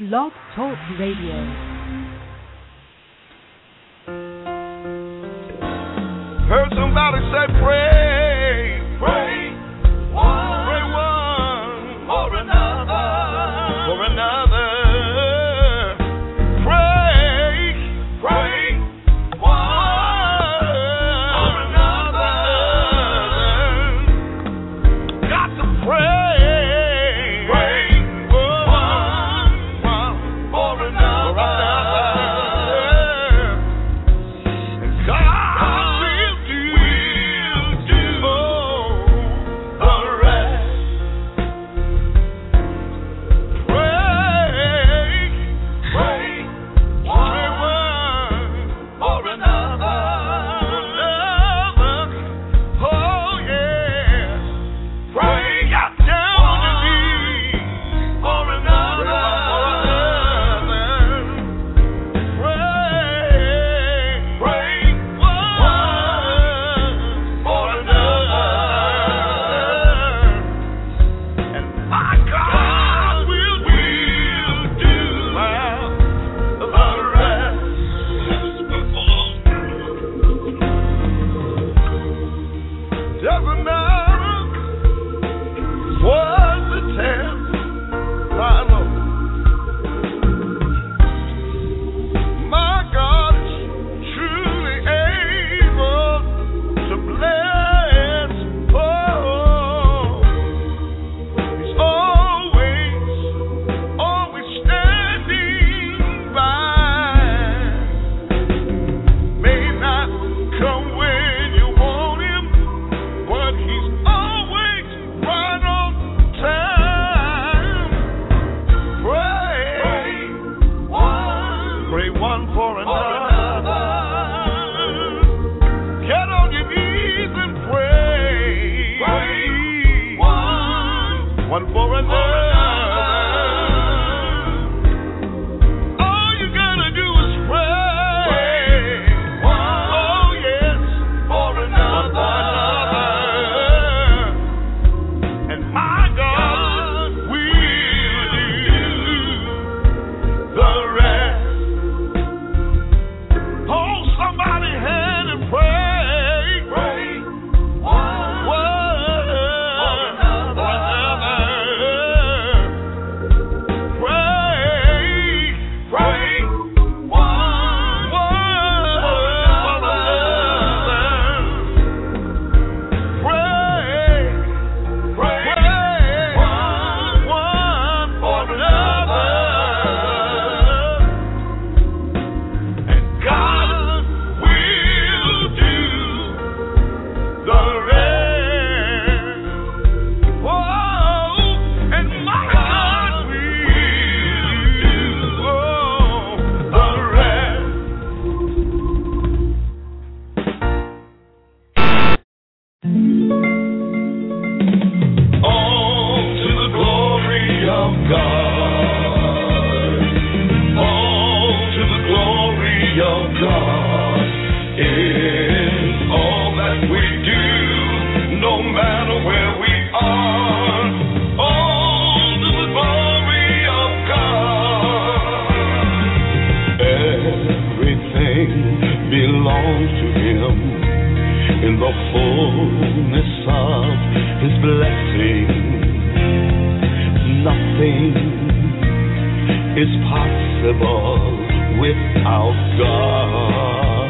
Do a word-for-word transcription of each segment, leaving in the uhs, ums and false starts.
Blog Talk Radio. Heard somebody say pray, pray, one, pray one for another, for another. Pray, pray, one for another. Got to pray, pray one, one for another. And God will do, will do the rest. Pray, pray, one for another, another. Oh yeah, pray out down your knees for another. Pray, pray one for another. And my God will, will do the rest. Doesn't matter what the test, I know my God is truly able to bless. Oh, He's always, always standing by. May not come when you want Him, but He's always right on time. Pray, one, pray one for another. Get on your knees and pray. Pray one, one for another. All you gotta do is pray. Oh yes, for another. And my God will do the rest. Hold somebody's hand and pray. Pray one, one for another. Pray, pray one, one for another. Pray, pray one, one for another. And God will do the rest. Oh, and my God will do the rest. All to the glory of God. All to the glory of God in all that we do, no matter where we are. All to the glory of God. Everything belongs to Him in the fullness of His blessing. Nothing is possible without God.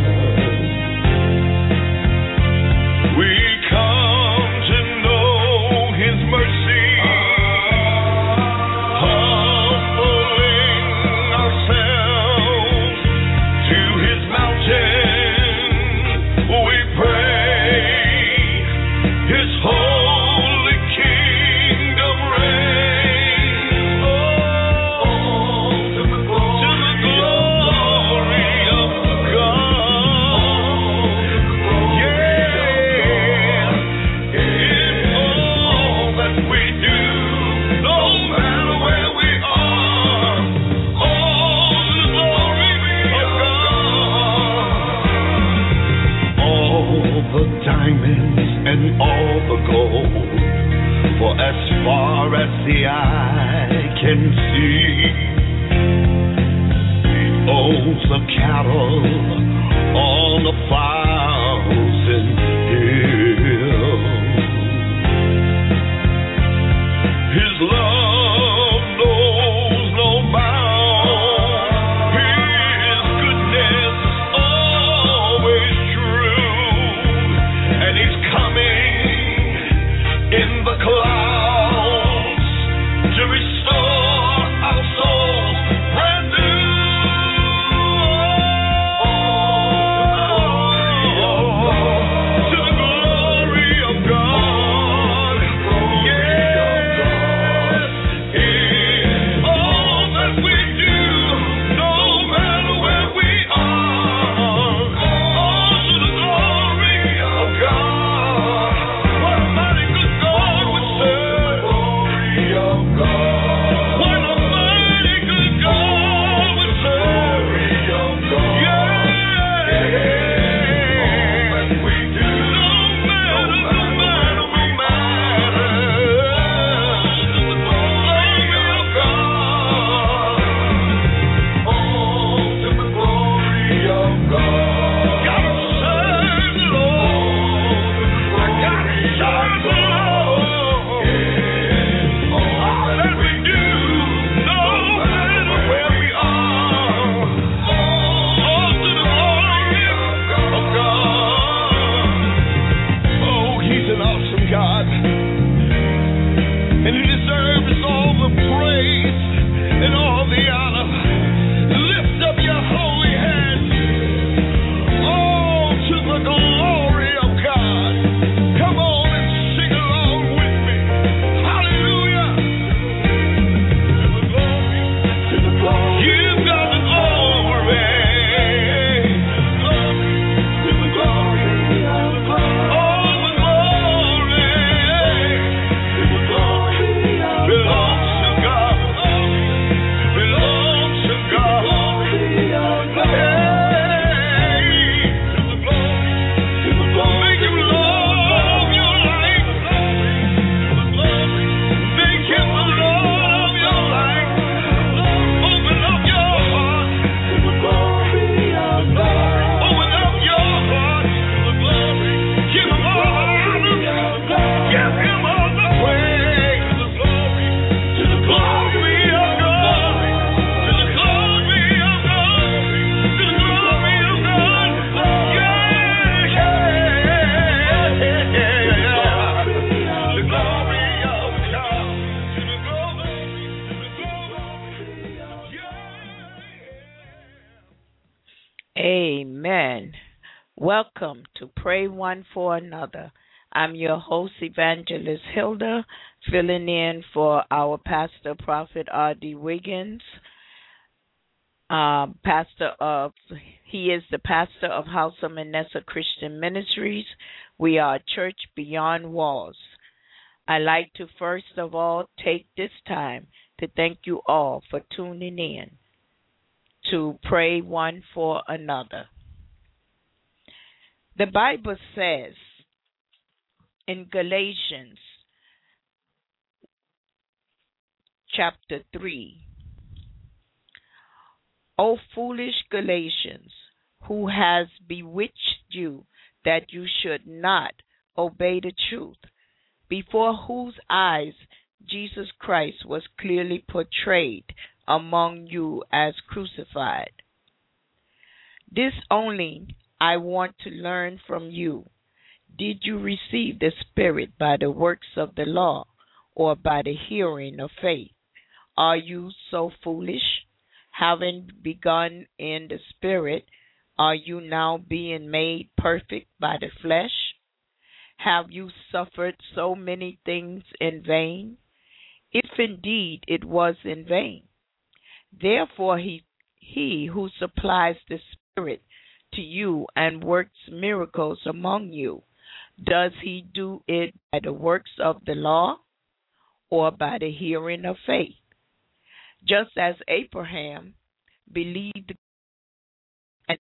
We come to know His mercy, humbling ourselves to His mountain. We pray His holy kingdom reign. Oh, to the glory of God. Yeah, in all that we do, no matter where we are. Oh, to the glory of God. All the diamonds and all the gold, for as far as the eye can see, owns the cattle on a thousand hills. His love knows no bounds. His goodness is always true, and He's coming in the clouds to restore our souls brand new. To the glory of God. Yes, in all that we do, no matter where we are. Oh, to the glory of God. What a mighty good God we serve. What a mighty good God we serve. Yeah. All that we do, no matter, no matter, no matter. To the glory of God. Oh, to the glory of God. Gotta serve the Lord. I gotta serve the Lord. All that we do, no matter where we are. Oh, to the glory of God. Oh, He's an awesome God, and He deserves all the praise and all the honor. Lift up your holy hands. Oh, to the glory of God. Come on and sing along with me. Hallelujah. To the glory, to the glory. Give God the glory. To the glory, to the glory. All the glory. To the glory belongs to God. Belongs to God. Hey, to the glory, to the glory. Make Him love your life. To the glory. Make Him the Lord of your life. Open up your heart. To the glory of God. Open up your heart. To the glory. Give Him all the honor. Give Him all the praise. To the glory. To the glory of God. To the glory of God. To the glory of God. Yeah, yeah, yeah, yeah. To the glory of God. To the glory, to the glory. Yeah. Amen. Welcome to Pray One for Another. I'm your host, Evangelist Hilda, filling in for our pastor, Prophet R D. Wiggins. Um, pastor of, he is the pastor of House of Manasseh Christian Ministries. We are a church beyond walls. I'd like to first of all take this time to thank you all for tuning in to Pray One for Another. The Bible says in Galatians chapter three, O foolish Galatians, who has bewitched you that you should not obey the truth, before whose eyes Jesus Christ was clearly portrayed among you as crucified. This only I want to learn from you. Did you receive the Spirit by the works of the law or by the hearing of faith? Are you so foolish? Having begun in the Spirit, are you now being made perfect by the flesh? Have you suffered so many things in vain? If indeed it was in vain. Therefore he, he who supplies the Spirit to you and works miracles among you, does he do it by the works of the law or by the hearing of faith? Just as Abraham believed and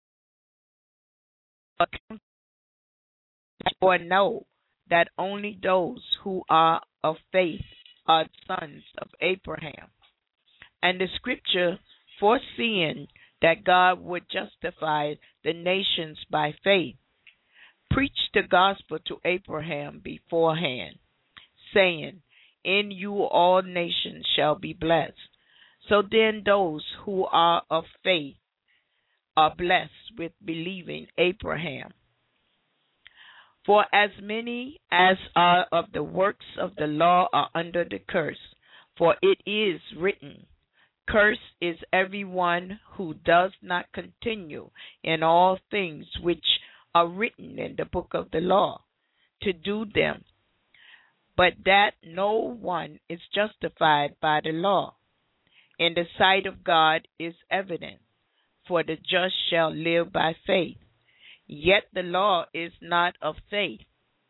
or know that only those who are of faith are sons of Abraham. And the scripture, foreseeing that God would justify the nations by faith, preached the gospel to Abraham beforehand, saying, in you all nations shall be blessed. So then those who are of faith are blessed with believing Abraham. For as many as are of the works of the law are under the curse, for it is written, cursed is everyone who does not continue in all things which are written in the book of the law, to do them. But that no one is justified by the law in the sight of God is evident, for the just shall live by faith. Yet the law is not of faith,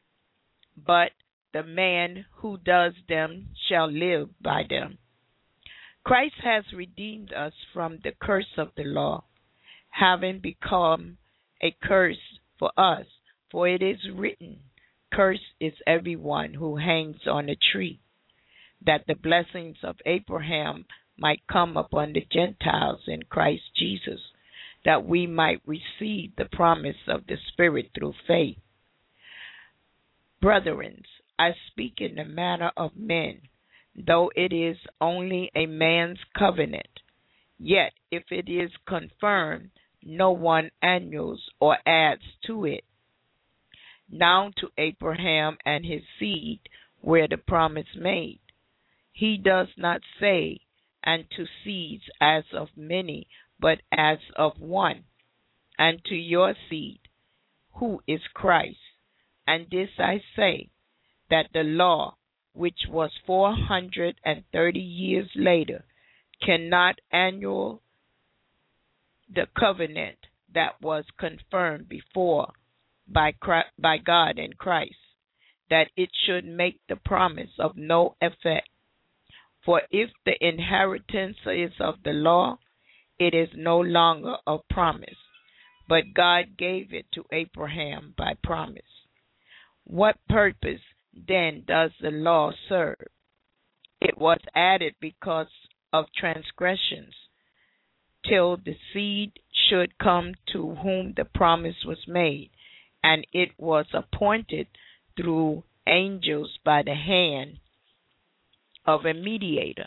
but the man who does them shall live by them. Christ has redeemed us from the curse of the law, having become a curse for us, for it is written, cursed is everyone who hangs on a tree, that the blessings of Abraham might come upon the Gentiles in Christ Jesus, that we might receive the promise of the Spirit through faith. Brethren, I speak in the manner of men, though it is only a man's covenant. Yet if it is confirmed, no one annuls or adds to it. Now to Abraham and his seed were the promise made. He does not say, and to seeds as of many, but as of one, and to your seed, who is Christ. And this I say, that the law, which was four hundred and thirty years later, cannot annul the covenant that was confirmed before by Christ, by God in Christ, that it should make the promise of no effect. For if the inheritance is of the law, it is no longer of promise, but God gave it to Abraham by promise. What purpose then does the law serve? It was added because of transgressions, till the seed should come to whom the promise was made, and it was appointed through angels by the hand of a mediator.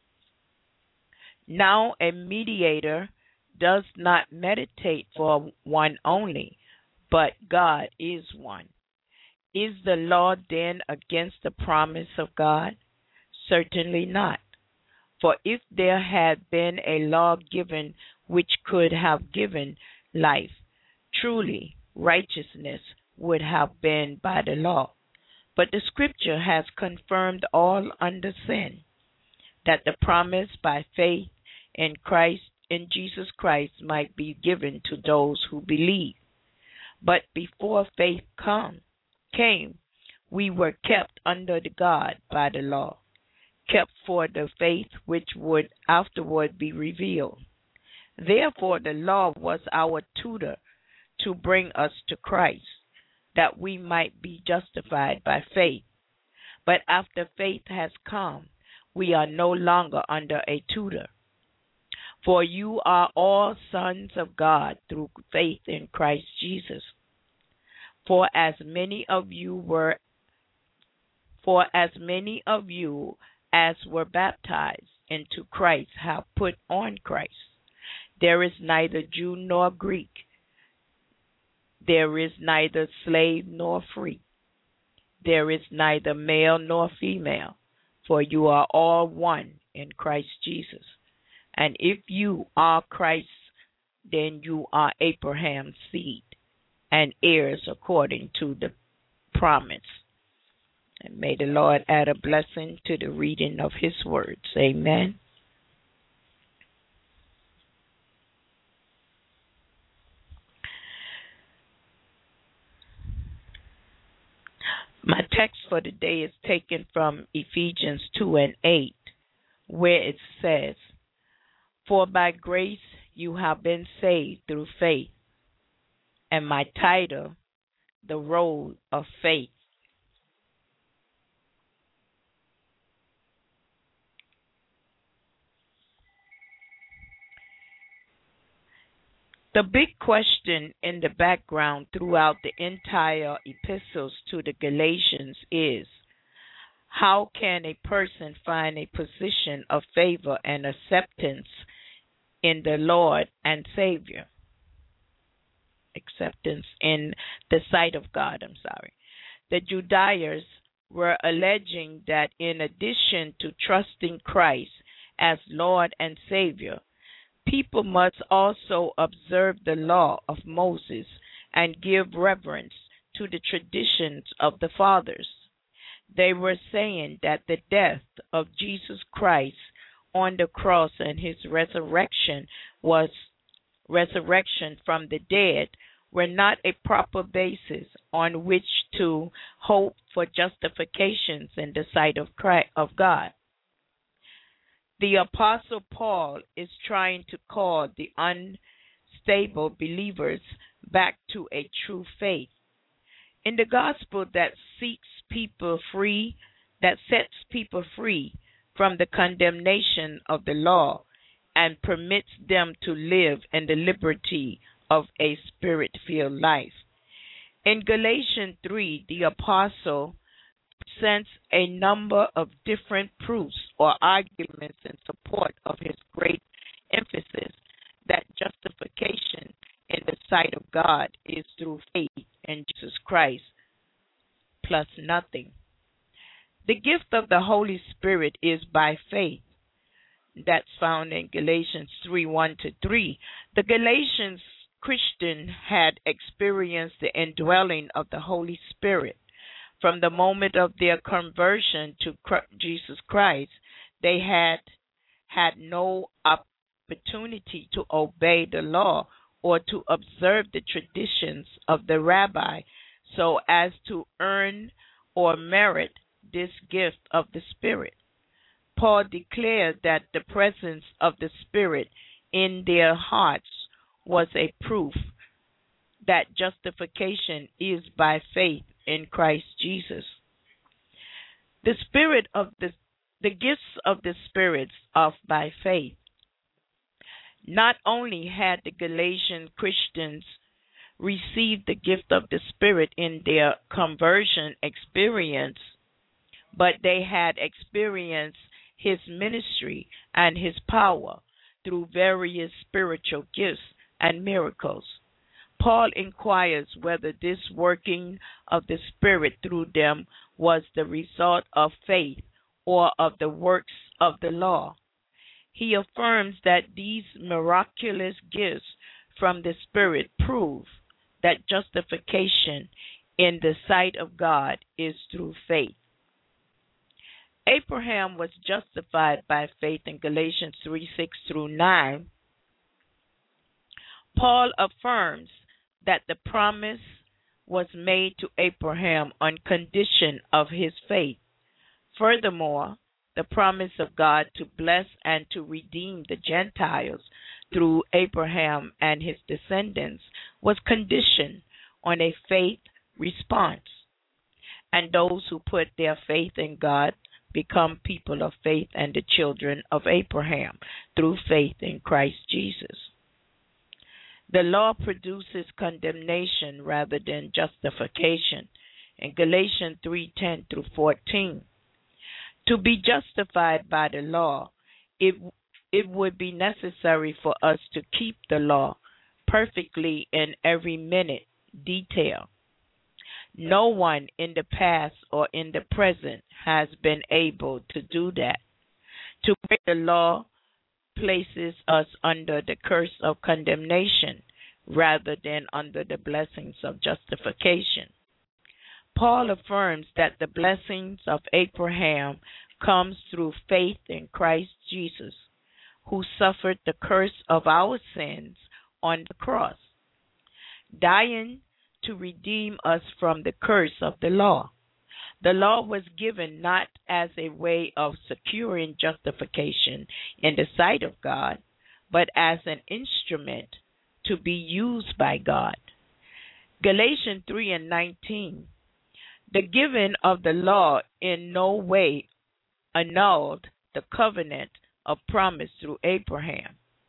Now a mediator does not meditate for one only, but God is one. Is the law then against the promise of God? Certainly not. For if there had been a law given which could have given life, truly righteousness would have been by the law. But the Scripture has confirmed all under sin, that the promise by faith in Christ, in Jesus Christ, might be given to those who believe. But before faith come, came, we were kept under the God by the law, kept for the faith which would afterward be revealed. Therefore the law was our tutor to bring us to Christ, that we might be justified by faith. But after faith has come, we are no longer under a tutor. For you are all sons of God through faith in Christ Jesus. For as many of you were for as many of you as were baptized into Christ have put on Christ. There is neither Jew nor Greek. There is neither slave nor free. There is neither male nor female, for you are all one in Christ Jesus. And if you are Christ, then you are Abraham's seed and heirs according to the promise. And may the Lord add a blessing to the reading of his words. Amen. My text for the day is taken from Ephesians two and eight, where it says, For by grace you have been saved through faith. And my title, The Road of Faith. The big question in the background throughout the entire epistles to the Galatians is, how can a person find a position of favor and acceptance in the Lord and Savior? Acceptance in the sight of God, I'm sorry. The Judaizers were alleging that in addition to trusting Christ as Lord and Savior, people must also observe the law of Moses and give reverence to the traditions of the fathers. They were saying that the death of Jesus Christ on the cross and his resurrection was resurrection from the dead were not a proper basis on which to hope for justifications in the sight of Christ, of God. The Apostle Paul is trying to call the unstable believers back to a true faith. In the gospel that seeks people free, that sets people free from the condemnation of the law and permits them to live in the liberty of a spirit-filled life. In Galatians three, the apostle presents a number of different proofs or arguments in support of his great emphasis that justification in the sight of God is through faith in Jesus Christ plus nothing. The gift of the Holy Spirit is by faith. That's found in Galatians three, one to three. The Galatians Christian had experienced the indwelling of the Holy Spirit. From the moment of their conversion to Jesus Christ, they had had no opportunity to obey the law or to observe the traditions of the rabbi so as to earn or merit this gift of the Spirit. Paul declared that the presence of the Spirit in their hearts was a proof that justification is by faith in Christ Jesus. The spirit of the the gifts of the spirits of by faith. Not only had the Galatian Christians received the gift of the Spirit in their conversion experience, but they had experienced his ministry and his power through various spiritual gifts and miracles. Paul inquires whether this working of the Spirit through them was the result of faith or of the works of the law. He affirms that these miraculous gifts from the Spirit prove that justification in the sight of God is through faith. Abraham was justified by faith in Galatians three, six through nine. Paul affirms that the promise was made to Abraham on condition of his faith. Furthermore, the promise of God to bless and to redeem the Gentiles through Abraham and his descendants was conditioned on a faith response. And those who put their faith in God become people of faith and the children of Abraham through faith in Christ Jesus. The law produces condemnation rather than justification in Galatians three, ten through fourteen. To be justified by the law, it it would be necessary for us to keep the law perfectly in every minute detail. No one in the past or in the present has been able to do that. To break the law places us under the curse of condemnation rather than under the blessings of justification. Paul affirms that the blessings of Abraham comes through faith in Christ Jesus, who suffered the curse of our sins on the cross, dying to redeem us from the curse of the law. The law was given not as a way of securing justification in the sight of God, but as an instrument to be used by God. Galatians three and nineteen. The giving of the law in no way annulled the covenant of promise through Abraham.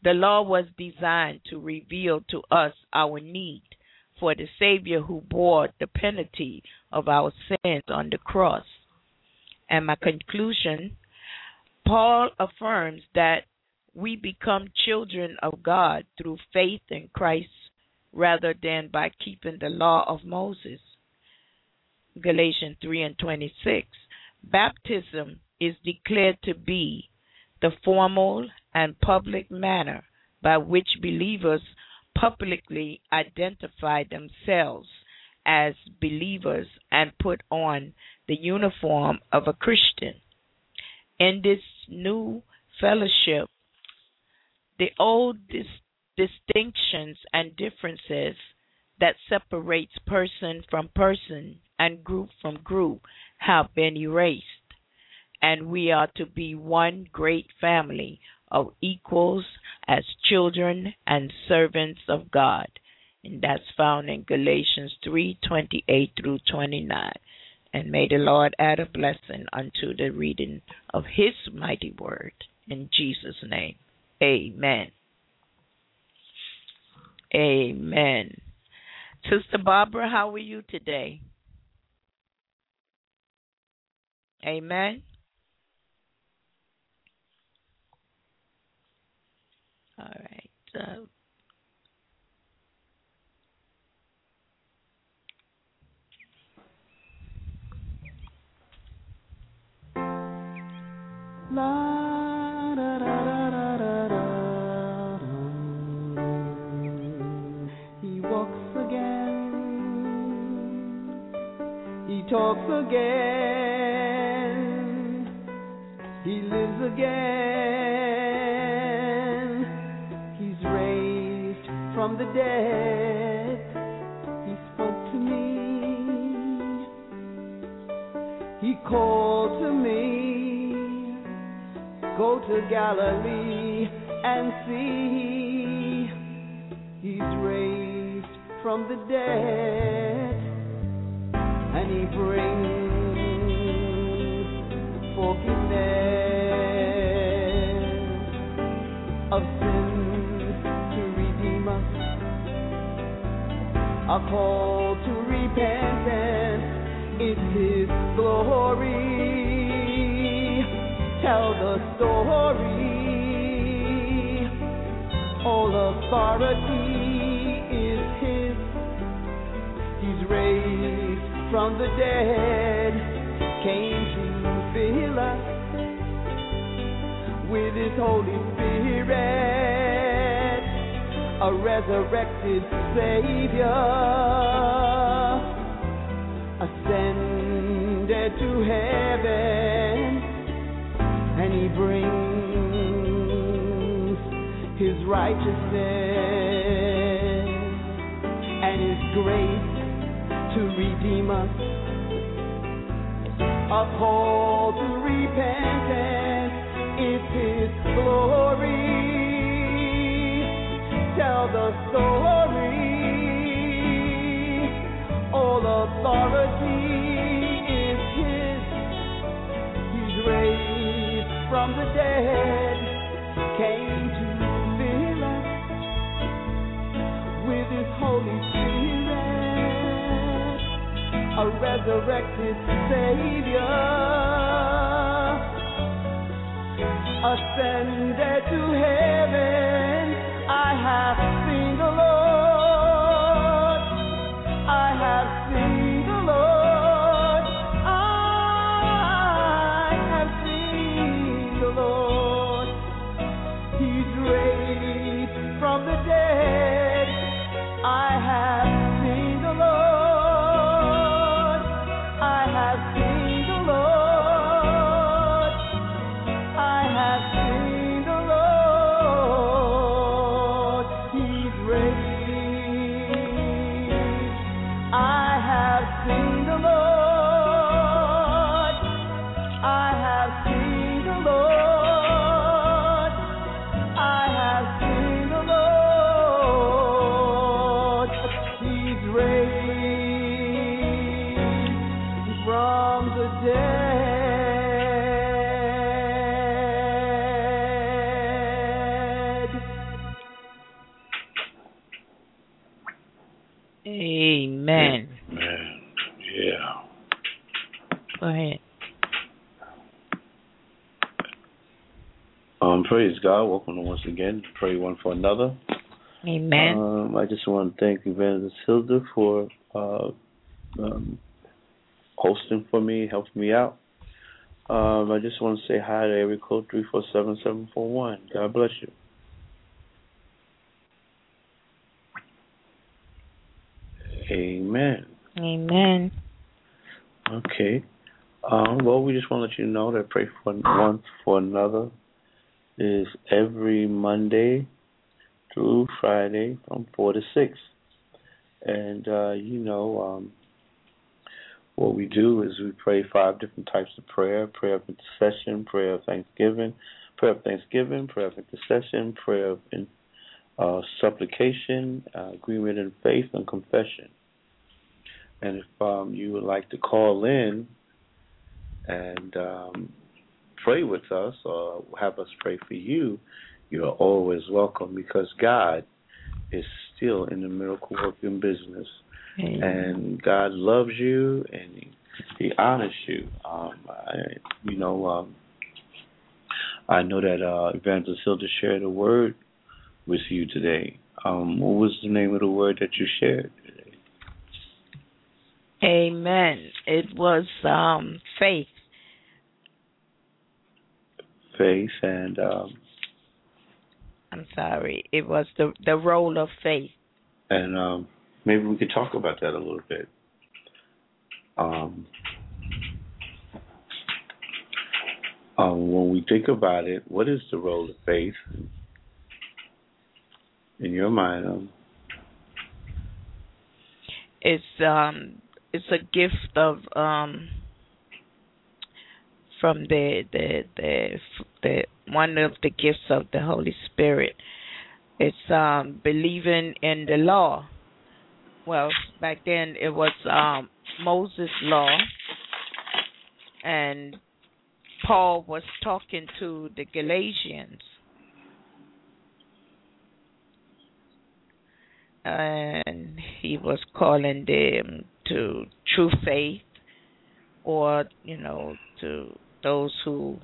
The law was designed to reveal to us our need for the Savior who bore the penalty of our sins on the cross. And my conclusion, Paul affirms that we become children of God through faith in Christ rather than by keeping the law of Moses. Galatians three and twenty-six. Baptism is declared to be the formal and public manner by which believers publicly identify themselves as believers and put on the uniform of a Christian. In this new fellowship, the old dis- distinctions and differences that separates person from person and group from group have been erased, and we are to be one great family of equals as children and servants of God. And that's found in Galatians three twenty-eight through twenty-nine. And may the Lord add a blessing unto the reading of his mighty word. In Jesus' name, amen. Amen. Sister Barbara, how are you today? Amen. All right. Uh, La, da, da, da, da, da, da. He walks again. He talks again. He lives again. He's raised from the dead. He spoke to me. He called to me. Go to Galilee and see. He's raised from the dead, and he brings forgiveness of sins to redeem us. A call to repentance is his glory. Tell the story. All authority is his. He's raised from the dead, came to fill us with his Holy Spirit, a resurrected Savior, ascended to heaven. And he brings his righteousness and his grace to redeem us. A call to repentance is his glory. Tell the story. All authority is his. He's raised from the dead, came to fill us with his Holy Spirit, a resurrected Savior, ascended to heaven. I have seen the Lord. I have seen the Lord. I have seen the Lord. He's raised from the dead. I have seen the Lord. I have seen the Lord. I have seen the Lord. Amen. Amen. Yeah. Go ahead. Um, praise God. Welcome once again to pray one for another. Amen. Um, I just want to thank Evangelist Hilda for uh, um, hosting for me, helping me out. Um, I just want to say hi to area code three four seven, seven four one. God bless you. Amen. Amen. Okay. Um, well, we just want to let you know that Pray for One for Another is every Monday through Friday from four to six. And, uh, you know, um, what we do is we pray five different types of prayer: prayer of intercession, prayer of thanksgiving, prayer of thanksgiving, prayer of intercession, prayer of uh, supplication, uh, agreement in faith, and confession. And if um, you would like to call in and um, pray with us or have us pray for you, you are always welcome, because God is still in the miracle working business. Amen. And God loves you and He, he honors you. Um, I, you know, um, I know that uh, Evangelist Hilda shared a word with you today. Um, what was the name of the word that you shared today? Amen. It was um, faith. Faith and um, I'm sorry. It was the the role of faith. and um, maybe we could talk about that a little bit. Um, um, when we think about it, what is the role of faith in your mind? Um, It's um it's a gift of um from the the the the one of the gifts of the Holy Spirit. It's um believing in the law. Well, back then it was um Moses' law, and Paul was talking to the Galatians, and he was calling them to true faith, or, you know, to those who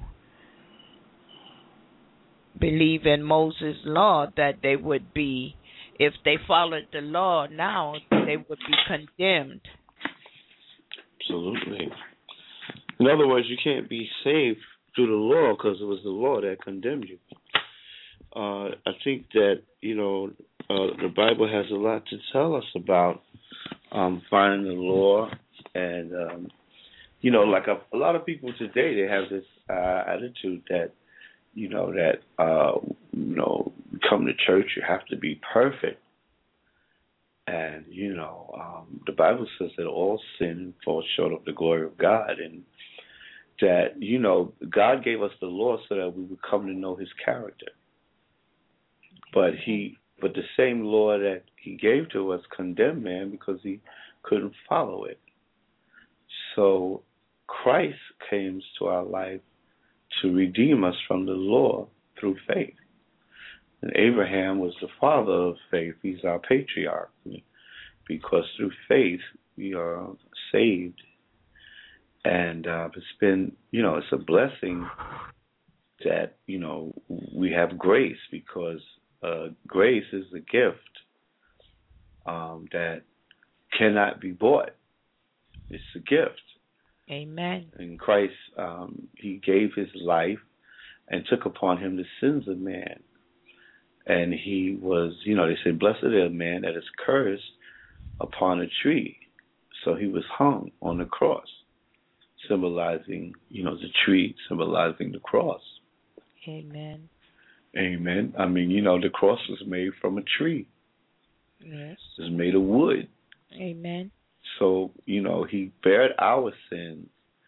believe in Moses' law, that they would be, if they followed the law now, they would be condemned. absolutely. In other words, you can't be saved through the law because it was the law that condemned you. Uh, I think that, you know, uh, the Bible has a lot to tell us about um, finding the law. And, um, you know, like a, a lot of people today, they have this uh, attitude that, you know, that, uh, you know, come to church, you have to be perfect. And, you know, um, the Bible says that all sin falls short of the glory of God. And that, you know, God gave us the law so that we would come to know His character. But he, but the same law that He gave to us condemned man because he couldn't follow it. So Christ came to our life to redeem us from the law through faith. And Abraham was the father of faith. He's our patriarch, because through faith we are saved. And uh, it's been, you know, it's a blessing that, you know, we have grace, because uh, grace is a gift um, that cannot be bought. It's a gift. Amen. And Christ, um, He gave His life and took upon Him the sins of man. And He was, you know, they say, blessed is the man that is cursed upon a tree. So He was hung on the cross, symbolizing, you know, the tree, symbolizing the cross. Amen. Amen. I mean, you know, the cross was made from a tree. Yes. It was made of wood. Amen. So, you know, He bared our sins,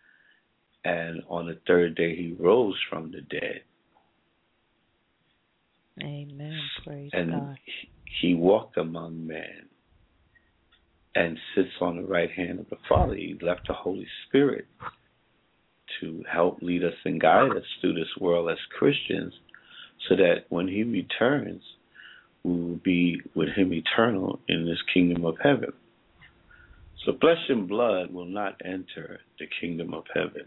and on the third day He rose from the dead. Amen. Praise and God. He walked among men and sits on the right hand of the Father. He left the Holy Spirit to help lead us and guide us through this world as Christians, so that when He returns, we will be with Him eternal in this kingdom of heaven. So flesh and blood will not enter the kingdom of heaven.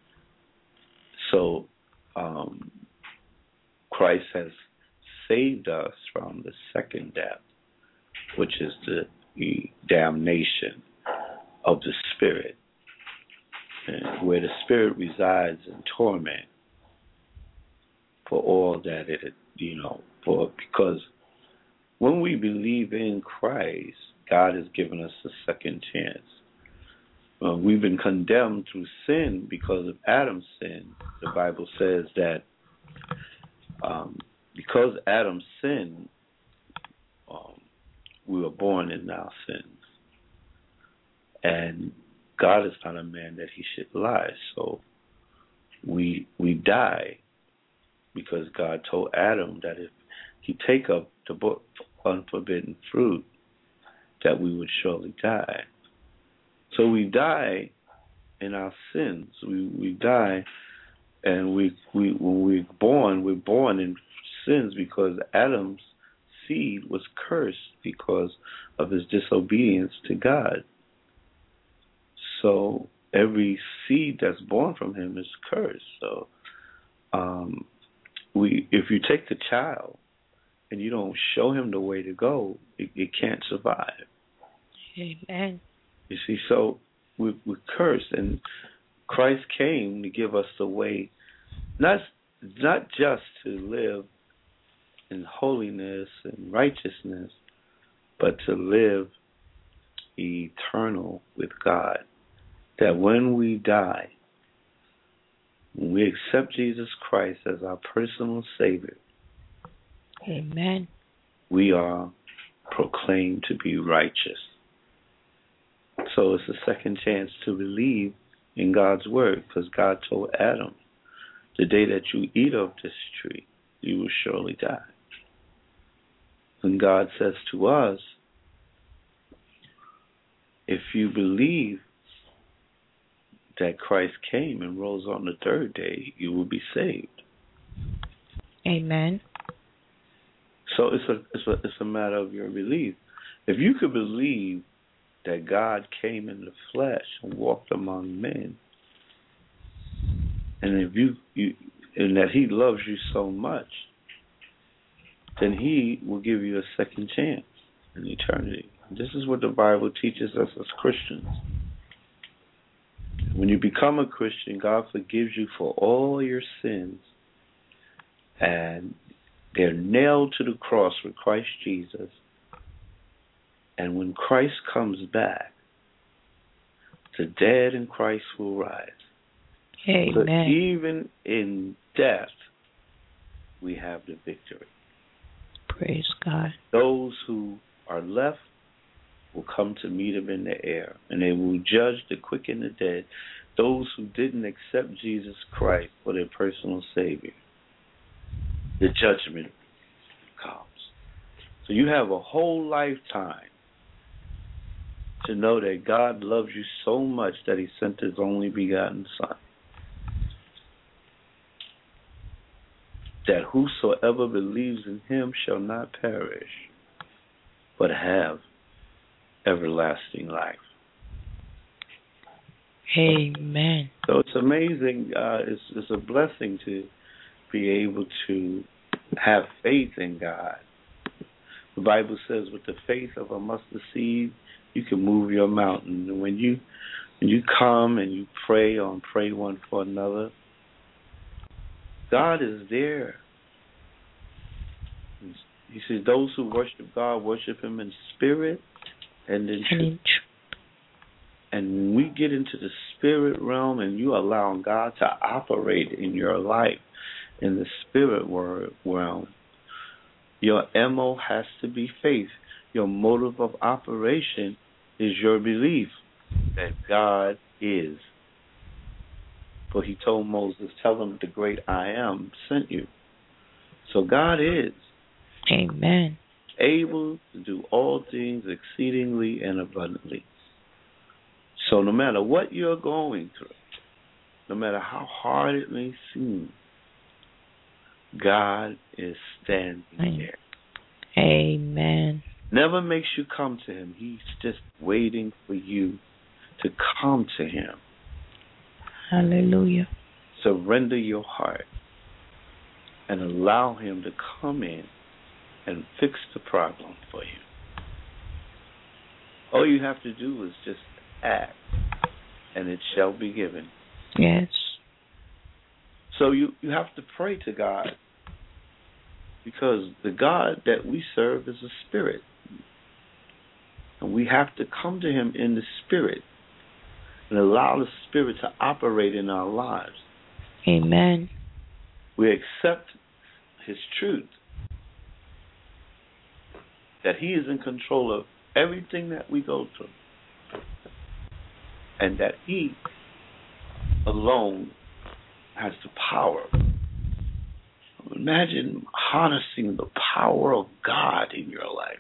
So um, Christ has saved us from the second death, which is the, the damnation of the spirit, and where the spirit resides in torment for all that it, you know, for because when we believe in Christ, God has given us a second chance. Uh, we've been condemned through sin because of Adam's sin. The Bible says that um, because Adam sinned, um, we were born in our sins. And God is not a man that he should lie. So we we die because God told Adam that if he take up the book unforbidden fruit, that we would surely die. So we die in our sins. We we die, and we we when we're born, we're born in sins because Adam's seed was cursed because of his disobedience to God. So every seed that's born from him is cursed. So um, we if you take the child and you don't show him the way to go, it, it can't survive. Amen. You see, so we, we're cursed, and Christ came to give us the way, not not just to live in holiness and righteousness, but to live eternal with God. That when we die, when we accept Jesus Christ as our personal Savior, Amen, we are proclaimed to be righteous. So it's a second chance to believe in God's word, because God told Adam, the day that you eat of this tree, you will surely die. And God says to us, if you believe that Christ came and rose on the third day, you will be saved. Amen. So it's a it's a it's a matter of your belief. If you could believe that God came in the flesh and walked among men, and if you, you and that He loves you so much, then He will give you a second chance in eternity. This is what the Bible teaches us as Christians. When you become a Christian, God forgives you for all your sins, and they're nailed to the cross with Christ Jesus. And when Christ comes back, the dead in Christ will rise. Amen. So even in death, we have the victory. Praise God. Those who are left will come to meet Him in the air, and they will judge the quick and the dead, those who didn't accept Jesus Christ for their personal Savior. The judgment comes. So you have a whole lifetime to know that God loves you so much that He sent His only begotten Son, that whosoever believes in Him shall not perish, but have everlasting life. Amen. So it's amazing. Uh, it's, it's a blessing to be able to have faith in God. The Bible says, with the faith of a mustard seed, you can move your mountain. And when you when you come and you pray or pray one for another, God is there. He says, those who worship God worship Him in spirit and in truth. And when we get into the spirit realm and you allow God to operate in your life in the spirit realm, your M O has to be faith. Your motive of operation is your belief that God is. For He told Moses, tell him the great I am sent you. So God is. Amen. Able to do all things exceedingly and abundantly. So no matter what you're going through, no matter how hard it may seem, God is standing there. Amen. never makes you come to him. He's just waiting for you to come to him. Hallelujah. Surrender your heart and allow him to come in and fix the problem for you. All you have to do is just ask, and it shall be given. Yes. So you, you have to pray to God, because the God that we serve is a spirit. And we have to come to him in the spirit and allow the spirit to operate in our lives. Amen. We accept his truth, that he is in control of everything that we go through, and that he alone has the power. Imagine harnessing the power of God in your life.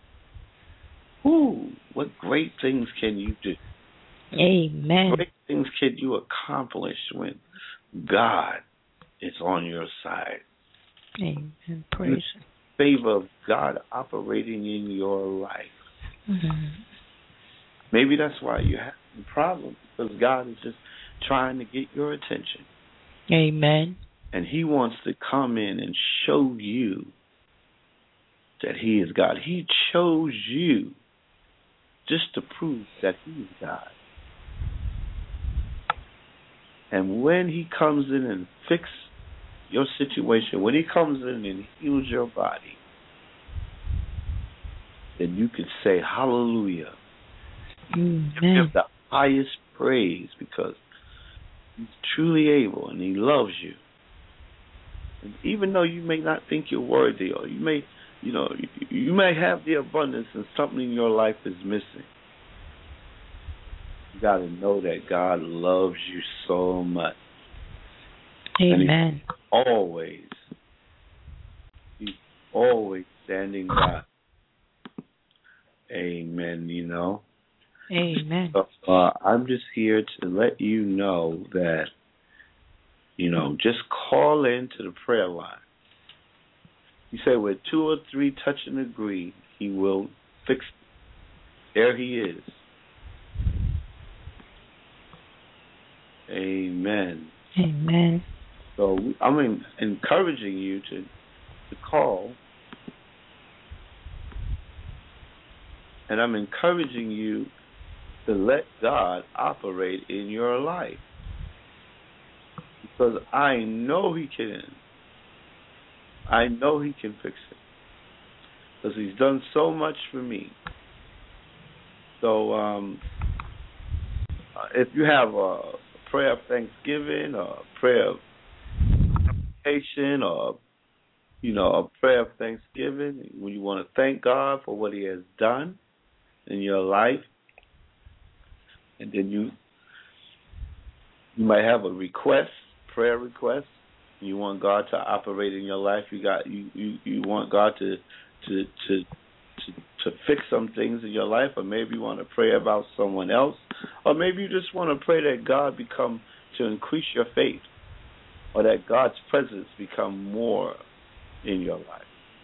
Ooh, what great things can you do? Amen. Great things can you accomplish when God is on your side. Amen. Praise the favor of God operating in your life. mm-hmm. Maybe that's why you're having problems, because God is just trying to get your attention. Amen. And he wants to come in and show you that he is God. He chose you just to prove that he is God. And when he comes in and fixes your situation, when he comes in and heals your body, then you can say hallelujah. Amen. Give him the highest praise, because he's truly able and he loves you. And even though you may not think you're worthy, or you may, you know, you, you may have the abundance and something in your life is missing, you got to know that God loves you so much. Amen. And he's always, he's always standing by. Amen, you know. Amen. So, uh, I'm just here to let you know that, you know, just call into the prayer line. You say, where two or three touch and agree, he will fix it. There he is. Amen. Amen. So I'm in, encouraging you to, to call. And I'm encouraging you to let God operate in your life. Because I know he can. I know he can fix it. Because he's done so much for me. So um, if you have a prayer of thanksgiving, or a prayer of application, or, you know, a prayer of thanksgiving, when you want to thank God for what he has done in your life, and then you you might have a request, prayer request. You want God to operate in your life. You got you, you, you want God to to, to to to fix some things in your life, or maybe you want to pray about someone else, or maybe you just want to pray that God become to increase your faith, or that God's presence become more in your life.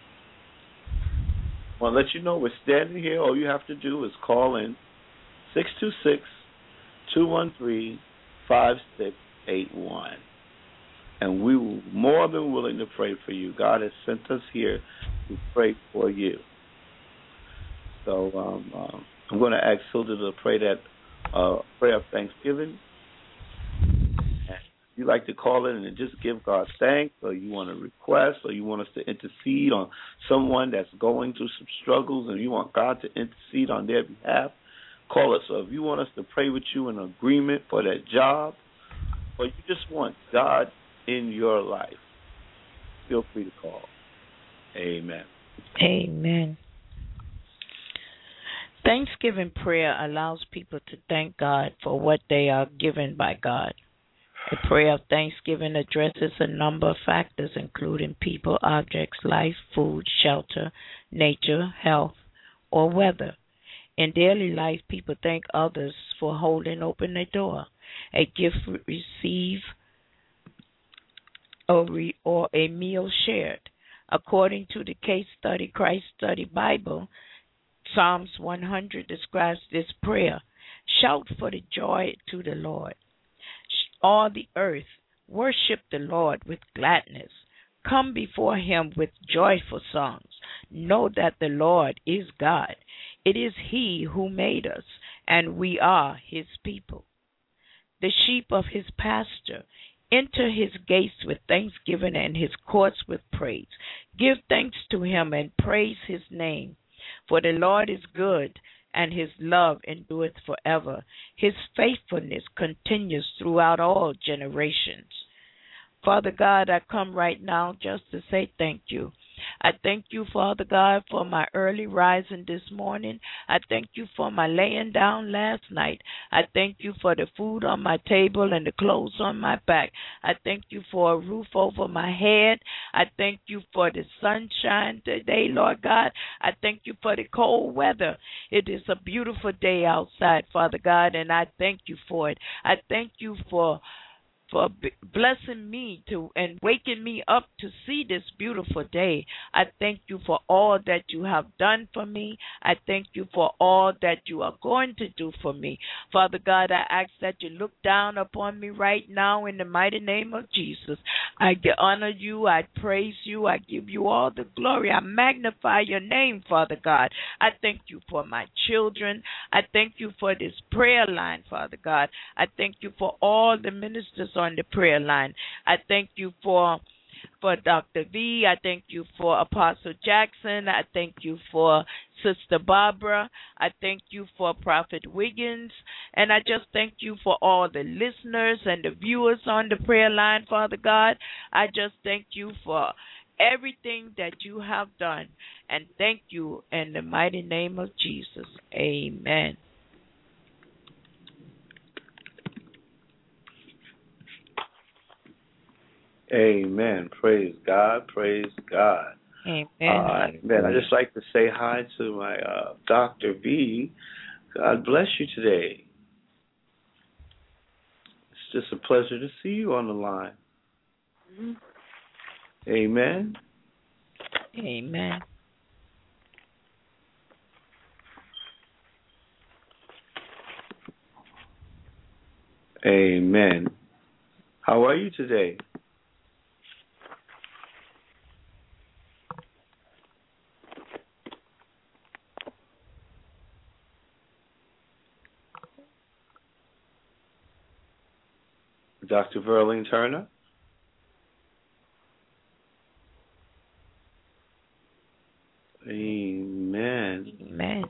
I want to let you know we're standing here. All you have to do is call in six two six, two one three, five six eight one. And we will more than willing to pray for you. God has sent us here to pray for you. So um, um, I'm going to ask Hilda to pray that uh, prayer of thanksgiving. And if you'd like to call in and just give God thanks, or you want to request, or you want us to intercede on someone that's going through some struggles and you want God to intercede on their behalf, call us. So if you want us to pray with you in agreement for that job, or you just want God in your life, feel free to call. Amen. Amen. Thanksgiving prayer allows people to thank God for what they are given by God. The prayer of thanksgiving addresses a number of factors, including people, objects, life, food, shelter, nature, health, or weather. In daily life, people thank others for holding open their door, a gift received, or, re, or a meal shared. According to the case study, Christ Study Bible, Psalms one hundred describes this prayer. Shout for the joy to the Lord. All the earth, worship the Lord with gladness. Come before him with joyful songs. Know that the Lord is God. It is he who made us, and we are his people, the sheep of his pasture. Enter his gates with thanksgiving and his courts with praise. Give thanks to him and praise his name. For the Lord is good, and his love endureth forever. His faithfulness continues throughout all generations. Father God, I come right now just to say thank you. I thank you, Father God, for my early rising this morning. I thank you for my laying down last night. I thank you for the food on my table and the clothes on my back. I thank you for a roof over my head. I thank you for the sunshine today, Lord God. I thank you for the cold weather. It is a beautiful day outside, Father God, and I thank you for it. I thank you for for blessing me to and waking me up to see this beautiful day. I thank you for all that you have done for me. I thank you for all that you are going to do for me. Father God, I ask that you look down upon me right now in the mighty name of Jesus. I honor you. I praise you. I give you all the glory. I magnify your name, Father God. I thank you for my children. I thank you for this prayer line, Father God. I thank you for all the ministers on the prayer line. I thank you for for Doctor V. I thank you for Apostle Jackson. I thank you for Sister Barbara. I thank you for Prophet Wiggins. And I just thank you for all the listeners and the viewers on the prayer line, Father God. I just thank you for everything that you have done. And thank you in the mighty name of Jesus. Amen. Amen. Praise God. Praise God. Amen. Uh, man, I'd just like to say hi to my uh, Doctor V. God bless you today. It's just a pleasure to see you on the line. Mm-hmm. Amen. Amen. Amen. How are you today? Doctor Verlene Turner? Amen. Amen.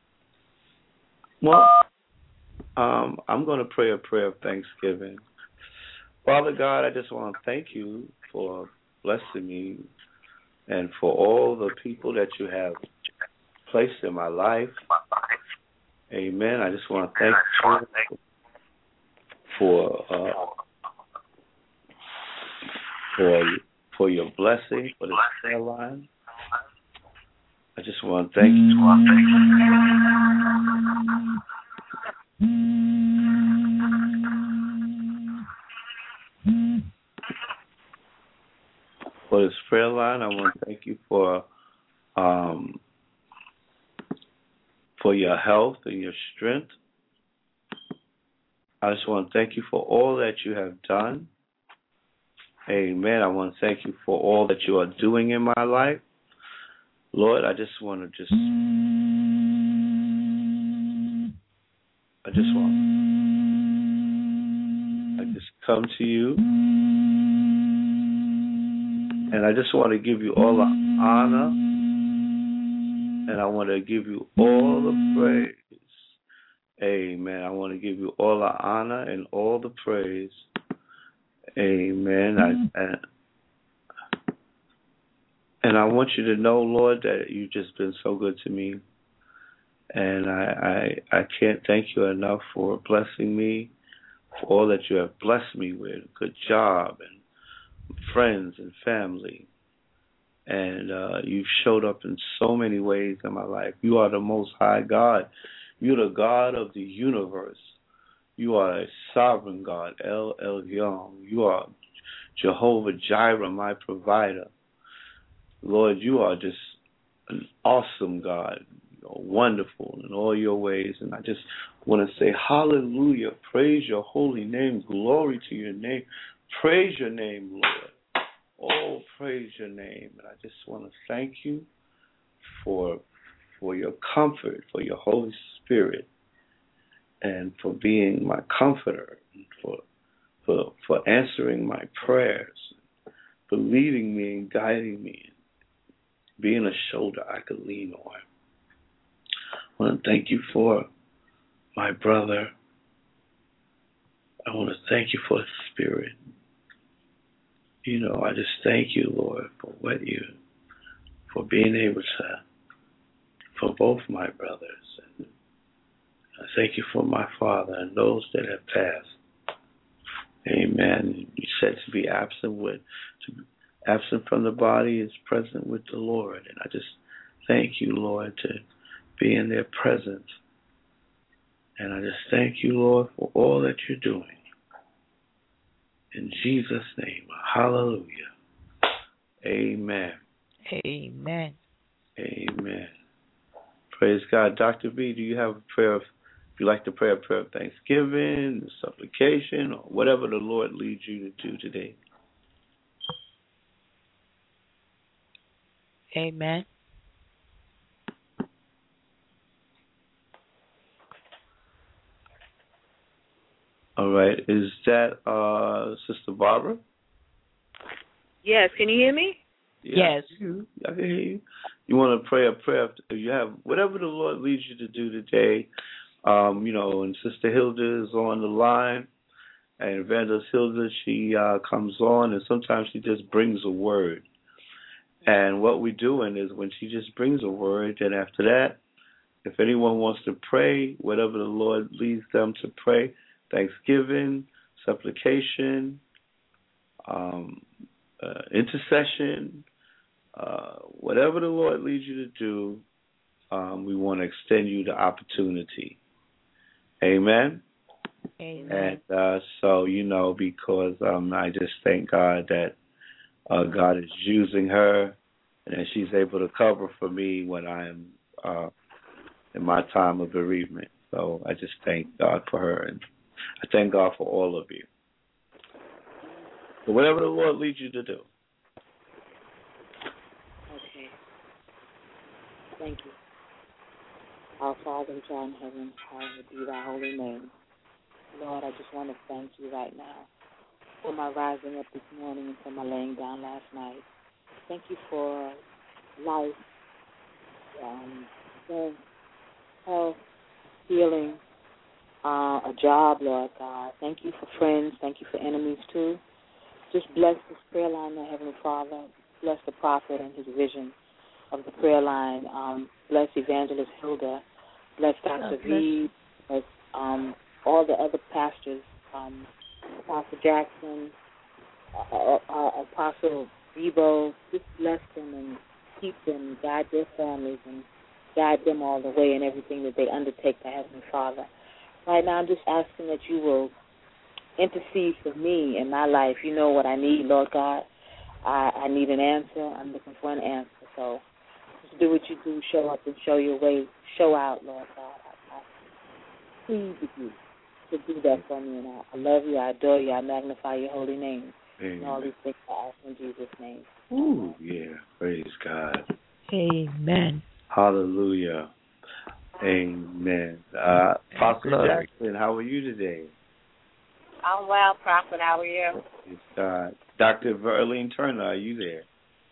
Well, um, I'm going to pray a prayer of thanksgiving. Father God, I just want to thank you for blessing me and for all the people that you have placed in my life. Amen. I just want to thank you for uh, for for your blessing for this prayer line. I just want to thank you for this prayer line. I want to thank you for um, for your health and your strength. I just want to thank you for all that you have done. Amen. I want to thank you for all that you are doing in my life. Lord, I just want to just, I just want, I just come to you, and I just want to give you all the honor, and I want to give you all the praise. Amen. I want to give you all the honor and all the praise. Amen. I, and, and I want you to know, Lord, that you've just been so good to me. And I, I I can't thank you enough for blessing me, for all that you have blessed me with. Good job, and friends and family. And uh, you've showed up in so many ways in my life. You are the Most High God. You're the God of the universe. You are a sovereign God, El Elyon. You are Jehovah Jireh, my provider. Lord, you are just an awesome God. are wonderful in all your ways. And I just want to say hallelujah. Praise your holy name. Glory to your name. Praise your name, Lord. Oh, praise your name. And I just want to thank you for for your comfort, for your Holy Spirit, and for being my comforter, and for for for answering my prayers, for leading me and guiding me, being a shoulder I could lean on. I want to thank you for my brother. I want to thank you for his spirit. You know, I just thank you, Lord, for what you, for being able to, for both my brothers. And I thank you for my father and those that have passed. Amen. You said to be absent with, to be absent from the body is present with the Lord. And I just thank you, Lord, to be in their presence. And I just thank you, Lord, for all that you're doing. In Jesus' name, hallelujah. Amen. Amen. Amen. Praise God. Doctor B, do you have a prayer of, if you like to pray a prayer of thanksgiving, supplication, or whatever the Lord leads you to do today? Amen. All right. Is that uh, Sister Barbara? Yes. Can you hear me? Yeah, Yes. You, I can hear you. You want to pray a prayer? If you have whatever the Lord leads you to do today, um, you know, and Sister Hilda is on the line, and Evangelist Hilda, she uh, comes on, and sometimes she just brings a word. And what we're doing is when she just brings a word, then after that, if anyone wants to pray, whatever the Lord leads them to pray, thanksgiving, supplication, um, uh, intercession, uh, whatever the Lord leads you to do, um, we want to extend you the opportunity. Amen? Amen. And uh, so, you know, because um, I just thank God that uh, God is using her and that she's able to cover for me when I am uh, in my time of bereavement. So I just thank God for her, and I thank God for all of you. So whatever the Lord leads you to do. Okay. Thank you. Our Father which art in heaven, hallowed be thy holy name. Lord, I just want to thank you right now for my rising up this morning and for my laying down last night. Thank you for life, um, strength, health, healing, uh, a job, Lord God. Thank you for friends. Thank you for enemies, too. Just bless this prayer line, Lord Heavenly Father. Bless the prophet and his vision of the prayer line. Um, bless Evangelist Hilda. Bless Doctor V. Bless um, all the other pastors, um, Apostle Jackson, uh, uh, Apostle Debo. Just bless them and keep them, guide their families, and guide them all the way in everything that they undertake, to Heavenly Father. Right now, I'm just asking that you will intercede for me in my life. You know what I need, Lord God. I, I need an answer. I'm looking for an answer. So just do what you do. Show up and show your way. Show out, Lord God. I, I plead with you to do that for me. And I, I love you. I adore you. I magnify your holy name. Amen. And all these things I ask in Jesus' name. Ooh, yeah. Praise God. Amen. Hallelujah. Amen. Uh, Apostle Jackson, how are you today? I'm well, Prophet. How are you? Praise God. Doctor Verlene Turner, are you there?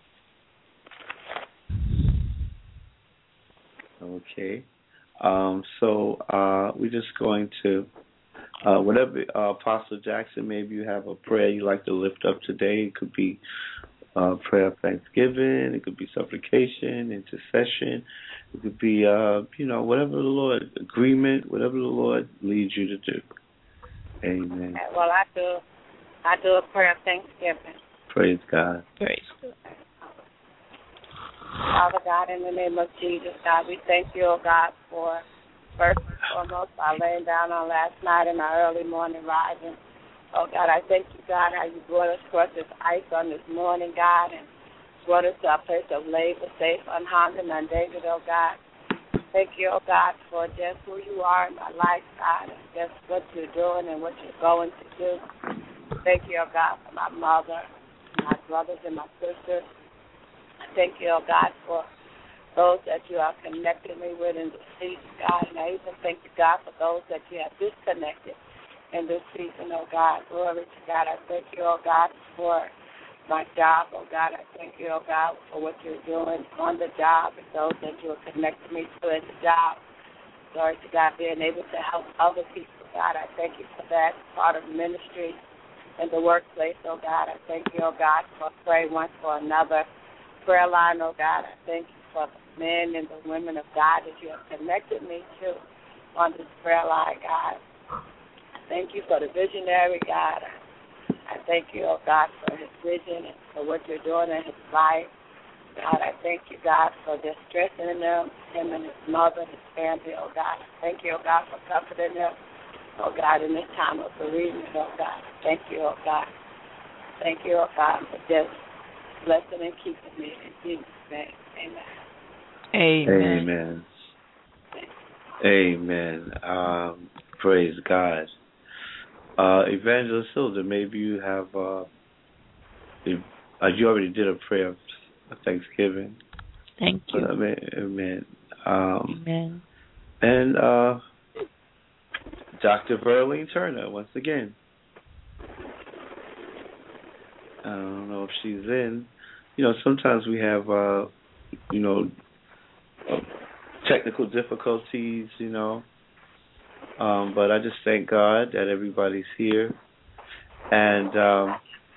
Okay. Um, so uh, we're just going to, uh, whatever, uh, Apostle Jackson, maybe you have a prayer you'd like to lift up today. It could be uh, prayer of thanksgiving. It could be supplication, intercession. It could be, uh, you know, whatever the Lord, agreement, whatever the Lord leads you to do. Amen. Well, I do, I do a prayer of thanksgiving. Praise God. Praise God. Father God, in the name of Jesus, God, we thank you, oh God, for first and foremost our laying down on last night and our early morning rising. Oh God, I thank you, God, how you brought us across this ice on this morning, God, and brought us to our place of labor, safe, unharmed, and undated, oh God. thank you, oh God, for just who you are in my life, God, and just what you're doing and what you're going to do. Thank you, oh God, for my mother, my brothers and my sisters. Thank you, oh God, for those that you have connected me with in this season, God. And I even thank you, God, for those that you have disconnected in this season, oh God. Glory to God. I thank you, oh God, for my job, oh God. I thank you, oh God, for what you're doing on the job and those that you have connected me to at the job. Glory to God, being able to help other people, God. I thank you for that part of ministry in the workplace, oh God. I thank you, oh God, for praying one for another prayer line, oh God. I thank you for the men and the women of God that you have connected me to on this prayer line, God. I thank you for the visionary, God. I thank you, oh God, for his vision and for what you're doing in his life. God, I thank you, God, for just strengthening them, him and his mother, his family, oh God. I thank you, oh God, for comforting them, oh God, in this time of bereavement, oh God. Thank you, oh God. Thank you, oh God, for just blessing and keeping me in Jesus' name. Amen. Amen. Amen. Um, praise God. Uh, Evangelist Hilda, maybe you have, uh, if, uh, you already did a prayer of Thanksgiving. Thank you. Uh, amen. Amen. Um, Amen. And uh, Doctor Verlene Turner, once again. I don't know if she's in. You know, sometimes we have, uh, you know, uh, technical difficulties, you know. Um, but I just thank God that everybody's here. And um,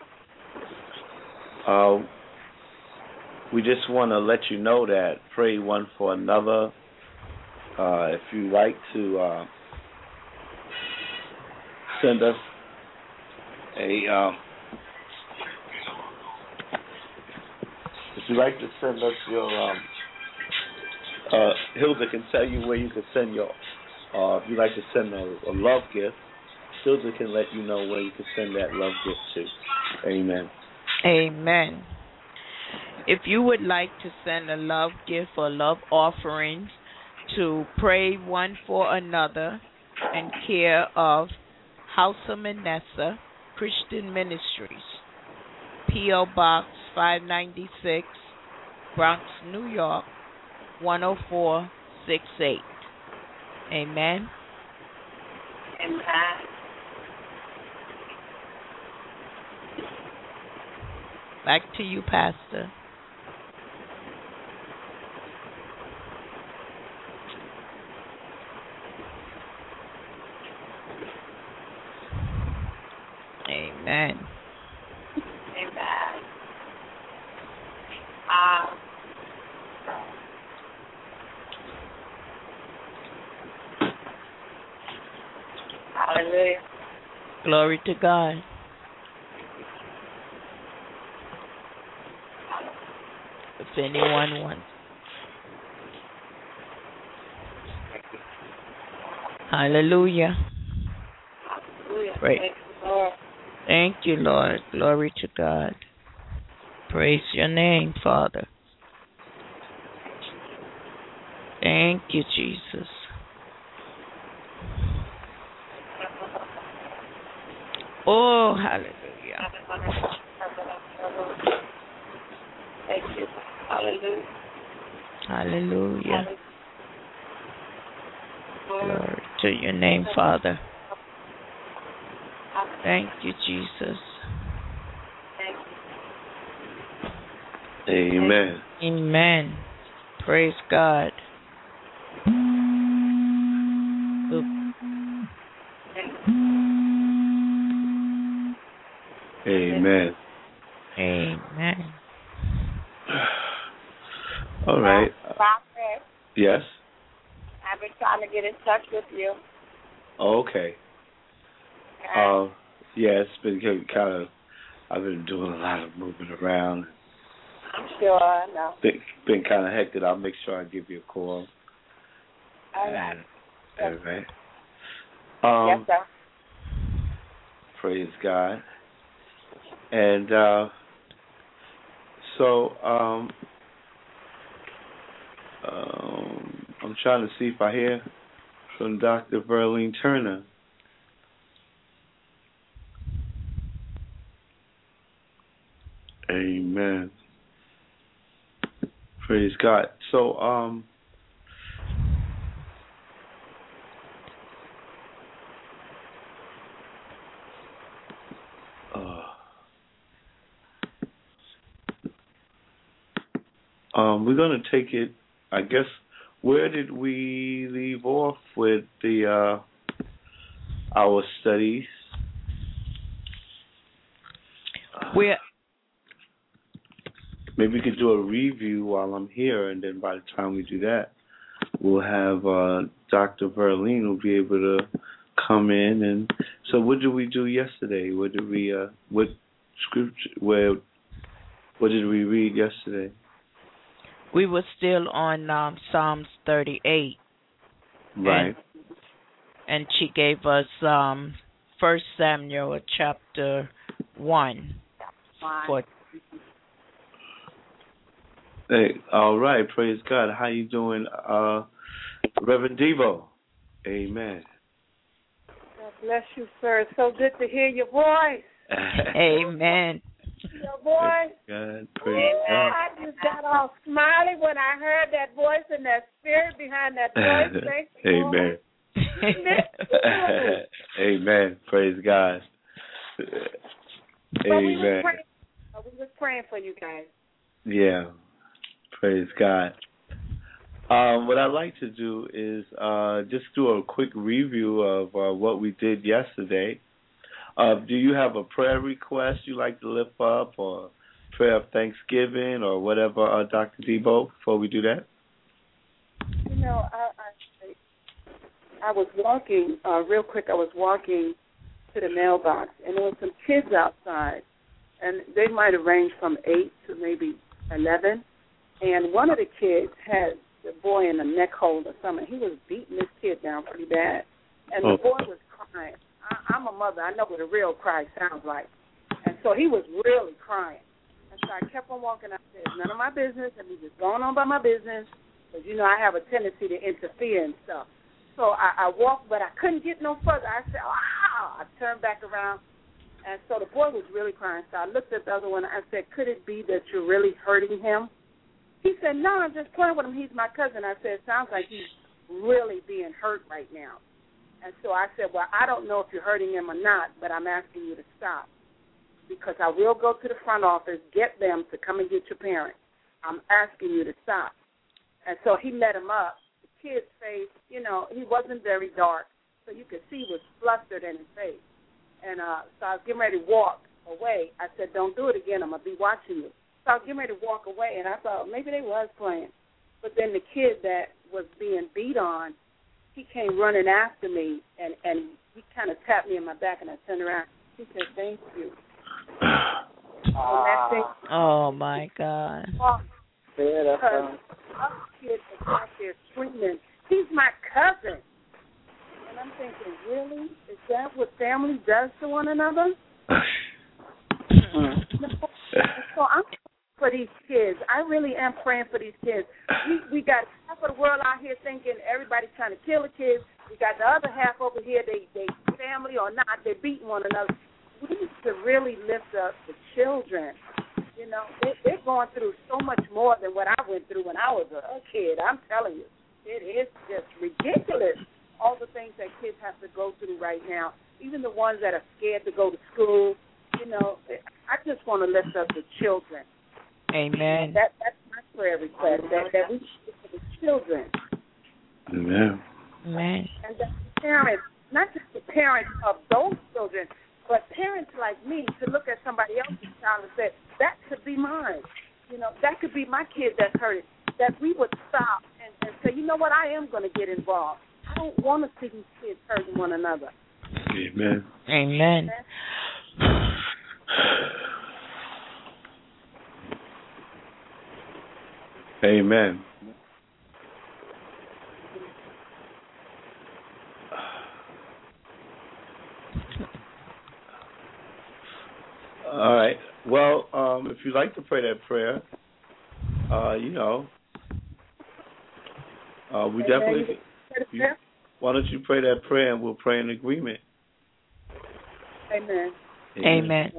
uh, we just want to let you know that pray one for another. Uh, if you like to uh, send us a, um, if you like to send us your, um, uh, Hilda can tell you where you can send your, uh, if you like to send a, a love gift, Hilda can let you know where you can send that love gift to. Amen. Amen. If you would like to send a love gift or love offering to Pray One for Another in care of House of Manasseh Christian Ministries, P O. Box five ninety-six, Bronx, New York, one oh four six eight. Amen. Amen. Back to you, Pastor. Amen. Amen. Um, hallelujah. Glory to God. If anyone wants. Hallelujah. Hallelujah. Right. Thank you, Lord. Thank you, Lord. Glory to God. Praise your name, Father. Thank you, Jesus. Oh, hallelujah. Thank you. Hallelujah. Hallelujah. Glory to your name, Father. Thank you, Jesus. Amen. Amen. Praise God. Oop. Amen. Amen. All right. Prophet, Yes. I've been trying to get in touch with you. Okay. Okay. Uh, yeah, it's been kind of. I've been doing a lot of moving around. I'm sure. I know. Been, been kind of hectic. I'll make sure I give you a call. All right. And, all right. Um, Yes, sir. Praise God. And uh, so, um, um, I'm trying to see if I hear from Doctor Verlene Turner. Amen. Praise God. So, um, uh, um, we're going to take it, I guess, where did we leave off with the uh, our studies? We're Maybe we could do a review while I'm here, and then by the time we do that, we'll have uh, Doctor Verlene will be able to come in. And so, what did we do yesterday? What did we? Uh, what scripture? Where? What did we read yesterday? we were still on um, Psalms thirty-eight. Right. And, and she gave us um, First Samuel chapter one. For Hey, all right. Praise God. How you doing, uh, Reverend Devo? Amen. God bless you, sir. It's so good to hear your voice. Amen. Your voice. God, praise God. I just got all smiley when I heard that voice and that spirit behind that voice. Thank you. Amen. Amen. Praise God. But we were Amen. praying, we were praying for you guys. Yeah. Praise God. Um, what I'd like to do is uh, just do a quick review of uh, what we did yesterday. Uh, do you have a prayer request you'd like to lift up, or prayer of thanksgiving, or whatever, uh, Doctor Debo, before we do that? You know, I I, I was walking, uh, real quick, I was walking to the mailbox, and there were some kids outside, and they might have ranged from eight to maybe eleven, and one of the kids had the boy in a neck hold or something. He was beating this kid down pretty bad, and oh. the boy was crying. I, I'm a mother. I know what a real cry sounds like. And so he was really crying. And so I kept on walking. I said, it's none of my business. And me just going on by my business. Because, you know, I have a tendency to interfere and stuff. So I, I walked, but I couldn't get no further. I said, ah! I turned back around. And so the boy was really crying. So I looked at the other one. And I said, could it be that you're really hurting him? He said, no, I'm just playing with him. He's my cousin. I said, it sounds like he's really being hurt right now. And so I said, well, I don't know if you're hurting him or not, but I'm asking you to stop, because I will go to the front office, get them to come and get your parents. I'm asking you to stop. And so he let him up. The kid's face, you know, he wasn't very dark, so you could see he was flustered in his face. And uh, so I was getting ready to walk away. I said, don't do it again. I'm going to be watching you. So I was getting ready to walk away, and I thought maybe they was playing. But then the kid that was being beat on, he came running after me, and, and he kind of tapped me in my back, and I turned around. He said, thank you. Uh, oh, my God. Because our kid is out there screaming, he's my cousin. And I'm thinking, really? Is that what family does to one another? So I'm for these kids. I really am praying for these kids. We we got half of the world out here thinking everybody's trying to kill the kids. We got the other half over here, they they family or not, they're beating one another. We need to really lift up the children. You know, they, they're going through so much more than what I went through when I was a kid. I'm telling you, it is just ridiculous, all the things that kids have to go through right now, even the ones that are scared to go to school. You know, I just want to lift up the children. Amen. That that's my prayer request, that, that we should for the children. Amen. Amen. And the parents, not just the parents of those children, but parents like me to look at somebody else's child and say, that could be mine. You know, that could be my kid that's hurting. That we would stop and, and say, you know what, I am going to get involved. I don't want to see these kids hurting one another. Amen. Amen. Amen. All right. Well, um, if you'd like to pray that prayer, uh, you know, Uh, we Amen. definitely. You, why don't you pray that prayer and we'll pray in agreement? Amen. Amen. Amen.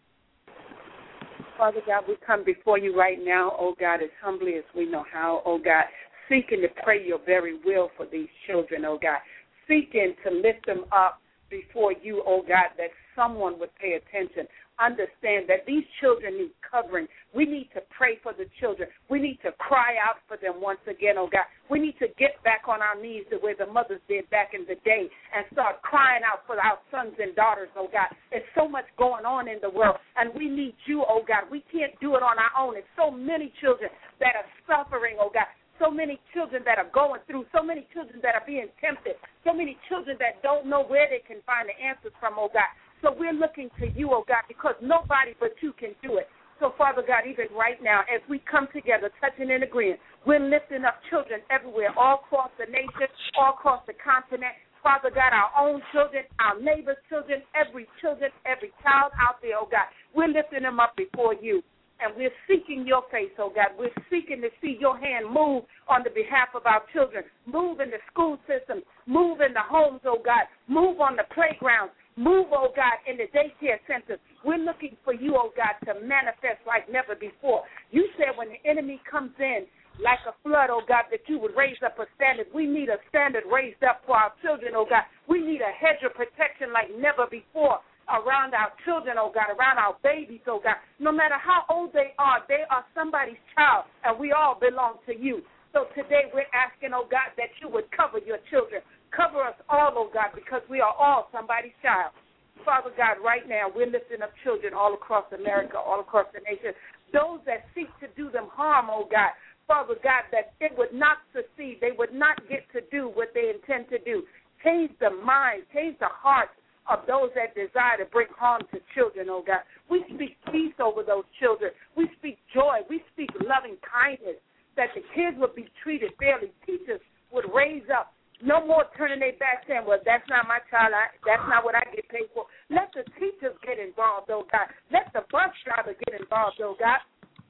Father God, we come before you right now, oh God, as humbly as we know how, oh God, seeking to pray your very will for these children, oh God, seeking to lift them up before you, oh God, that someone would pay attention. Understand that these children need covering. We need to pray for the children. We need to cry out for them once again, oh God. We need to get back on our knees the way the mothers did back in the day and start crying out for our sons and daughters, oh God. There's so much going on in the world, and we need you, oh God. We can't do it on our own. There's so many children that are suffering, oh God. So many children that are going through, so many children that are being tempted, so many children that don't know where they can find the answers from, oh God. So we're looking to you, oh God, because nobody but you can do it. So, Father God, even right now, as we come together, touching and agreeing, we're lifting up children everywhere, all across the nation, all across the continent. Father God, our own children, our neighbors' children, every children, every child out there, oh God, we're lifting them up before you. And we're seeking your face, oh God. We're seeking to see your hand move on the behalf of our children. Move in the school system. Move in the homes, oh God. Move on the playgrounds. Move, oh God, in the daycare centers. We're looking for you, oh God, to manifest like never before. You said when the enemy comes in like a flood, oh God, that you would raise up a standard. We need a standard raised up for our children, oh God. We need a hedge of protection like never before around our children, oh God, around our babies, oh God. No matter how old they are, they are somebody's child, and we all belong to you. So today we're asking, oh God, that you would cover your children. Cover us all, oh God, because we are all somebody's child. Father God, right now we're lifting up children all across America, all across the nation, those that seek to do them harm, oh God. Father God, that it would not succeed. They would not get to do what they intend to do. Change the minds, change the hearts of those that desire to bring harm to children, oh God. We speak peace over those children. We speak joy. We speak loving kindness, that the kids would be treated fairly. Teachers would raise up. No more turning their back saying, well, that's not my child. I, that's not what I get paid for. Let the teachers get involved, oh God. Let the bus driver get involved, oh God.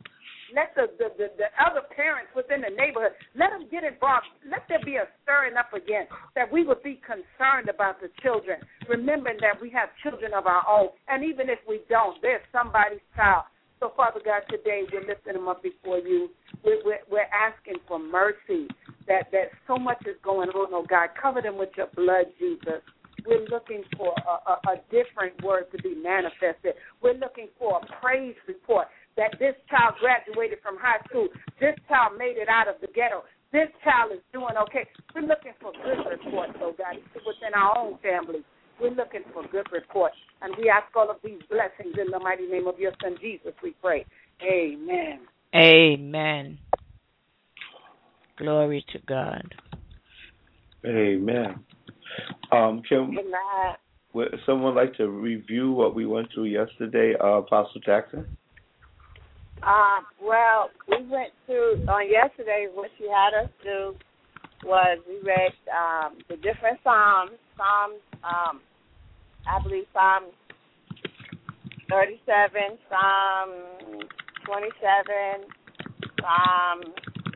Let the, the, the, the other parents within the neighborhood, let them get involved. Let there be a stirring up again, that we would be concerned about the children, remembering that we have children of our own. And even if we don't, there's somebody's child. So, Father God, today we're lifting them up before you. We're, we're, we're asking for mercy, that, that so much is going on, oh God. Cover them with your blood, Jesus. We're looking for a, a, a different word to be manifested. We're looking for a praise report, that this child graduated from high school. This child made it out of the ghetto. This child is doing okay. We're looking for good reports, oh God, within our own family. We're looking for good reports. And we ask all of these blessings in the mighty name of your Son, Jesus, we pray. Amen. Amen. Glory to God. Amen. Um, can would someone like to review what we went through yesterday, uh, Apostle Jackson? Um, well, we went through, on yesterday, what she had us do was we read um, the different Psalms, Psalms, um, I believe Psalm thirty-seven, Psalm twenty-seven, Psalm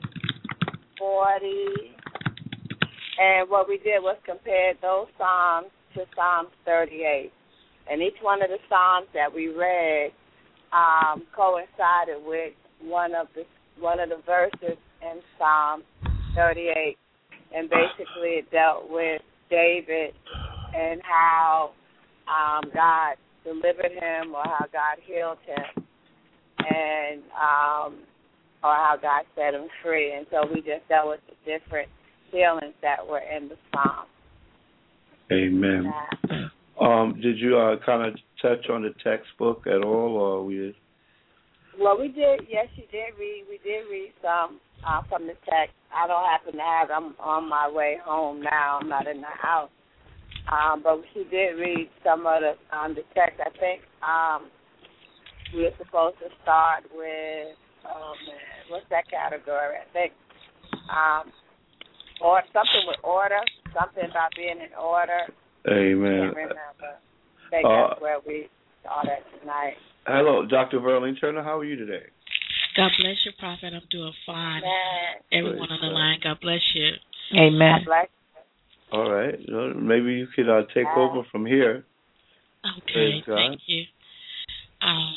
forty, and what we did was compare those Psalms to Psalm thirty-eight. And each one of the Psalms that we read Um, coincided with one of the one of the verses in Psalm thirty-eight, and basically it dealt with David and how um, God delivered him, or how God healed him, and um, or how God set him free. And so we just dealt with the different healings that were in the Psalm. Amen. Yeah. Um, did you uh, kind of touch on the textbook at all, or we? Well, we did. Yes, you did read. We did read some uh, from the text. I don't happen to have. I'm on my way home now. I'm not in the house, um, but she did read some of the um, the text. I think um, we were supposed to start with. Oh man, what's that category? I think um, or something with order. Something about being in order. Amen. I can't remember. I think uh, that's where we started tonight. Hello, Doctor Verlene Turner. How are you today? God bless you, Prophet. I'm doing fine. Man. Everyone on the line, God bless you. Amen. All right. Well, maybe you could uh, take over from here. Okay, thank you. Um,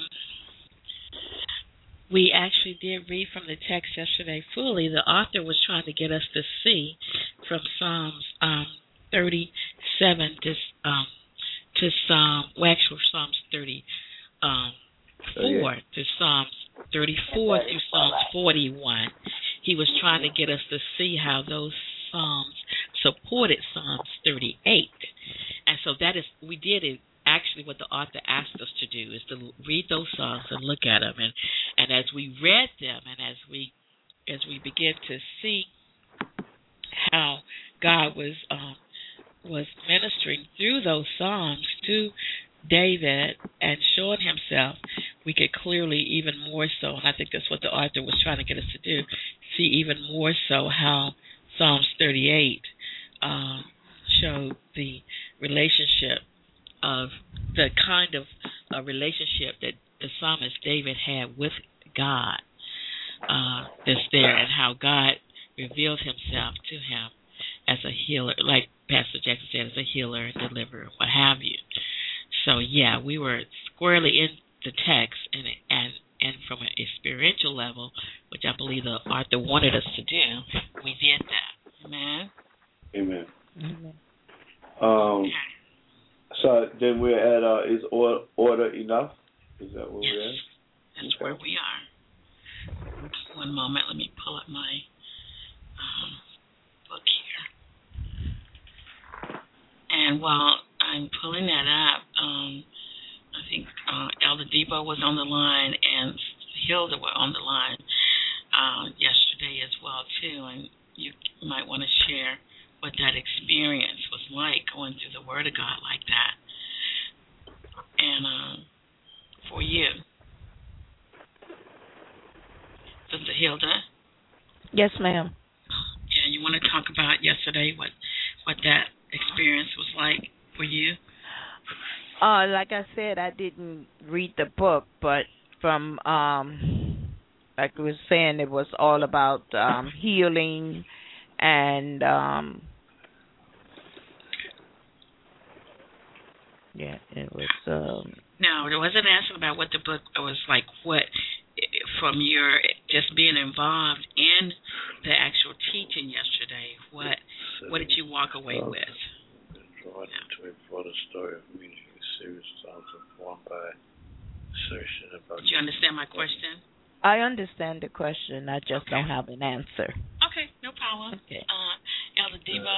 we actually did read from the text yesterday fully. The author was trying to get us to see from Psalms um, thirty-seven to um, to Psalm, well, actually Psalms thirty-four to Psalms thirty-four through Psalms forty-one. He was trying to get us to see how those Psalms supported Psalms thirty-eight. And so that is, we did it. Actually, what the author asked us to do is to read those songs and look at them, and, and as we read them, and as we as we begin to see how God was um, was ministering through those songs to David and showing Himself, we could clearly even more so, and I think that's what the author was trying to get us to do, see even more so how Psalms thirty-eight um, showed the relationship of the kind of uh, relationship that the psalmist David had with God uh, that's there, and how God revealed Himself to him as a healer, like Pastor Jackson said, as a healer and deliverer, what have you. So, yeah, we were squarely in the text, and and, and from an experiential level, which I believe the author wanted us to do, we did that. Amen? Amen. Amen. Um, so then we're at, uh, is order, order enough? Is that where yes. we're at? That's okay. Where we are. One moment, let me pull up my um, book here. And while I'm pulling that up, um, I think uh, Elder Debo was on the line and Hilda were on the line uh, yesterday as well, too. And you might want to share what that experience was like, going through the Word of God like that. And um, for you, Sister Hilda? Yes, ma'am. Yeah, you want to talk about yesterday, what what that experience was like for you? Uh, like I said, I didn't read the book, but from, um, like I was saying, it was all about um, healing and... Um, Yeah, it was. Um, no, it wasn't asking about what the book was like. What, from your just being involved in the actual teaching yesterday, what what did you walk away with? Drawn into it for the story of meaning a series of songs informed by assertion about. Did you understand my question? I understand the question. I just okay. don't have an answer. Okay, no problem. Okay. Uh, Elder Debo.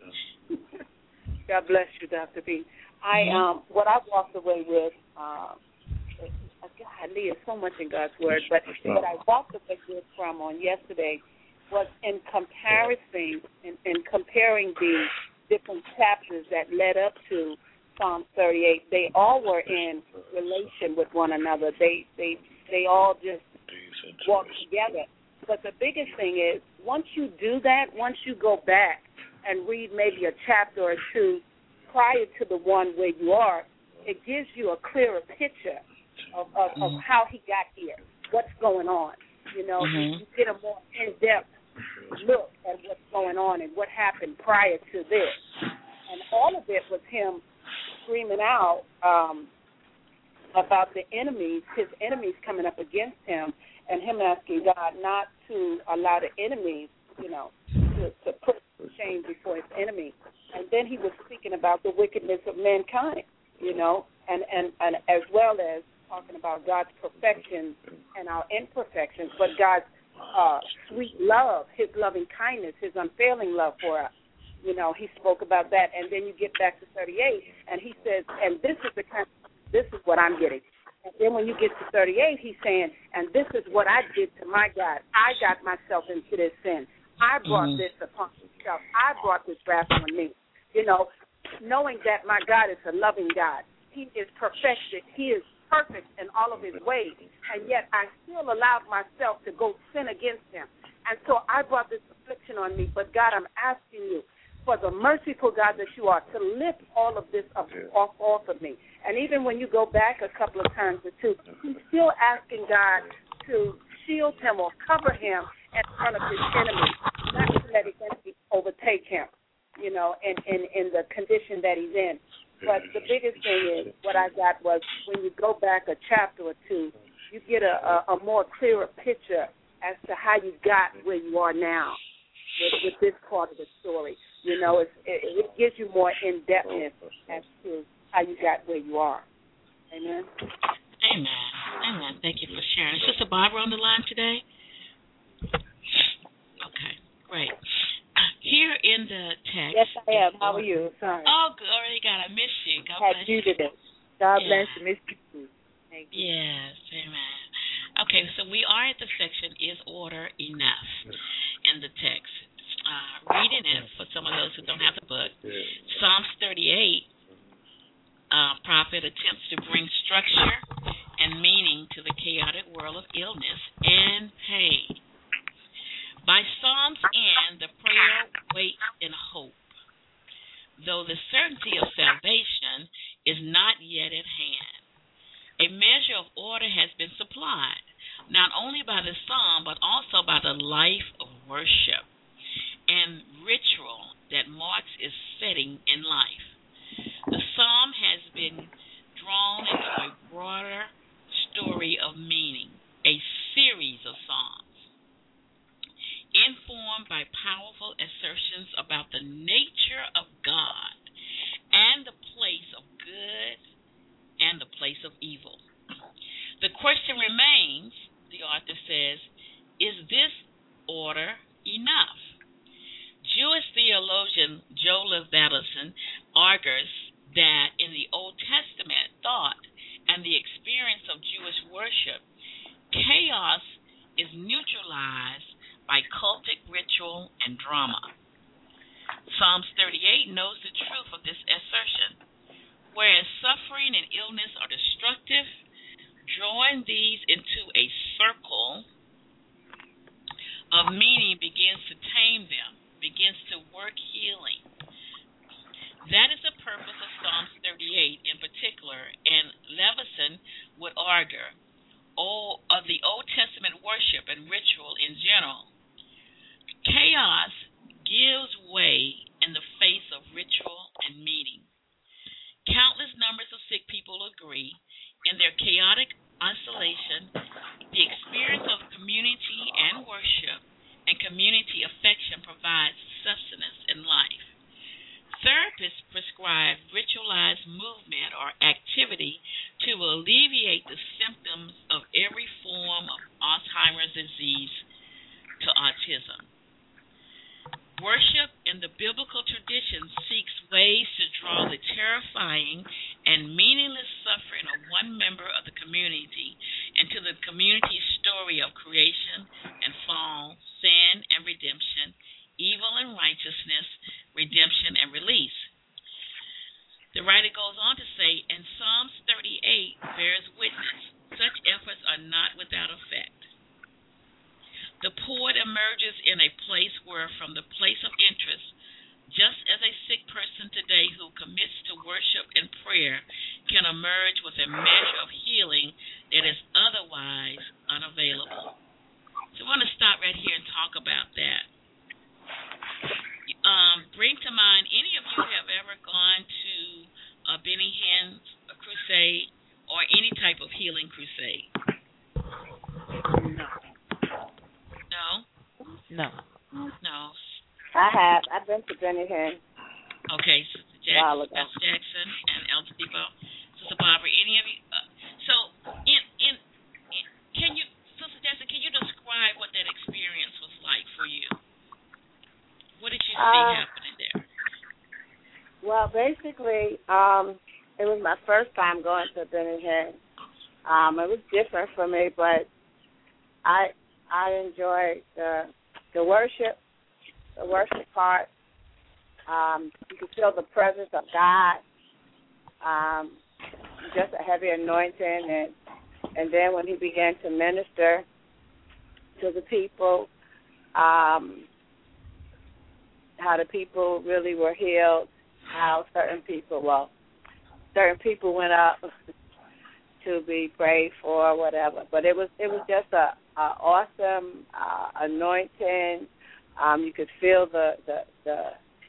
God bless you, Doctor B. I um, what I walked away with, um, God, there's so much in God's Word, but what I walked away with from on yesterday was in comparison, in, in comparing the different chapters that led up to Psalm thirty-eight. They all were in relation with one another. They they they all just walk together. But the biggest thing is, once you do that, once you go back and read maybe a chapter or two prior to the one where you are, it gives you a clearer picture of, of, mm-hmm. of how he got here, what's going on. You know, mm-hmm. you get a more in-depth look at what's going on and what happened prior to this. And all of it was him screaming out um, about the enemies, his enemies coming up against him, and him asking God not to allow the enemies, you know, to, to put shame before his enemy. And then he was speaking about the wickedness of mankind, you know, and, and, and as well as talking about God's perfections and our imperfections, but God's uh, sweet love, his loving kindness, his unfailing love for us. You know, he spoke about that. And then you get back to thirty-eight, and he says, and this is the kind of, this is what I'm getting. And then when you get to thirty-eight, he's saying, and this is what I did to my God. I got myself into this sin. I brought mm-hmm. this upon myself. I brought this wrath on me. You know, knowing that my God is a loving God. He is perfected. He is perfect in all of his ways. And yet I still allowed myself to go sin against him. And so I brought this affliction on me. But, God, I'm asking you, for the merciful God that you are, to lift all of this up, off, off of me. And even when you go back a couple of times or two, he's still asking God to shield him or cover him in front of his enemy, not to let his enemy overtake know, in, in, in the condition that he's in. But the biggest thing is what I got was when you go back a chapter or two, you get a, a, a more clearer picture as to how you got where you are now with, with this part of the story. You know, it's, it, it gives you more in-depthness as to how you got where you are. Amen? Amen. Amen. Thank you for sharing. Is Sister Barbara on the line today? Okay, great. Here in the text. Yes, I am. How are you? Sorry. Oh, glory to God. I miss you. God Had bless you you. today. God Yeah. bless you. Miss you. Thank you. Yes, amen. Okay, so we are at the section, Is Order Enough, in the text. Uh, reading it for some of those who don't have the book. Psalms thirty-eight, uh, prophet attempts to bring structure and meaning to the chaotic world of illness and pain. By Psalm's end, the prayer waits in hope, though the certainty of salvation is not yet at hand. A measure of order has been supplied, not only by the psalm, but also by the life of worship and ritual that marks its setting in life. The psalm has been drawn into a broader story of meaning, a series of psalms, informed by powerful assertions about the nature of God and the place of good and the place of evil. The question remains, the author says, is this order enough? Jewish theologian Joel Valentin argues that in the Old Testament thought and the experience of Jewish worship, chaos is neutralized by cultic ritual and drama. Psalms thirty-eight knows the truth of this assertion. Whereas suffering and illness are destructive, drawing these into a circle of meaning begins to tame them, begins to work healing. That is the purpose of Psalms thirty-eight in particular, and Levinson would argue, all of the Old Testament worship and ritual in general. Chaos gives way in the face of ritual and meaning. Countless numbers of sick people agree in their chaotic isolation, the experience of community and worship and community affection provides sustenance in life. Therapists prescribe ritualized movement or activity to alleviate the symptoms of every form of Alzheimer's disease to autism. Worship in the biblical tradition seeks ways to draw the terrifying and meaningless suffering of one member of the community into the community's story of creation and fall, sin and redemption, evil and righteousness, redemption and release. The writer goes on to say, and Psalms thirty-eight bears witness, such efforts are not without effect. The poet emerges in a place where, from the place of interest, just as a sick person today who commits to worship and prayer can emerge with a measure of healing that is otherwise unavailable. So I want to stop right here and talk about that. Um, bring to mind, any of you have ever gone to a Benny Hinn crusade or any type of healing crusade? No. No? No. No. I have. I've been to Benny Hinn. Okay, Sister Jackson, Pastor Jackson, and Elder Depot, Sister Barbara. Any of you? Uh, so, in, in in can you, Sister Jackson, can you describe what that experience was like for you? What did you see uh, happening there? Well, basically, um, it was my first time going to Benny Hinn. Um, it was different for me, but I I enjoyed the the worship, the worship part. Um, you could feel the presence of God, um, just a heavy anointing, and and then when he began to minister to the people, um, how the people really were healed, how certain people, well, certain people went up to be prayed for, or whatever. But it was it was just a, a awesome uh, anointing. Um, you could feel the, the the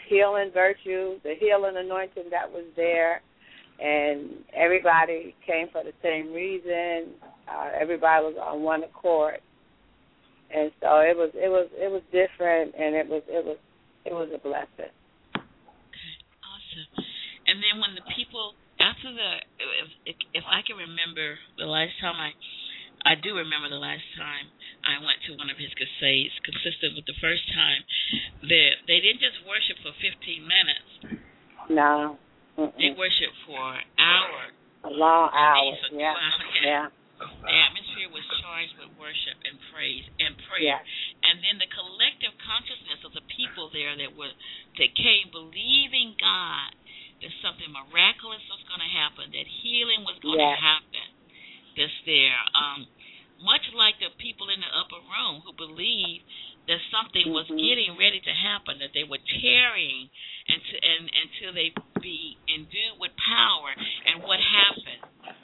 healing virtue, the healing anointing that was there, and everybody came for the same reason. Uh, everybody was on one accord, and so it was it was it was different, and it was it was it was a blessing. Awesome. And then when the people after the, if, if I can remember the last time I, I do remember the last time I went to one of his crusades, consistent with the first time, that they didn't just worship for fifteen minutes. No. Mm-mm. They worshiped for hours. A long hour. Yeah. yeah. The atmosphere was charged with worship and praise and prayer. Yeah. And then the collective consciousness of the people there that were that came believing God that something miraculous was going to happen, that healing was going yeah. to happen. That's there. Um, much like the people in the upper room who believed that something mm-hmm. was getting ready to happen, that they were tarrying until, and, until they be endued with power. And what happened?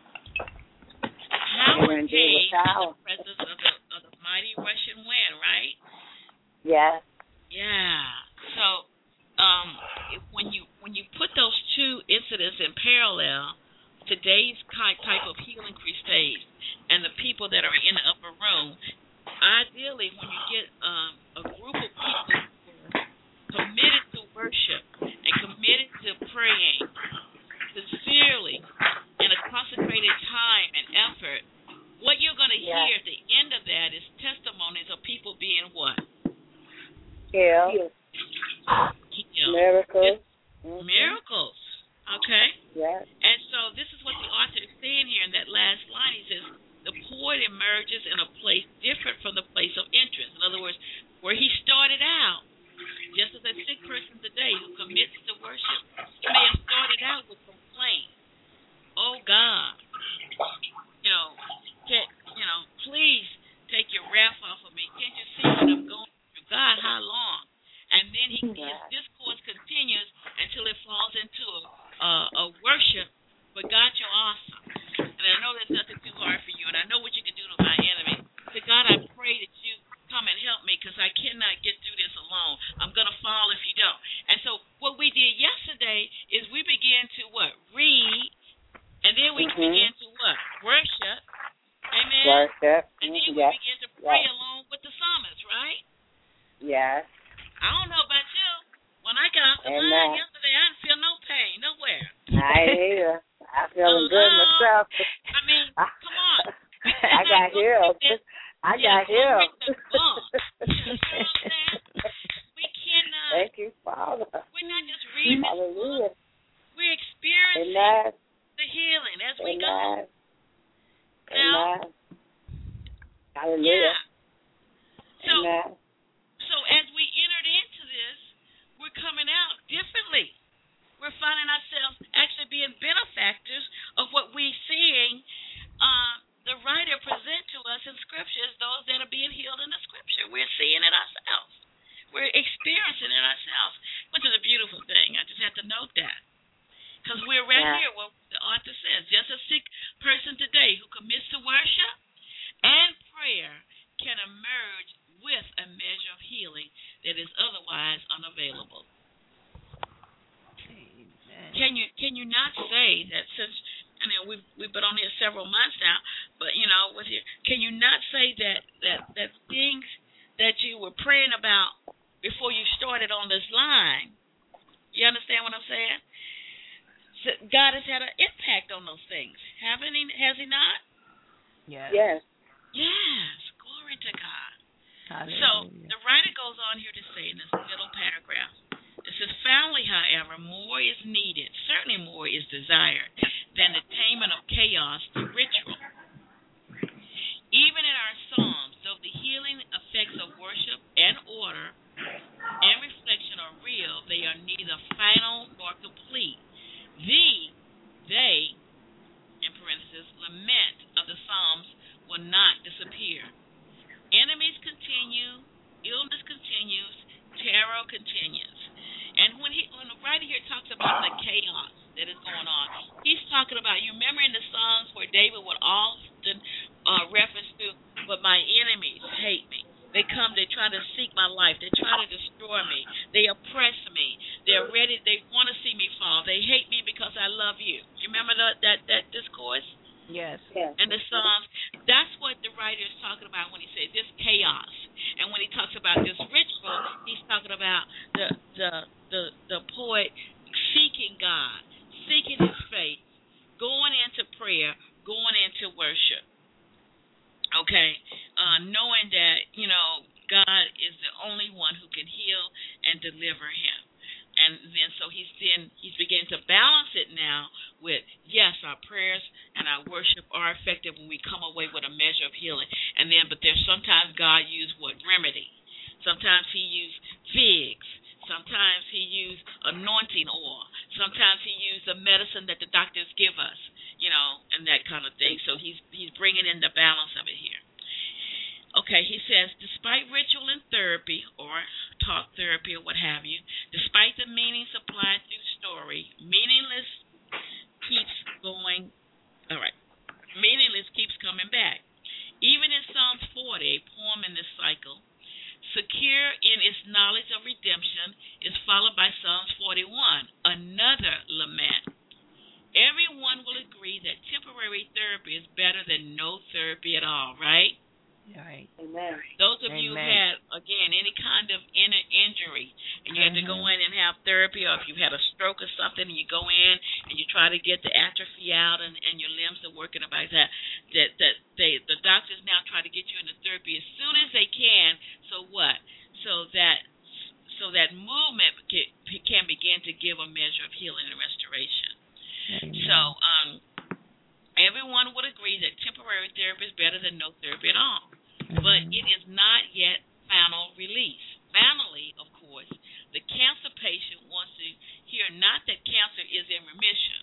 Power came in the presence of the, of the mighty Russian wind, right? Yes. Yeah. So um, if, when you when you put those two incidents in parallel, today's type of healing crusade and the people that are in the upper room, ideally when you get um, a group of people who are committed to worship and committed to praying sincerely in a consecrated time and effort, what you're going to yes. hear at the end of that is testimonies of people being what? Healed. Healed. Miracles. Mm-hmm. Miracles. Okay? Yes. And so this is what the author is saying here in that last line. He says, the poet emerges in a place different from the place of entrance. In other words, where he started out, just as a sick person today who commits to worship, he may have started out with complaint. Oh, God, you know, can, you know, please take your wrath off of me. Can't you see what I'm going through? God, how long? And then he, his discourse continues until it falls into a, uh, a worship. But God, you're awesome. And I know there's nothing too hard for you. And I know what you can do to my enemy. So God, I pray that you come and help me because I cannot get through this alone. I'm going to fall if you don't. And so what we did yesterday is we began to what? Read. And then we mm-hmm. began to what? Worship. Amen. Worship. And then we yes. began to pray yes. along with the psalmist, right? Yes. I don't know about you. When I got off the Amen. line yesterday, I didn't feel no pain nowhere. I ain't either. I'm feeling good myself. I mean, come on. I got healed. I got healed. You know what I'm saying? We cannot. Thank you, Father. We're not just reading. Hallelujah. We're experiencing Amen. the healing as we Amen. go. Now, Amen. Hallelujah. Yeah. So, Amen. so as we entered into this, we're coming out differently. We're finding ourselves actually being benefactors of what we're seeing uh, the writer present to us in Scripture as those that are being healed in the Scripture. We're seeing it ourselves. We're experiencing it ourselves, which is a beautiful thing. I just have to note that. Because we're right yeah. here, what the author says. Just a sick person today who commits to worship and prayer can emerge with a measure of healing that is otherwise unavailable. Amen. Can you can you not say that since I mean we've we've been on here several months now, but you know with you, can you not say that that that things that you were praying about before you started on this line? You understand what I'm saying? So God has had an impact on those things, haven't he? Has he not? Yes. Yes. Yes. Glory to God. Hallelujah. So the writer goes on here to say in this middle paragraph, it says, finally, however, more is needed, certainly more is desired, than the taming of chaos through ritual. Even in our Psalms, though the healing effects of worship and order and reflection are real, they are neither final nor complete. The, they, in parentheses, lament of the Psalms will not disappear. Enemies continue, illness continues, terror continues. And when he, when the writer here talks about the chaos that is going on, he's talking about, you remember in the Psalms where David would often uh, reference to, but my enemies hate me. They come, they try to seek my life. They try to destroy me. They oppress me. They're ready. They want to see me fall. They hate me because I love you. You remember that that, that discourse? Yes. Yes. And the Psalms, that's what the writer is talking about when he says this chaos. And when he talks about this ritual, he's talking about the the the, the poet seeking God, seeking his face, going into prayer, going into worship. Okay? Uh, knowing that, you know, God is the only one who can heal and deliver him. And then so he's then he's beginning to balance it now with, yes, our prayers and our worship are effective when we come away with a measure of healing. And then but there's sometimes God used what? Remedy. Sometimes he used figs. Sometimes he used anointing oil. Sometimes he used the medicine that the doctors give us, you know, and that kind of thing. So he's he's bringing in the balance of it here. Okay, he says, despite ritual and therapy, or talk therapy, or what have you, despite the meaning supplied through story, meaningless keeps going, all right, meaningless keeps coming back. Even in Psalms forty, a poem in this cycle, secure in its knowledge of redemption, is followed by Psalms forty-one, another lament. Everyone will agree that temporary therapy is better than no therapy at all, right? Right. Amen. Those of you who had, again, any kind of inner injury, and you had to go in and have therapy, or if you had a stroke or something, and you go in and you try to get the atrophy out, and, and your limbs are working about that, that that they the doctors now try to get you into therapy as soon as they can. So what? So that so that movement can, can begin to give a measure of healing and restoration. Amen. So um, everyone would agree that temporary therapy is better than no therapy at all. Mm-hmm. But it is not yet final release. Finally, of course, the cancer patient wants to hear not that cancer is in remission,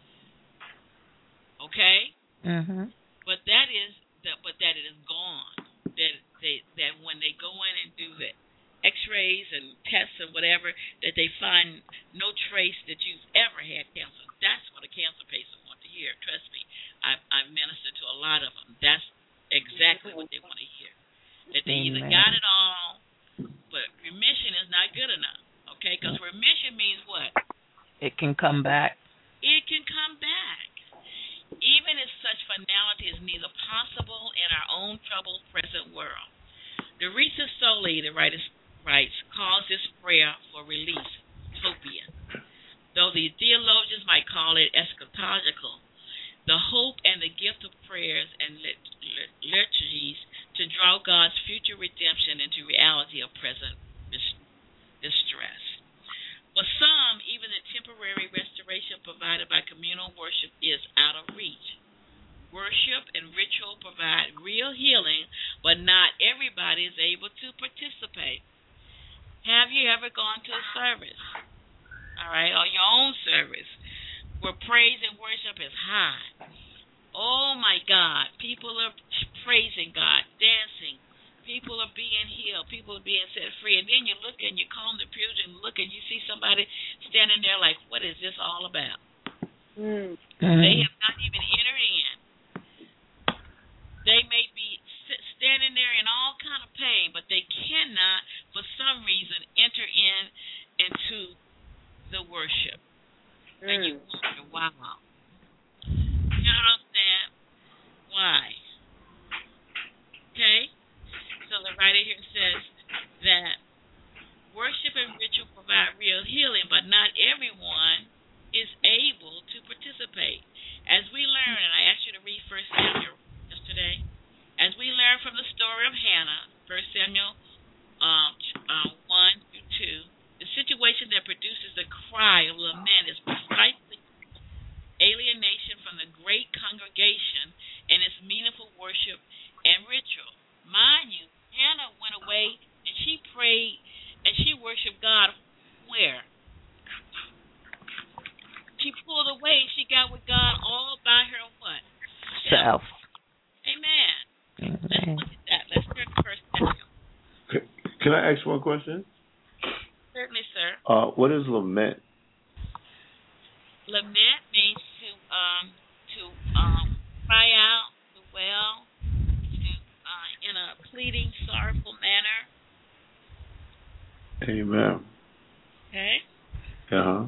okay? Mm-hmm. But that is that, but that it is gone. That they that when they go in and do the X-rays and tests and whatever, that they find no trace that you've ever had cancer. That's what a cancer patient wants to hear. Trust me, I've I've ministered to a lot of them. That's exactly what they want to hear. That they Amen. either got it all, but remission is not good enough. Okay, because remission means what? It can come back. It can come back. Even if such finality is neither possible in our own troubled present world. Teresa Soli, the writer writes, calls this prayer for release utopia. Though the theologians might call it eschatological, the hope and the gift of prayers and lit- lit- liturgies to draw God's future redemption into reality of present mis- distress. For some, even the temporary restoration provided by communal worship is out of reach. Worship and ritual provide real healing, but not everybody is able to participate. Have you ever gone to a service, all right, or your own service, where praise and worship is high? Oh, my God. People are praising God, dancing. People are being healed. People are being set free. And then you look and you comb the pews and look and you see somebody standing there like, what is this all about? Mm. They have not even entered in. They may be standing there in all kind of pain, but they cannot, for some reason, enter in into the worship. Mm. And you wonder, wow. You understand? Why? Okay? So the writer here says that worship and ritual provide real healing, but not everyone is able to participate. As we learn, and I asked you to read First Samuel yesterday, as we learn from the story of Hannah, First Samuel um, uh, one through two, the situation that produces the cry of lament is precisely alienation from the great congregation and its meaningful worship and ritual. Mind you, Hannah went away and she prayed and she worshiped God where? She pulled away. She got with God all by her what? Self. Amen. Amen. Let's look at that. Let's turn to First Samuel. Can I ask one question? Certainly, sir. Uh, what is lament? Lament means to um to um cry out, to wail, to uh, in a pleading, sorrowful manner. Amen. Okay. Uh-huh.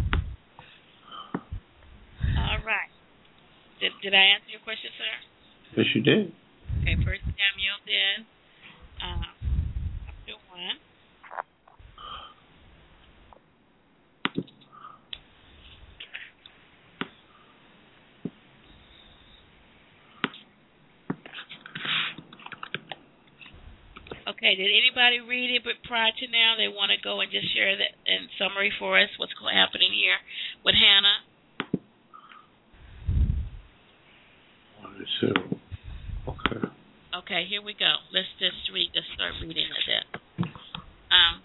All right. Did, did I answer your question, sir? Yes, you did. Okay, First Samuel then, um, chapter one. Okay, did anybody read it but prior to now? They want to go and just share that in summary for us, what's happening here with Hannah? One, two. Okay. Okay, here we go. Let's just read, let's start reading it. Um,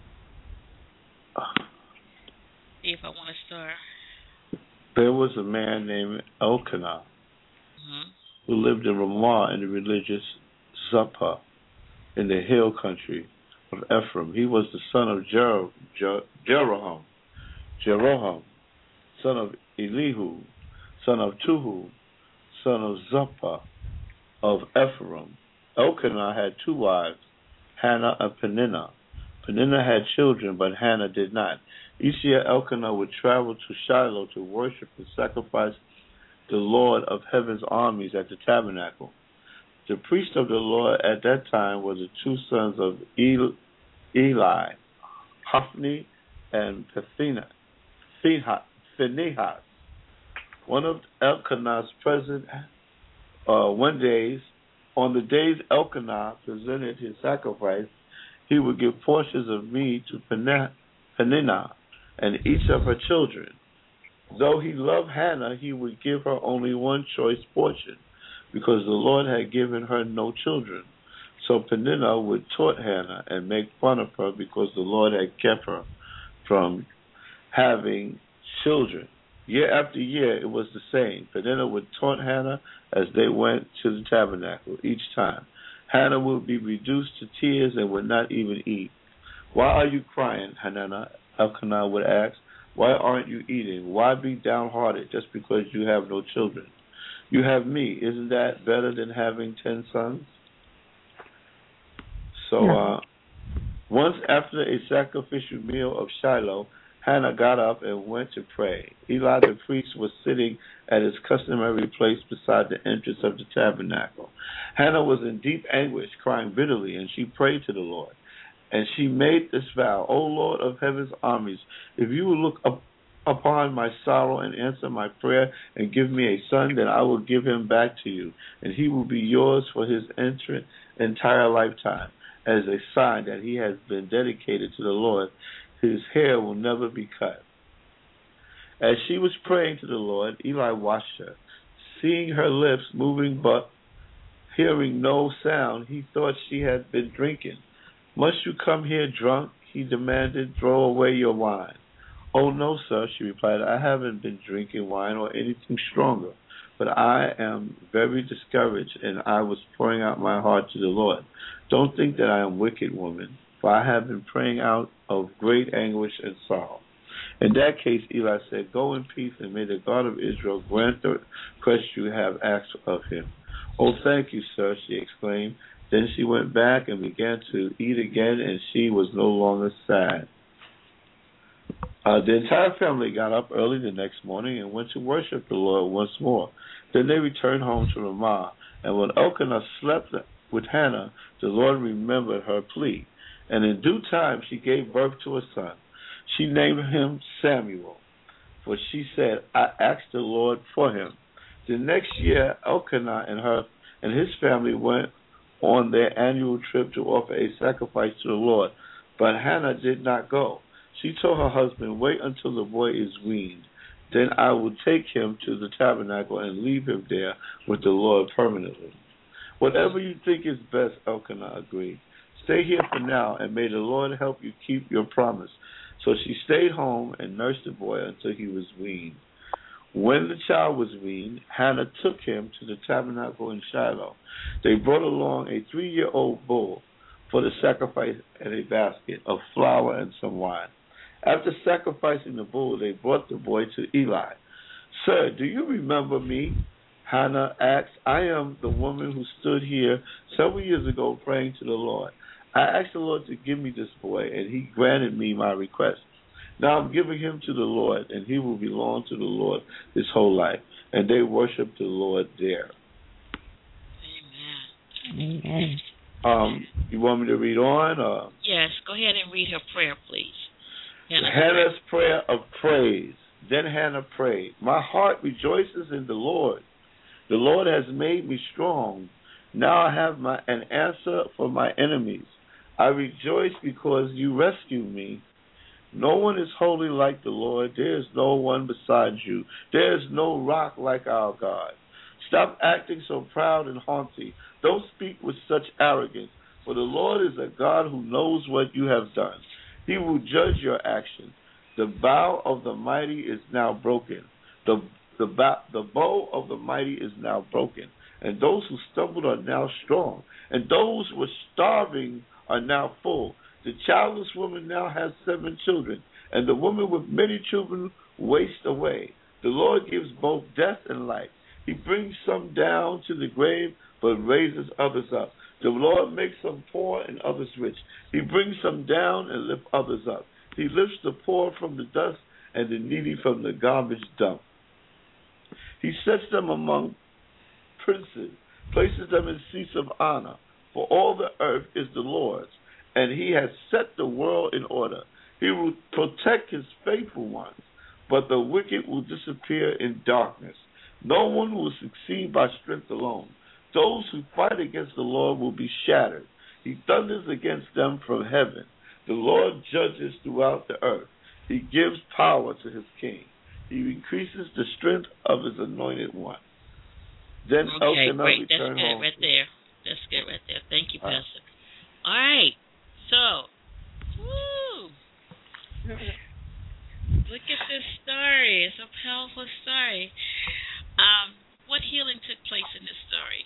see if I want to start. There was a man named Elkanah Mm-hmm. who lived in Ramah in the religious Zuppah in the hill country of Ephraim. He was the son of Jer- Jer- Jeroham, Jeroham, son of Elihu, son of Tuhu, son of Zuppah of Ephraim. Elkanah had two wives, Hannah and Peninnah. Peninnah had children, but Hannah did not. Each year Elkanah would travel to Shiloh to worship and sacrifice the Lord of heaven's armies at the tabernacle. The priest of the Lord at that time were the two sons of Eli, Hophni and Phinehas. One of Elkanah's present uh, one days, on the days Elkanah presented his sacrifice, he would give portions of meat to Peninnah and each of her children. Though he loved Hannah, he would give her only one choice portion, because the Lord had given her no children. So Peninnah would taunt Hannah and make fun of her because the Lord had kept her from having children. Year after year, it was the same. Peninnah would taunt Hannah as they went to the tabernacle each time. Hannah would be reduced to tears and would not even eat. Why are you crying, Hannah? Elkanah would ask. Why aren't you eating? Why be downhearted just because you have no children? You have me. Isn't that better than having ten sons? So uh, once after a sacrificial meal of Shiloh, Hannah got up and went to pray. Eli the priest was sitting at his customary place beside the entrance of the tabernacle. Hannah was in deep anguish, crying bitterly, and she prayed to the Lord. And she made this vow, O Lord of heaven's armies, if you will look up upon my sorrow and answer my prayer and give me a son, then I will give him back to you, and he will be yours for his entire lifetime, as a sign that he has been dedicated to the Lord. His hair will never be cut. As she was praying to the Lord, Eli watched her. Seeing her lips moving but hearing no sound, he thought she had been drinking. Must you come here drunk? He demanded. Throw away your wine. Oh, no, sir, she replied. I haven't been drinking wine or anything stronger, but I am very discouraged, and I was pouring out my heart to the Lord. Don't think that I am wicked, woman, for I have been praying out of great anguish and sorrow. In that case, Eli said, go in peace, and may the God of Israel grant the request you have asked of him. Oh, thank you, sir, she exclaimed. Then she went back and began to eat again, and she was no longer sad. Uh, the entire family got up early the next morning and went to worship the Lord once more. Then they returned home to Ramah, and when Elkanah slept with Hannah, the Lord remembered her plea, and in due time she gave birth to a son. She named him Samuel, for she said, I asked the Lord for him. The next year, Elkanah and her and his family went on their annual trip to offer a sacrifice to the Lord, but Hannah did not go. She told her husband, wait until the boy is weaned. Then I will take him to the tabernacle and leave him there with the Lord permanently. Whatever you think is best, Elkanah agreed. Stay here for now, and may the Lord help you keep your promise. So she stayed home and nursed the boy until he was weaned. When the child was weaned, Hannah took him to the tabernacle in Shiloh. They brought along a three-year-old bull for the sacrifice and a basket of flour and some wine. After sacrificing the bull, they brought the boy to Eli. Sir, do you remember me? Hannah asked. I am the woman who stood here several years ago praying to the Lord. I asked the Lord to give me this boy, and he granted me my request. Now I'm giving him to the Lord, and he will belong to the Lord his whole life. And they worship the Lord there. Amen. Amen. Um, you want me to read on? Or? Yes, go ahead and read her prayer, please. Hannah Hannah's prayer of praise. Then Hannah prayed, my heart rejoices in the Lord. The Lord has made me strong. Now I have my, an answer for my enemies. I rejoice because you rescued me. No one is holy like the Lord. There is no one besides you. There is no rock like our God. Stop acting so proud and haughty. Don't speak with such arrogance, for the Lord is a God who knows what you have done. He will judge your actions. The bow of the mighty is now broken. The, the, bow, the bow of the mighty is now broken, and those who stumbled are now strong, and those who were starving are now full. The childless woman now has seven children, and the woman with many children wastes away. The Lord gives both death and life. He brings some down to the grave, but raises others up. The Lord makes some poor and others rich. He brings some down and lifts others up. He lifts the poor from the dust and the needy from the garbage dump. He sets them among princes, places them in seats of honor. For all the earth is the Lord's, and he has set the world in order. He will protect his faithful ones, but the wicked will disappear in darkness. No one will succeed by strength alone. Those who fight against the Lord will be shattered. He thunders against them from heaven. The Lord judges throughout the earth. He gives power to his king. He increases the strength of his anointed one. Then okay, Elkanah great. That's returned good home. right there. That's good right there. Thank you, All right. Pastor. All right. So, woo. Look at this story. It's a powerful story. Um, what healing took place in this story?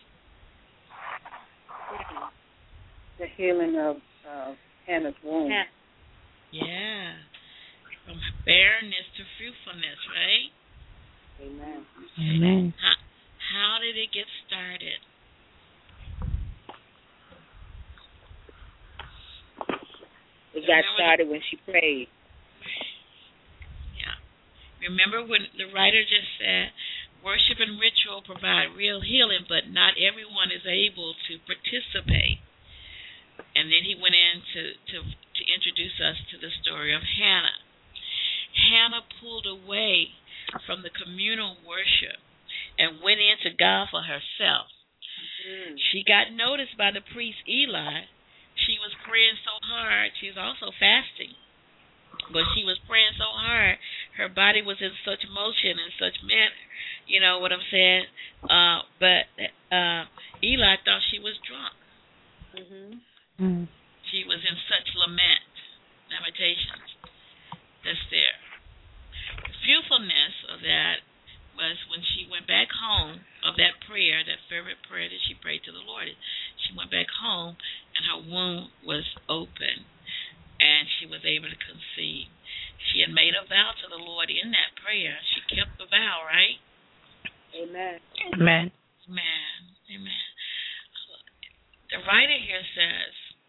The healing of uh, Hannah's womb. Yeah. From barrenness to fruitfulness, right? Amen. Amen. How, how did it get started? It got started when she prayed. Yeah. Remember when the writer just said, worship and ritual provide real healing, but not everyone is able to participate. And then he went in to, to, to introduce us to the story of Hannah. Hannah pulled away from the communal worship and went into God for herself. Mm. She got noticed by the priest Eli. She was praying so hard. She was also fasting. But she was praying so hard, her body was in such motion and such manner. You know what I'm saying? Uh, but uh, Eli thought she was drunk. Mm-hmm. Mm. She was in such lament, lamentations. That's there. The fearfulness of that was when she went back home of that prayer, that fervent prayer that she prayed to the Lord. She went back home and her womb was open and she was able to conceive. She had made a vow to the Lord in that prayer. She kept the vow, right? Amen. Amen. Amen. Amen. The writer here says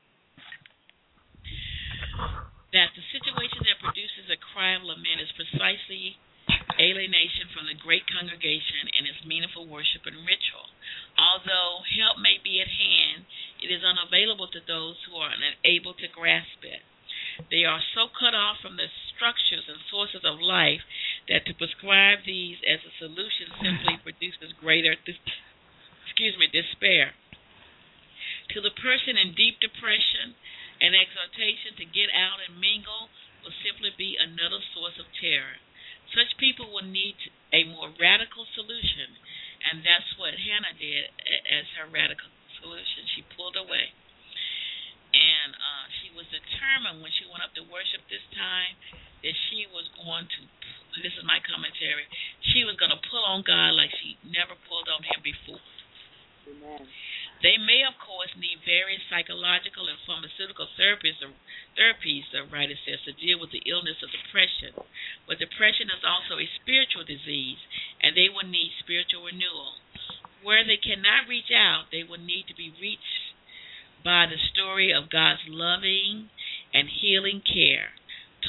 that the situation that produces a cry of lament is precisely alienation from the great congregation and its meaningful worship and ritual. Although help may be at hand, it is unavailable to those who are unable to grasp it. They are so cut off from the structures and sources of life that to prescribe these as a solution simply produces greater, excuse me, despair. To the person in deep depression, an exhortation to get out and mingle will simply be another source of terror. Such people will need a more radical solution, and that's what Hannah did as her radical solution. She pulled away. And uh, she was determined when she went up to worship this time that she was going to, this is my commentary, she was going to pull on God like she never pulled on him before. Amen. They may, of course, need various psychological and pharmaceutical therapies, or therapies, the writer says, to deal with the illness of depression. But depression is also a spiritual disease, and they will need spiritual renewal. Where they cannot reach out, they will need to be reached by the story of God's loving and healing care, told by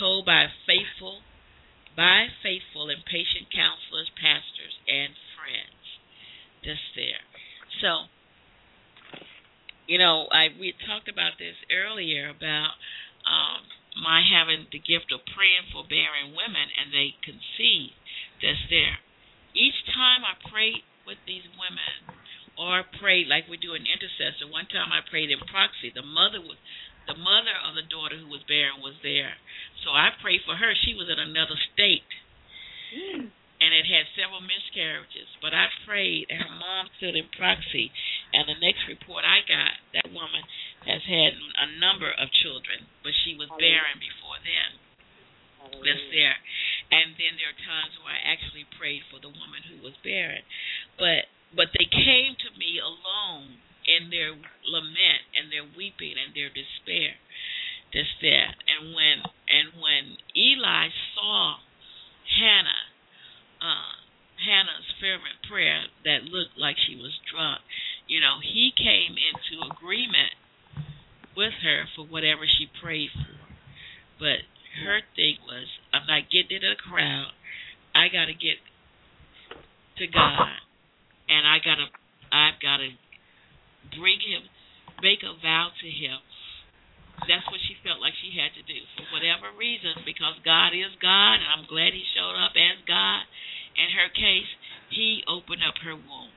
by faithful, by faithful and patient counselors, pastors, and friends. That's there. So, you know, I we talked about this earlier about um, my having the gift of praying for barren women, and they conceive. That's there. Each time I prayed with these women, or prayed like we do an intercessor. One time I prayed in proxy. The mother was, the mother of the daughter who was barren was there. So I prayed for her. She was in another state. Mm. And it had several miscarriages. But I prayed, and her mom stood in proxy. And the next report I got, that woman has had a number of children, but she was barren before then. That's there. And then there are times where I actually prayed for the woman who was barren. But but they came to me alone in their lament and their weeping and their despair. That's there. And when and when Eli saw Hannah, uh, Hannah's fervent prayer that looked like she was drunk, you know, he came into agreement with her for whatever she prayed for. But her thing was, I'm not getting into the crowd. I got to get to God, and I got to, I've got to bring him, make a vow to him. That's what she felt like she had to do for whatever reason, because God is God, and I'm glad he showed up as God. In her case, he opened up her womb.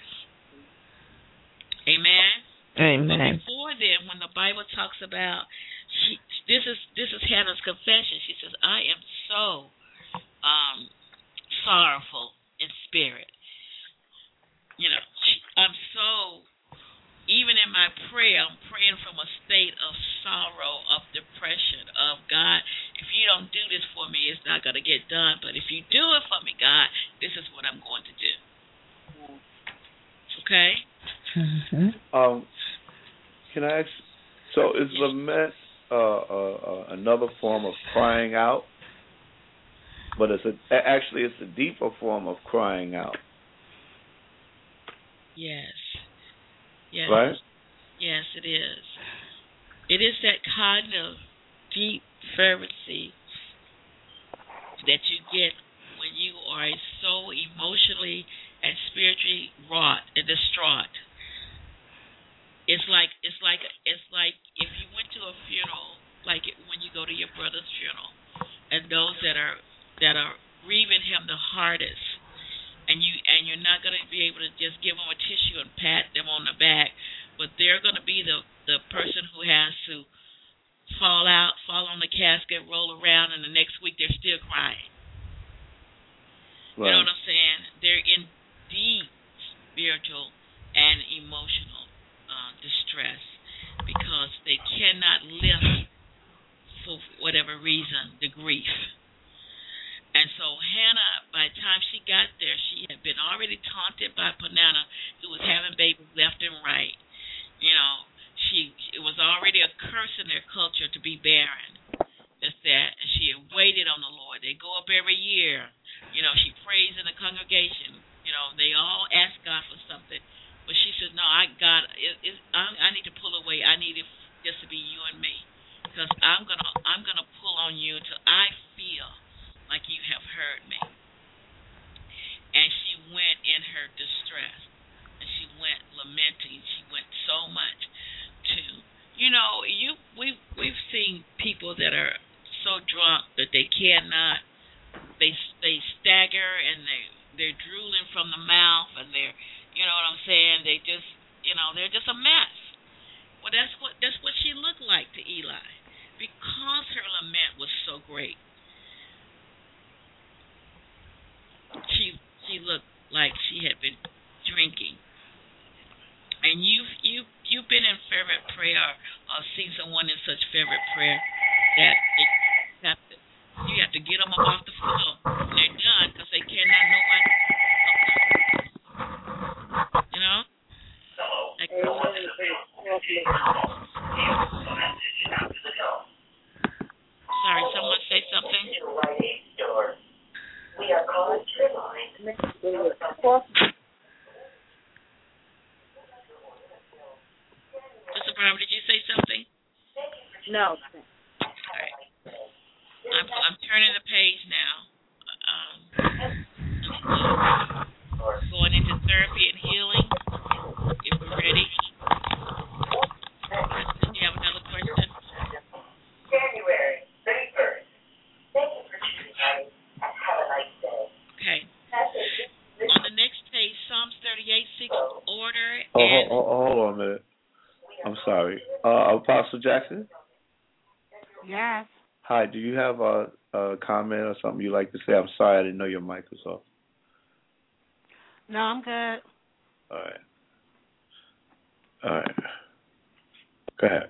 Amen? Amen. But before then, when the Bible talks about, she, this is this is Hannah's confession. She says, I am so um, sorrowful in spirit. You know, she, I'm so, even in my prayer, I'm praying from a state of sorrow, of depression, of God, if you don't do this for me, it's not going to get done. But if you do it for me, God, this is what I'm going to do. Okay? Mm-hmm. Um, can I ask, so is lament uh, uh, uh, another form of crying out? But it's a, actually it's a deeper form of crying out. Yes. Yes. Right? Yes, it is. It is that kind of deep fervency that you get when you are so emotionally and spiritually wrought and distraught. It's like it's like it's like if you went to a funeral, like it, when you go to your brother's funeral, and those that are that are grieving him the hardest, and you and you're not going to be able to just give them a tissue and pat them on the back, but they're going to be the the person who has to fall out, fall on the casket, roll around, and the next week they're still crying. Right. You know what I'm saying? They're in deep spiritual and emotional uh, distress because they cannot lift, for whatever reason, the grief. And so Hannah, by the time she got there, she had been already taunted by Peninnah, who was having babies left and right. You know, she it was already a curse in their culture to be barren. That's that. And she had waited on the Lord. They go up every year. You know, she prays in the congregation. You know, they all ask God for something. But she says, no, I God, it, it, I, I need to pull away. I need it just to be you and me. Because I'm going to I'm gonna pull on you until I feel like you have heard me. And she went in her distress. And she went lamenting. She went so much to, you know, you we we've seen people that are so drunk that they cannot, they they stagger and they they're drooling from the mouth and they're, you know what I'm saying, they just, you know, they're just a mess. Well, that's what that's what she looked like to Eli, because her lament was so great. She she looked like she had been drinking. And you've you you've been in fervent prayer or seen someone in such fervent prayer that they have to, you have to get them up off the floor when they're done because they cannot know what. You know. Like, sorry, someone say something. We are calling Tripline. Mister Barbara, did you say something? No. All right. I'm, I'm page now. Um, going into therapy and healing. If we're ready. Do you have another question? January thirty-first. Thank you for choosing us. Have a nice day. Okay. On the next page, Psalms thirty-eight, six, order Oh, and... hold, hold on a minute. I'm sorry. Uh, Apostle Jackson? Yes. Hi, do you have a, a comment or something you'd like to say? I'm sorry, I didn't know your mic was off. No, I'm good. All right. All right. Go ahead.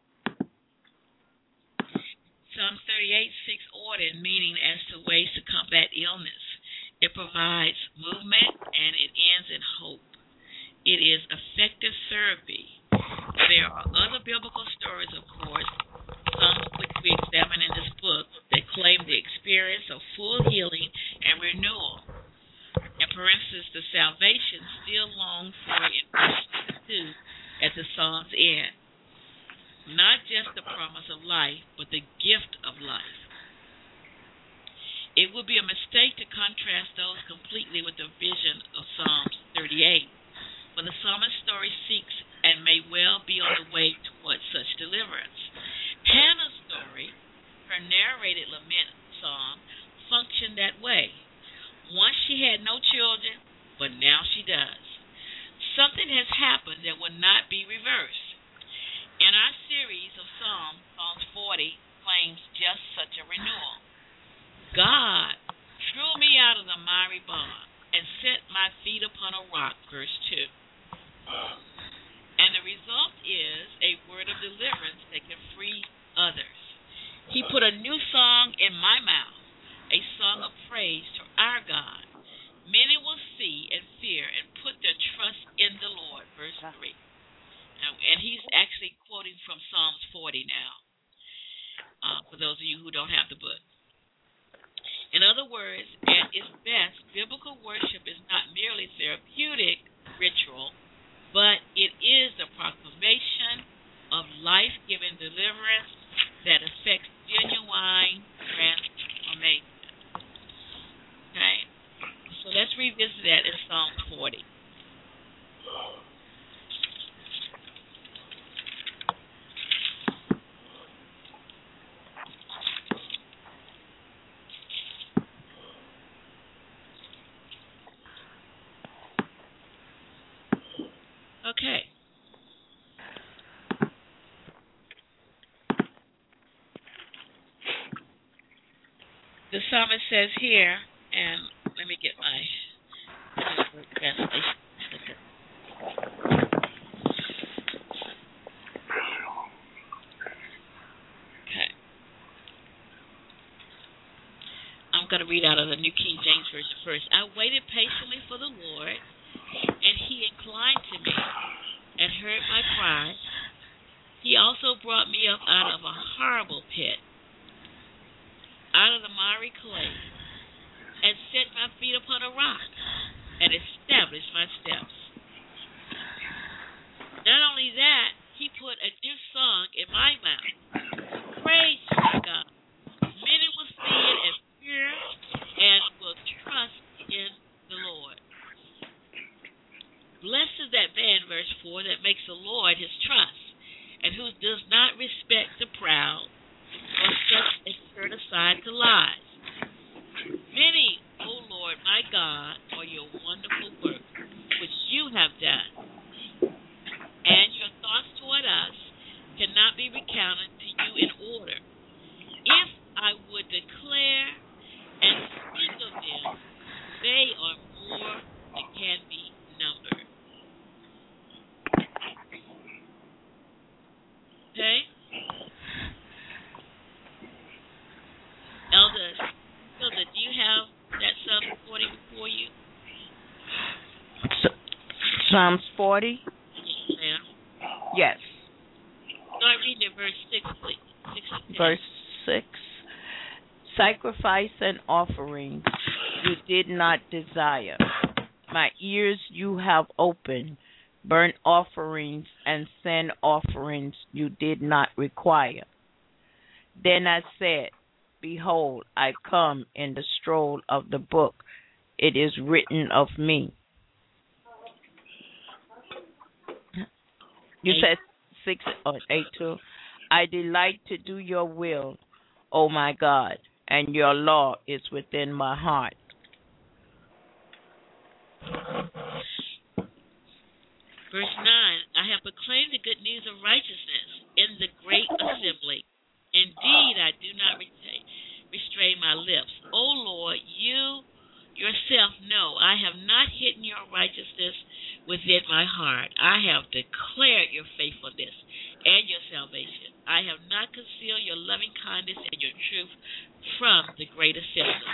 Psalms thirty-eight, six, order, meaning as to ways to combat illness. It provides movement and it ends in hope. It is effective therapy. There are other biblical stories, of course, some which we examine in this book, that claim the experience of full healing and renewal. And for instance, the salvation still longed for in verse two at the Psalm's end. Not just the promise of life, but the gift of life. It would be a mistake to contrast those completely with the vision of Psalms thirty-eight, but the psalmist's story seeks and may well be on the way towards such deliverance. Hannah's story, her narrated lament psalm, functioned that way. Once she had no children, but now she does. Something has happened that will not be reversed. In our series of Psalms, Psalms forty claims just such a renewal. God drew me out of the miry bond and set my feet upon a rock, verse two. And the result is a word of deliverance that can free others. He put a new song in my mouth, a song of praise to our God. Many will see and fear and put their trust in the Lord, verse three. Now, and he's actually quoting from Psalms forty now, uh, for those of you who don't have the book. In other words, at its best, biblical worship is not merely therapeutic ritual, but it is the proclamation of life-giving deliverance that affects genuine transformation. Okay? So let's revisit that in Psalm forty. Okay. The psalmist says here, and let me get my translation. Okay. I'm going to read out of the New King James Version first. I waited patiently for the Lord, and he inclined to me and heard my cry. He also brought me up out of a horrible pit, out of the miry clay, and set my feet upon a rock, and established my steps. Not only that, he put a new song in my mouth. Praise to God. Many will see it and fear and will trust in the Lord. Blessed is that man, verse four, that makes the Lord his trust, and who does not respect the proud, nor such as turn aside to lies. Many, O Lord, my God, are your wonderful works, which you have done. And your thoughts toward us cannot be recounted to you in order. If I would declare and speak of them, they are more than can be numbered. Okay? Elder, Elder, do you have that Psalm forty before you? Psalms forty? Yes, ma'am. Yes. Start reading at verse six, please. Six and ten. Verse six. Sacrifice and offerings you did not desire. My ears you have opened. Burnt offerings and sin offerings you did not require. Then I said, behold, I come in the scroll of the book. It is written of me. You Eight. said six or eight two. I delight to do your will, O my God, and your law is within my heart. Verse nine, I have proclaimed the good news of righteousness in the great assembly. Indeed, I do not retain, restrain my lips. O Lord, you yourself know I have not hidden your righteousness within my heart. I have declared your faithfulness and your salvation. I have not concealed your loving kindness and your truth from the great assembly.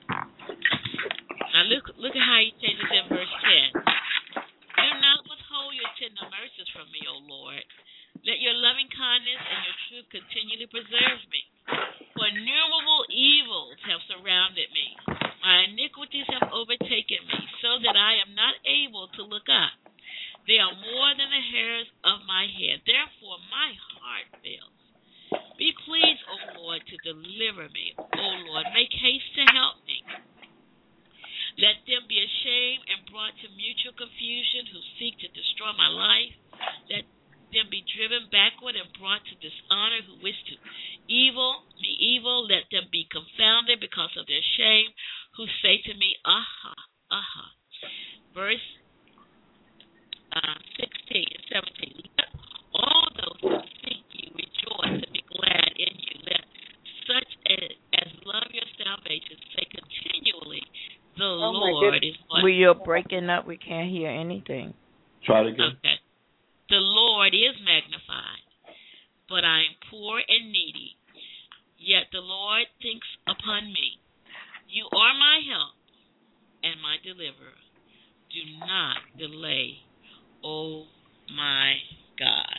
Now look, look at how he changes in verse ten. Do not withhold your tender mercies from me, O Lord. Let your loving kindness and your truth continually preserve me. For innumerable evils have surrounded me. My iniquities have overtaken me, so that I am not able to look up. They are more than the hairs of my head. Therefore my heart fails. Be pleased, O Lord, to deliver me. O Lord, make haste to help me. Let them be ashamed and brought to mutual confusion who seek to destroy my life. Let them be driven backward and brought to dishonor who wish to evil me evil. Let them be confounded because of their shame who say to me, aha, aha. Verse uh, sixteen and seventeen. Let all those who seek you rejoice and be glad in you. Let such as, as love your salvation say continually, the Oh, my Lord goodness. is what. We are breaking up. We can't hear anything. Try it again. Okay. The Lord is magnified, but I am poor and needy. Yet the Lord thinks upon me. You are my help and my deliverer. Do not delay, oh my God.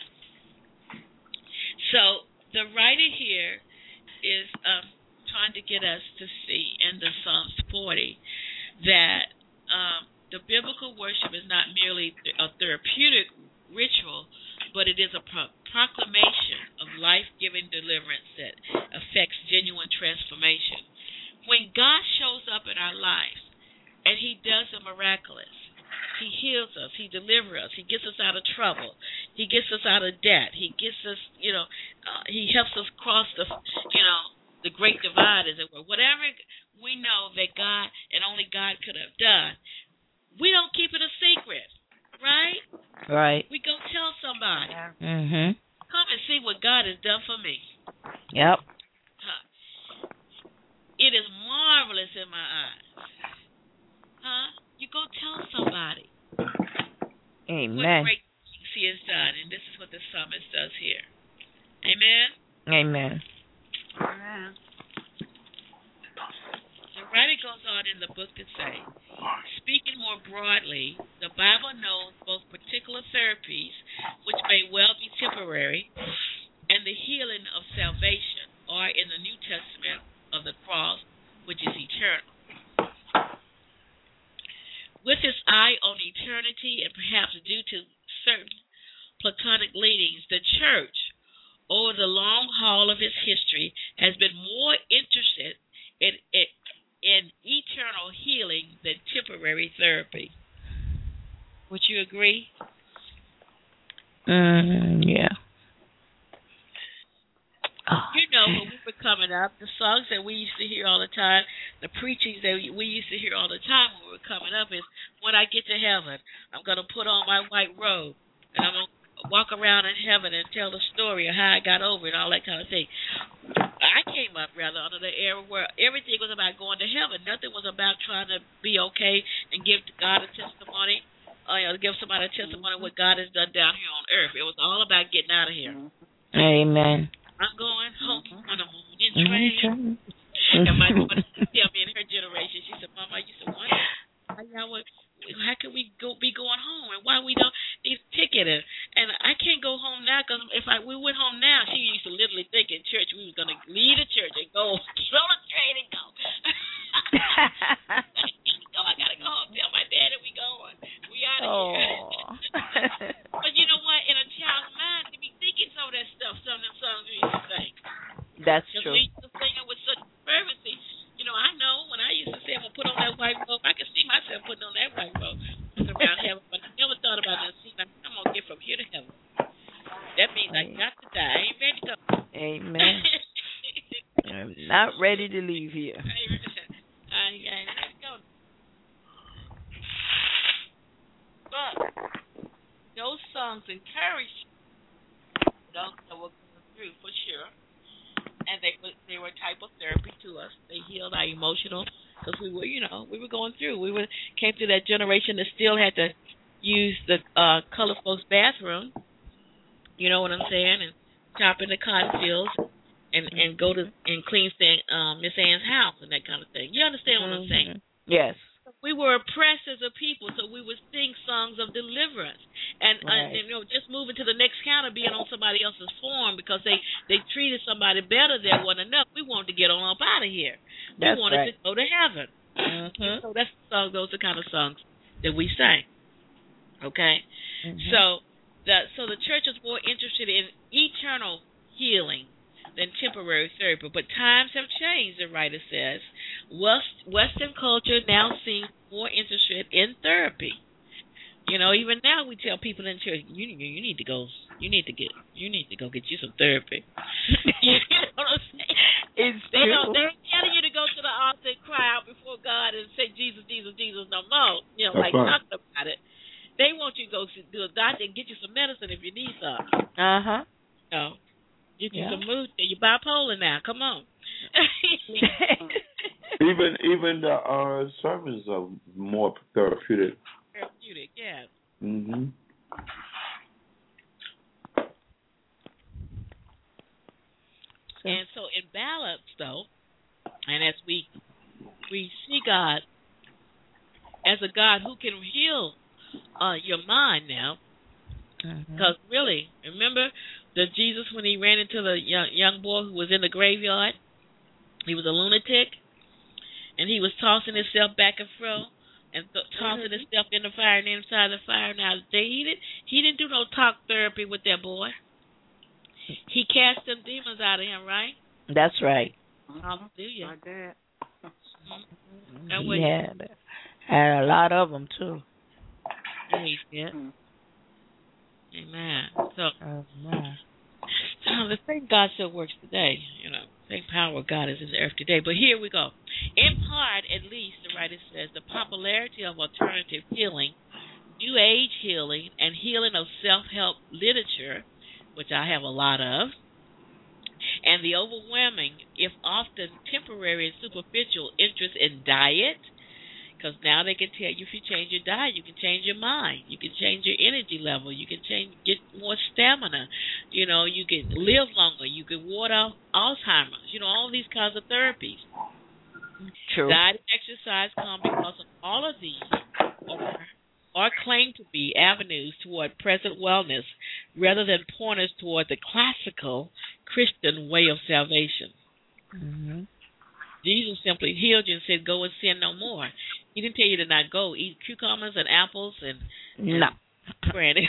So the writer here is um, trying to get us to see in the Psalms forty that um, the biblical worship is not merely a therapeutic ritual, but it is a pro- proclamation of life-giving deliverance that affects genuine transformation. When God shows up in our lives and he does the miraculous, he heals us, he delivers us, he gets us out of trouble, he gets us out of debt, he gets us, you know, uh, he helps us cross the, you know, the great divide, as it were. Whatever we know that God and only God could have done, we don't keep it a secret, right? Right. We go tell somebody. Mhm. Come and see what God has done for me. Yep. Huh. It is marvelous in my eyes. Huh? You go tell somebody what Amen. great things he has done, and this is what the psalmist does here. Amen? Amen. Amen. The writer goes on in the book to say, speaking more broadly, the Bible knows both particular therapies, which may well be temporary, and the healing of salvation, or in the New Testament of the cross, which is eternal. With his eye on eternity, and perhaps due to certain Platonic leanings, the church, over the long haul of its history, has been more interested in, in, in eternal healing than temporary therapy. Would you agree? Mm, yeah. Oh. You know, when we were coming up, the songs that we used to hear all the time, the preachings that we used to hear all the time when we were coming up is, when I get to heaven, I'm going to put on my white robe, and I'm going to walk around in heaven and tell the story of how I got over it and all that kind of thing. I came up, rather, under the era where everything was about going to heaven. Nothing was about trying to be okay and give God a testimony, uh, you know, give somebody a testimony of what God has done down here on earth. It was all about getting out of here. Amen. I'm going home on a morning Train. train. And my daughter used to tell me in her generation, she said, Mama, I used to wonder how y'all would, how could we go be going home and why we don't need a ticket. And, and I can't go home now because if I we went home now, she used to literally think in church we was going to leave the church and go, get on the train and go. go. I got to go home, tell my daddy we going. We out of Oh. here. But you know what? In a child's mind, they be thinking some of that stuff, some of them songs we used to sing. That's Because true. we used to sing it with such Not ready to leave here. I ain't ready to go. But those songs encourage those that were going through for sure, and they were they were a type of therapy to us. They healed our emotional, because we were, you know, we were going through. We were came through that generation that still had to use the uh, colored folks' bathroom. You know what I'm saying? And chop in the cotton fields and and go to and clean um, Miss Ann's house and that kind of thing. You understand what I'm saying? Yes. We were oppressed as a people, so we would sing songs of deliverance. And, right. uh, and you know, just moving to the next counter, being on somebody else's farm because they, they treated somebody better there wasn't enough. We wanted to get on up out of here. That's we wanted right. to go to heaven. Mm-hmm. So that's the song, those are the kind of songs that we sang. Okay? Mm-hmm. So the so the church is more interested in eternal healing than temporary therapy. But times have changed, the writer says. West, Western culture now seems more interested in therapy. You know, even now we tell people in church, you you need to go, you need to get, you need to go get you some therapy. You know what I'm saying? It's they true. don't, they're telling you to go to the altar and cry out before God and say Jesus, Jesus, Jesus no more. You know, That's like right. talking about it. They want you to go to a doctor and get you some medicine if you need some. Uh huh. You know, get you Yeah. some mood. You're bipolar now. Come on. even even the uh, sermons are more therapeutic. Therapeutic, yeah. Mhm. And so in balance, though, and as we we see God as a God who can heal uh, your mind now, because mm-hmm. really, remember the Jesus when he ran into the young, young boy who was in the graveyard? He was a lunatic, and he was tossing himself back and fro, and th- tossing mm-hmm. himself in the fire and inside the fire. Now they, he didn't he didn't do no talk therapy with that boy. He cast them demons out of him, right? That's right. Hallelujah. Like that. Mm-hmm. He had, had a lot of them too. Yeah, he did. Amen. So, Amen. so the same God still works today. You know, the same power of God is in the earth today. But here we go. In part, at least, the writer says, the popularity of alternative healing, New Age healing, and healing of self-help literature, which I have a lot of, and the overwhelming, if often temporary and superficial, interest in diet, because now they can tell you if you change your diet, you can change your mind, you can change your energy level, you can change, get more stamina, you know, you can live longer, you can ward off Alzheimer's, you know, all these kinds of therapies. True. Diet and exercise come because of all of these are, are claimed to be avenues toward present wellness rather than pointers toward the classical Christian way of salvation. Mm-hmm. Jesus simply healed you and said, go and sin no more. He didn't tell you to not go. Eat cucumbers and apples and, and no. granny.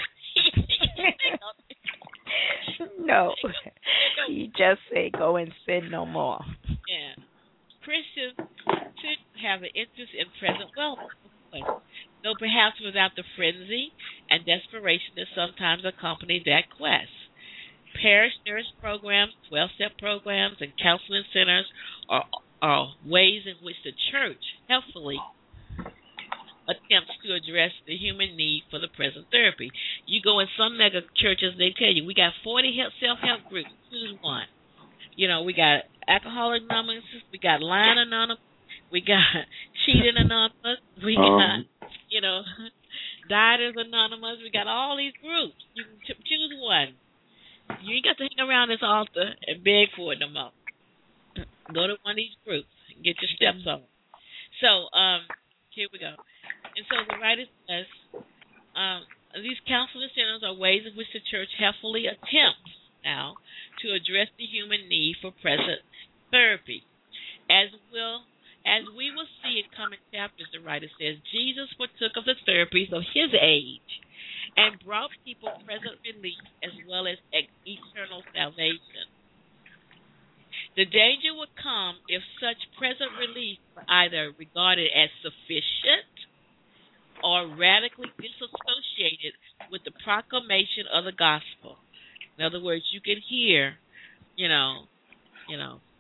No. He just said, go and sin no more. Yeah. Christians should have an interest in present wellness, though perhaps without the frenzy and desperation that sometimes accompany that quest. Parish nurse programs, twelve-step programs, and counseling centers are, are ways in which the church helpfully attempts to address the human need for the present therapy. You go in some mega churches, they tell you, we got forty self-help groups. Choose one. You know, we got Alcoholics Anonymous, we got Lying Anonymous, we got Cheating Anonymous, we got, um. you know, Dieters Anonymous, we got all these groups. You can t- choose one. You ain't got to hang around this altar and beg for it no more. Go to one of these groups and get your steps on. So, um, here we go. And so the writer says, um, these counseling centers are ways in which the church helpfully attempts now to address the human need for present therapy. As will as we will see in coming chapters, the writer says, Jesus partook of the therapies of his age and brought people present relief as well as eternal salvation. The danger would come if such present relief were either regarded as sufficient or radically disassociated with the proclamation of the gospel. In other words, you can hear, you know, you know,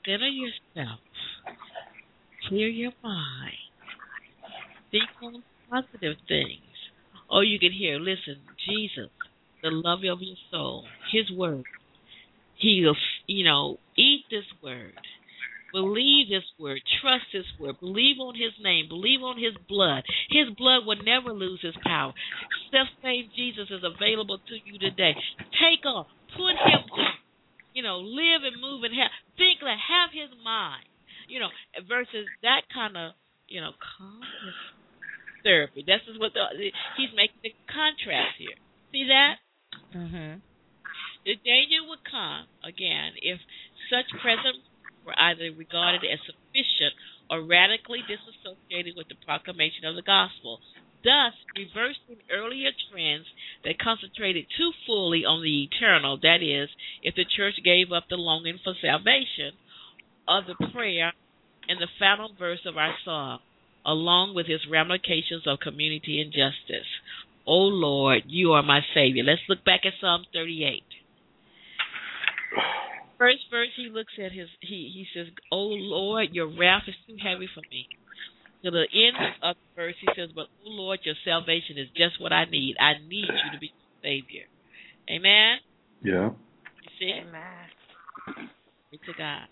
Center yourself. Clear your mind. Think on positive things. Or you can hear, listen, Jesus, the love of your soul, his word. He'll, you know, eat this word. Believe this word. Trust this word. Believe on his name. Believe on his blood. His blood will never lose his power. Self-same Jesus is available to you today. Take on. Put him on. You know, live and move and have. Think, like, have his mind. You know, versus that kind of, you know, calmness therapy. That's just what the, he's making the contrast here. See that? Mm-hmm. The danger would come, again, if such present were either regarded as sufficient or radically disassociated with the proclamation of the gospel, thus reversing earlier trends that concentrated too fully on the eternal. That is, if the church gave up the longing for salvation of the prayer in the final verse of our song, along with its ramifications of community and justice. O Lord, you are my Savior. Let's look back at Psalm thirty-eight. First verse, he looks at his, he, he says, O Lord, your wrath is too heavy for me. To the end of the verse, he says, but, O Lord, your salvation is just what I need. I need you to be Savior. Amen? Yeah. You see? Amen. Glory to God.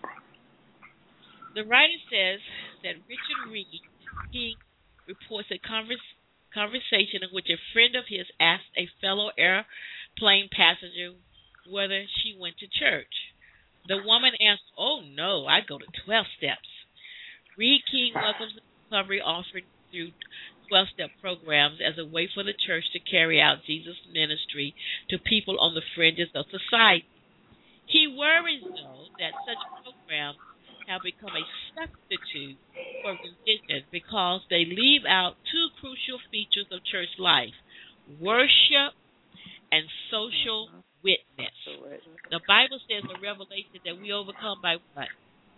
The writer says that Richard Reed, he reports a converse, conversation in which a friend of his asked a fellow airplane passenger whether she went to church. The woman answered, oh, no, I go to twelve steps. Reed King welcomes the recovery offered through twelve-step programs as a way for the church to carry out Jesus' ministry to people on the fringes of society. He worries, though, that such programs have become a substitute for religion because they leave out two crucial features of church life, worship and social witness. The Bible says in Revelation that we overcome by what?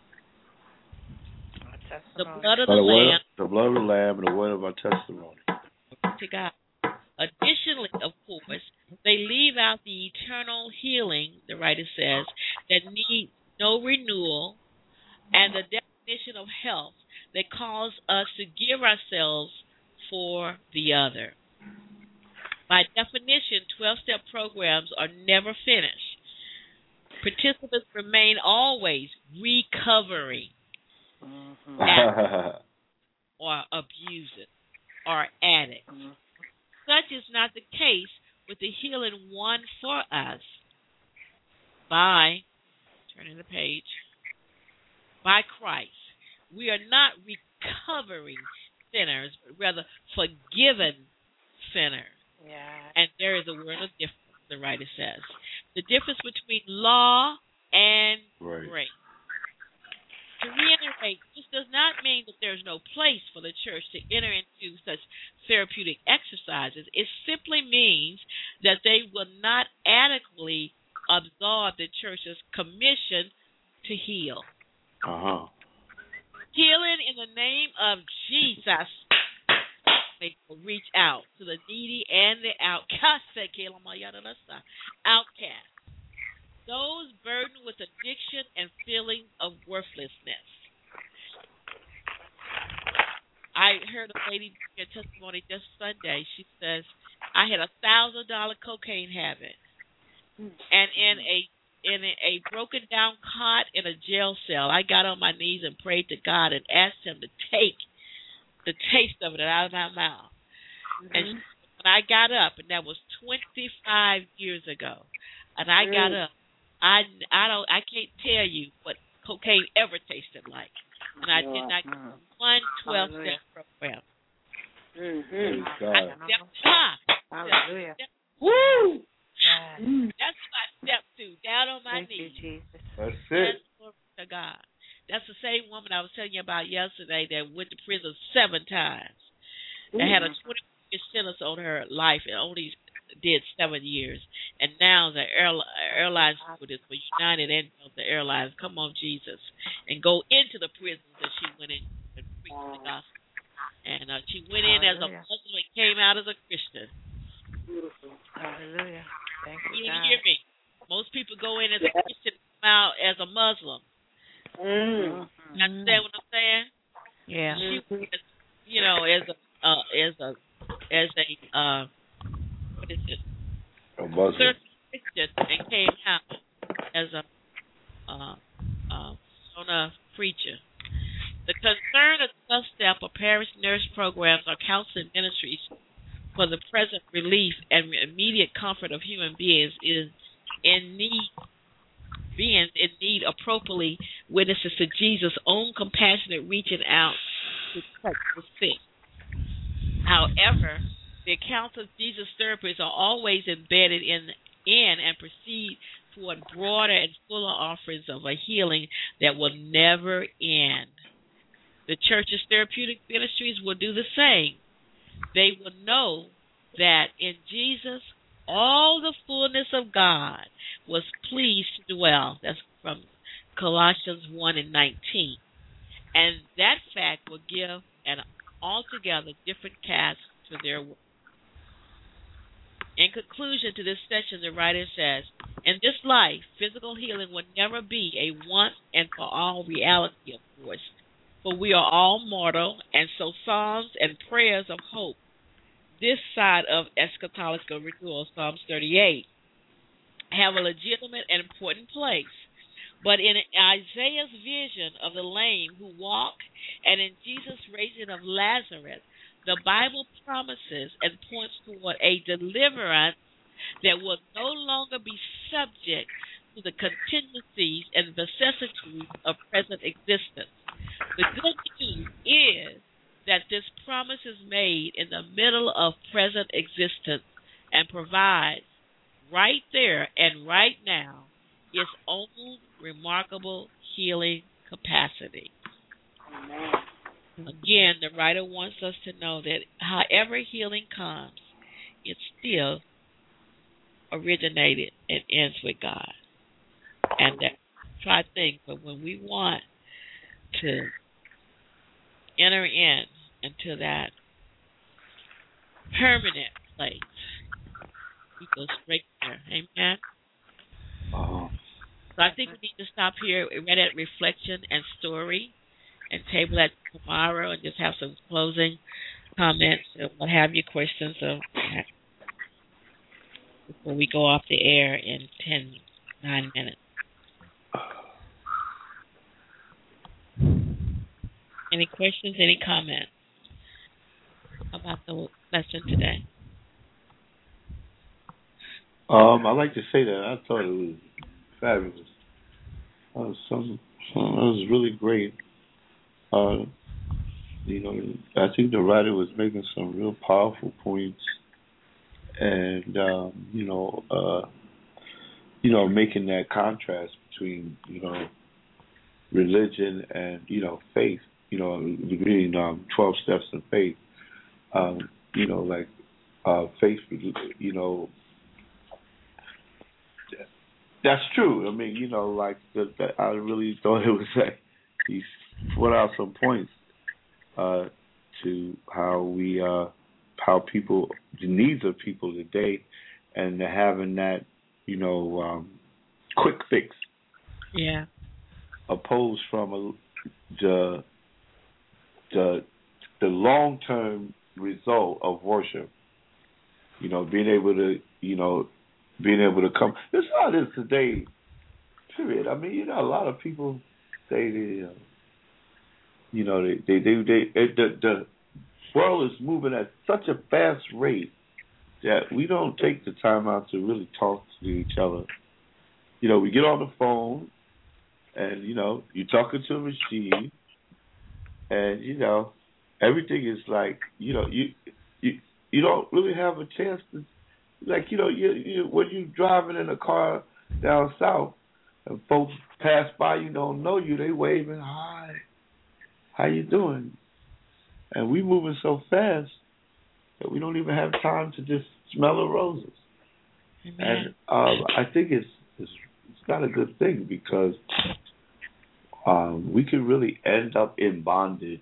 The blood of the, the Lamb. Word, the blood of the Lamb and the word of our testimony. To God. Additionally, of course, they leave out the eternal healing, the writer says, that needs no renewal, and the definition of health that calls us to give ourselves for the other. By definition, twelve-step programs are never finished. Participants remain always recovering Mm-hmm. at or abusing or addicts. Mm-hmm. Such is not the case with the healing won for us by, turning the page, by Christ. We are not recovering sinners, but rather forgiven sinners. Yeah. And there is a word of difference, the writer says. The difference between law and Right. grace. To reiterate, this does not mean that there's no place for the church to enter into such therapeutic exercises. It simply means that they will not adequately absorb the church's commission to heal. Uh-huh. Healing in the name of Jesus. They will reach out to the needy and the outcast. Outcast. Those burdened with addiction and feelings of worthlessness. I heard a lady give a testimony just Sunday. She says, I had a thousand dollar cocaine habit. And in a in a, a broken down cot in a jail cell, I got on my knees and prayed to God and asked him to take the taste of it out of my mouth. Mm-hmm. And she, when I got up, and that was twenty-five years ago, and I got up, I, I don't I can't tell you what cocaine ever tasted like, and I did not get one twelve-step program. Mm-hmm. God. Hallelujah. Woo! That's my step two, down on my Thank you, knees. Jesus. That's That's it. glory to God. That's the same woman I was telling you about yesterday that went to prison seven times. That had a twenty-year sentence on her life and only did seven years. And now the airline, airline stewardess for United and the Airlines, come on, Jesus, and go into the prisons that she went in and preached the gospel. And uh, she went in as a Muslim and came out as a Christian. Beautiful. Hallelujah. Thank You you, didn't God. hear me. Most people go in as a Christian and come out as a Muslim. Mm. You understand what I'm saying? Yeah. She was, you know, as a uh, as a as a uh, what is it? A Muslim. Certain Christian, and came out as a uh, uh, on a preacher. The concern of Tough Step or parish nurse programs or counseling ministries for the present relief and immediate comfort of human beings is in need beings in need appropriately witnesses to Jesus' own compassionate reaching out to touch the sick. However, the accounts of Jesus' therapies are always embedded in in and proceed toward broader and fuller offerings of a healing that will never end. The church's therapeutic ministries will do the same. They will know that in Jesus, all the fullness of God was pleased to dwell. That's from Colossians one and nineteen. And that fact will give an altogether different cast to their work. In conclusion to this section, the writer says, in this life, physical healing will never be a once and for all reality, of course, for we are all mortal, and so psalms and prayers of hope, this side of eschatological renewal, Psalms thirty-eight, have a legitimate and important place. But in Isaiah's vision of the lame who walk and in Jesus' raising of Lazarus, the Bible promises and points toward a deliverance that will no longer be subject to the contingencies and vicissitudes of present existence. The good news is that this promise is made in the middle of present existence and provides right there and right now its own remarkable healing capacity. Amen. Again, the writer wants us to know that however healing comes, it still originated and ends with God. And that try things, but when we want to enter in into that permanent place, we go straight there. Amen. Oh. So I think we need to stop here. We read at reflection and story, and table that tomorrow, and just have some closing comments. And we'll have your questions of, before we go off the air in ten, nine minutes. Any questions? Any comments about the lesson today? Um, I like to say that I thought it was fabulous. That was some, some that was really great. Uh, you know, I think the writer was making some real powerful points, and um, you know, uh, you know, making that contrast between you know religion and you know faith. You know, between um, twelve steps of faith. Um, you know, like uh, faith. You know. That's true. I mean, you know, like the, the, I really thought it was like he put out some points uh, to how we, uh, how people, the needs of people today, and having that, you know, um, quick fix. Yeah. Opposed from a, the the the long term result of worship. You know, being able to, you know. Being able to come. This is how it is today, period. I mean, you know, a lot of people say they, uh, you know, they, they, they, they, they the, the world is moving at such a fast rate that we don't take the time out to really talk to each other. You know, we get on the phone and, you know, you're talking to a machine and, you know, everything is like, you know, you, you, you don't really have a chance to, like, you know, you, you, when you're driving in a car down south and folks pass by, you don't know you, they waving, hi, how you doing? And we moving so fast that we don't even have time to just smell the roses. Amen. And um, I think it's, it's it's not a good thing because um, we can really end up in bondage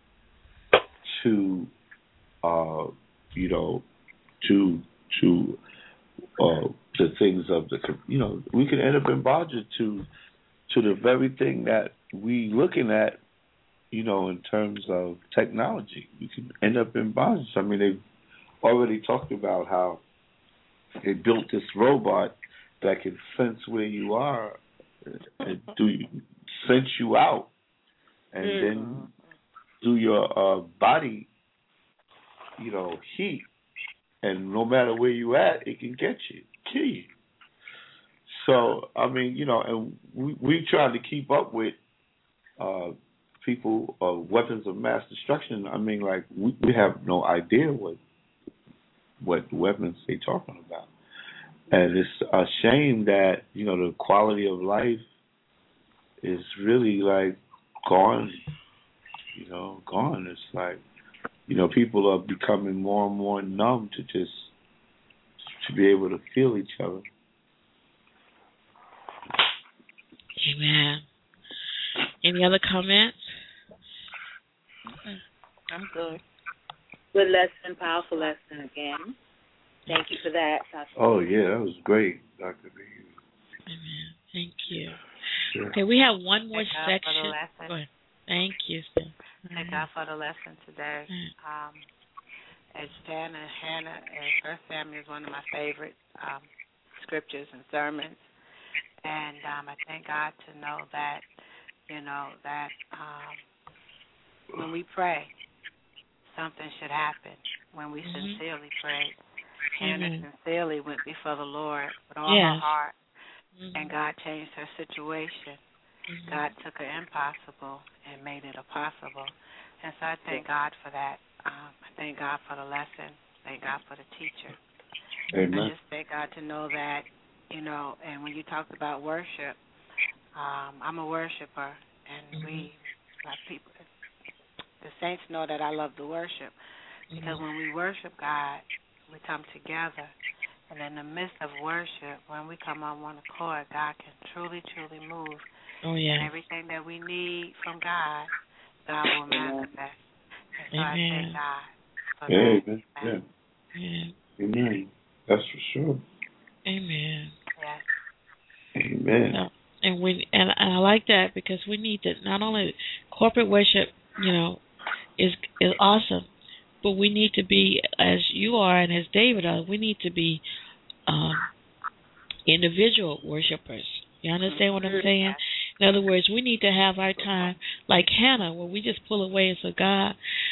to, uh, you know, to to uh, the things of the, you know, we can end up in bondage to to the very thing that we looking at, you know, in terms of technology, we could end up in bondage. I mean, they've already talked about how they built this robot that can sense where you are and do sense you out, and mm. then do your uh, body, you know, heat, and no matter where you at, it can get you, kill you. So I mean, you know, and we we try to keep up with uh, people, uh, weapons of mass destruction. I mean, like we, we have no idea what what weapons they talking about, and it's a shame that, you know, the quality of life is really like gone. You know, gone. It's like, you know, people are becoming more and more numb to just to be able to feel each other. Amen. Any other comments? I'm good. Good lesson, powerful lesson again. Thank you for that, Doctor Oh, yeah, that was great, Doctor B. Amen. Thank you. Sure. Okay, we have one more Thank section. God for the lesson. Go ahead. Thank you, sir. Thank God for the lesson today. Um, as Hannah, Hannah and First Samuel is one of my favorite um, scriptures and sermons. And um, I thank God to know that, you know, that um, when we pray, something should happen. When we mm-hmm. sincerely pray, Hannah mm-hmm. sincerely went before the Lord with all yes. her heart, mm-hmm. and God changed her situation. Mm-hmm. God took her impossible and made it a possible. And so I thank God for that. Um, I thank God for the lesson. Thank God for the teacher. Amen. I just thank God to know that, you know, and when you talked about worship, um, I'm a worshiper, and mm-hmm. we, like people, the saints know that I love the worship, because mm-hmm. when we worship God, we come together, and in the midst of worship, when we come on one accord, God can truly, truly move. Oh, yeah. And everything that we need from God, God will manifest. And so Amen. I thank God for yeah, that. Amen. Yeah. Amen. That's for sure. Amen. Yes. Amen. So, and we and, and I like that, because we need to not only corporate worship, you know, is is awesome, but we need to be, as you are and as David are, we need to be um, individual worshipers. You understand what I'm saying? In other words, we need to have our time like Hannah, where we just pull away and say, God,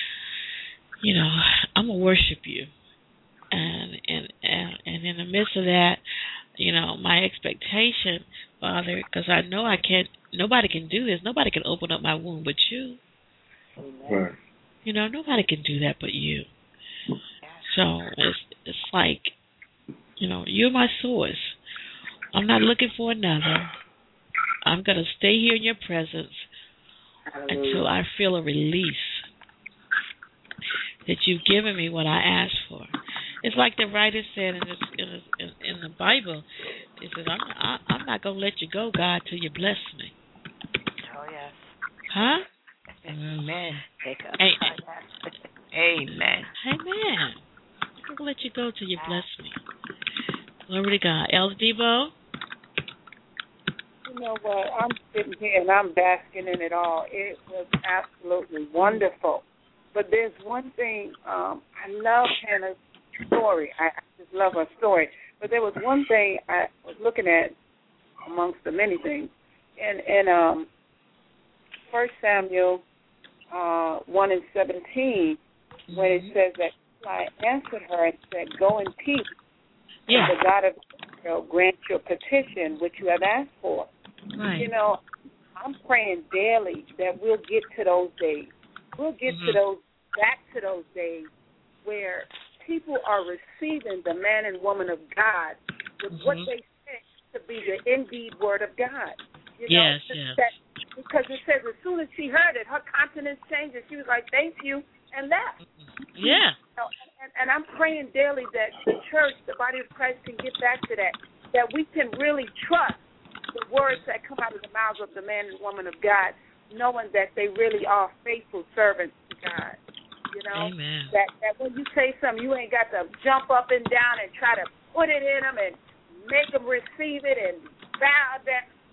you know, I'm gonna worship you, and and and, and in the midst of that, you know, my expectation, Father, because I know I can't. Nobody can do this. Nobody can open up my womb but you. Right. You know, nobody can do that but you. So it's it's like, you know, you're my source. I'm not looking for another. I'm going to stay here in your presence Hallelujah. Until I feel a release that you've given me what I asked for. It's like the writer said in, this, in, in, in the Bible. He says, I'm, I, I'm not going to let you go, God, till you bless me. Oh, yes. Huh? Amen. Amen. Amen. Amen. I'm going to let you go till you bless me. Glory to God. Elder Debo? You know what? I'm sitting here and I'm basking in it all. It was absolutely wonderful. But there's one thing, um, I love Hannah's story. I, I just love her story. But there was one thing I was looking at amongst the many things. In, in um, First Samuel uh, one and seventeen, mm-hmm. when it says that I answered her and said, go in peace. Yeah. And the God of Israel grant your petition, which you have asked for. Right. You know, I'm praying daily that we'll get to those days. We'll get mm-hmm. to those, back to those days where people are receiving the man and woman of God with mm-hmm. what they think to be the indeed word of God. You know, yes, yes. That, because it says as soon as she heard it, her countenance changed, and she was like, thank you, and left. Yeah. You know, and, and I'm praying daily that the church, the body of Christ, can get back to that, that we can really trust the words that come out of the mouths of the man and woman of God, knowing that they really are faithful servants to God. You know, Amen. that that when you say something, you ain't got to jump up and down and try to put it in them and make them receive it and bow that.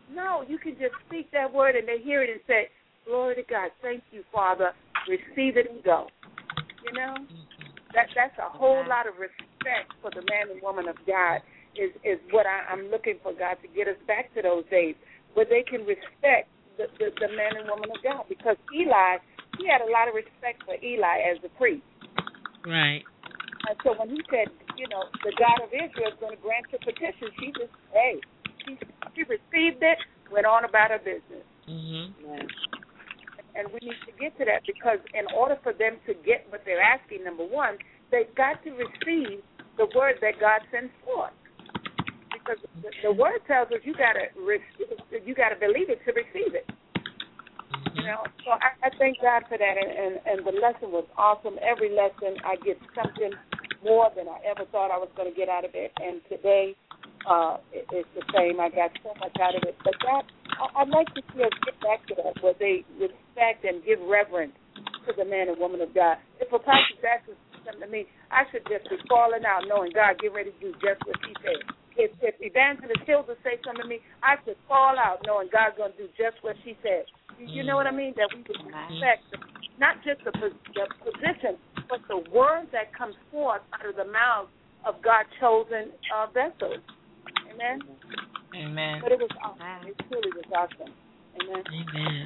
No, you can just speak that word and they hear it and say, glory to God, thank you, Father, receive it and go. You know? That That's a whole lot of respect for the man and woman of God is, is what I, I'm looking for God to get us back to those days where they can respect the, the, the man and woman of God. Because Eli, he had a lot of respect for Eli as the priest. Right. And so when he said, you know, the God of Israel is going to grant your petition, she just, hey, she, she received it, went on about her business. Mm-hmm. And we need to get to that because in order for them to get what they're asking, number one, they've got to receive the word that God sends forth. Because the, the word tells us you got to receive, you got to believe it to receive it. You know, so I, I thank God for that, and, and, and the lesson was awesome. Every lesson I get something more than I ever thought I was going to get out of it, and today uh, it, it's the same. I got so much out of it. But that, I, I'd like to see us get back to that, where they respect and give reverence to the man and woman of God. If a pastor asks something to me, I should just be falling out knowing God get ready to do just what he said. If, if Evangelist Hilda say something to me, I should fall out knowing God's going to do just what she said. You know what I mean? That we would respect not just the, the position, but the word that comes forth out of the mouth of God's chosen uh, vessels. Amen? Amen. But it was awesome. It truly was awesome. Amen. Amen.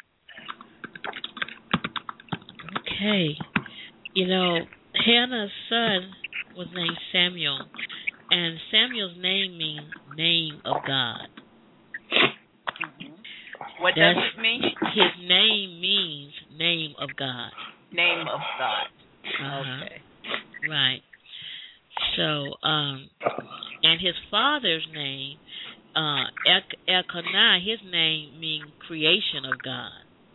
Okay. You know, Hannah's son was named Samuel, and Samuel's name means name of God. What That's, does it mean? His name means name of God. Name of God. Uh-huh. Okay. Right. So, um, and his father's name, uh, El- Elkanah, his name means creation of God.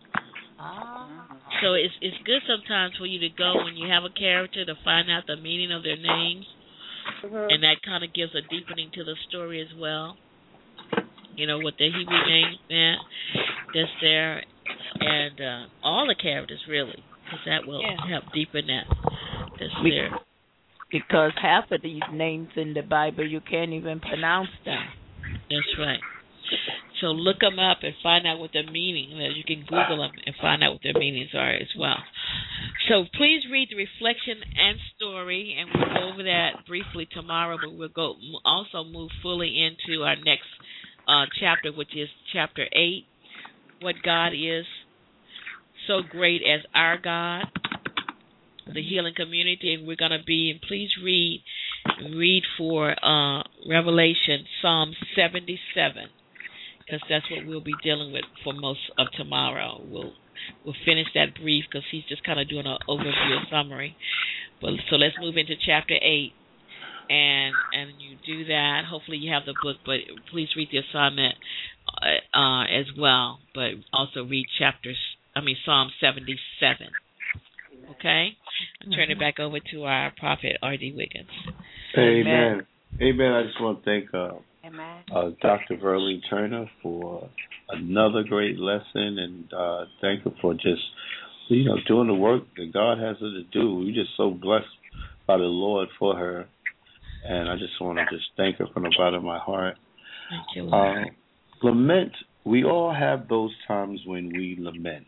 Ah. So it's it's good sometimes for you to go when you have a character to find out the meaning of their names, Mm-hmm. and that kind of gives a deepening to the story as well. You know, what the Hebrew name meant, that's there, and uh, all the characters, really, because that will Yeah. help deepen that. That's We- there. Because half of these names in the Bible, you can't even pronounce them. That's right. So look them up and find out what their meaning is. You can Google them and find out what their meanings are as well. So please read the reflection and story, and we'll go over that briefly tomorrow, but we'll go also move fully into our next uh, chapter, which is chapter eight, what God is so great as our God, the healing community, and we're going to be, and please read, read for uh, Revelation, Psalm seventy-seven, because that's what we'll be dealing with for most of tomorrow. We'll we'll finish that brief because he's just kind of doing an overview, summary. But so let's move into chapter eight, and and you do that. Hopefully you have the book, but please read the assignment uh, uh, as well. But also read chapters. I mean Psalm seventy-seven. Okay, I'll turn it back over to our prophet R D Wiggins. Amen. Amen. I just want to thank uh, Amen. uh, Doctor Verlene Turner for another great lesson, and uh, thank her for just, you know, doing the work that God has her to do. We're just so blessed by the Lord for her, and I just want to just thank her from the bottom of my heart. Thank you, Lord. Uh, lament. We all have those times when we lament.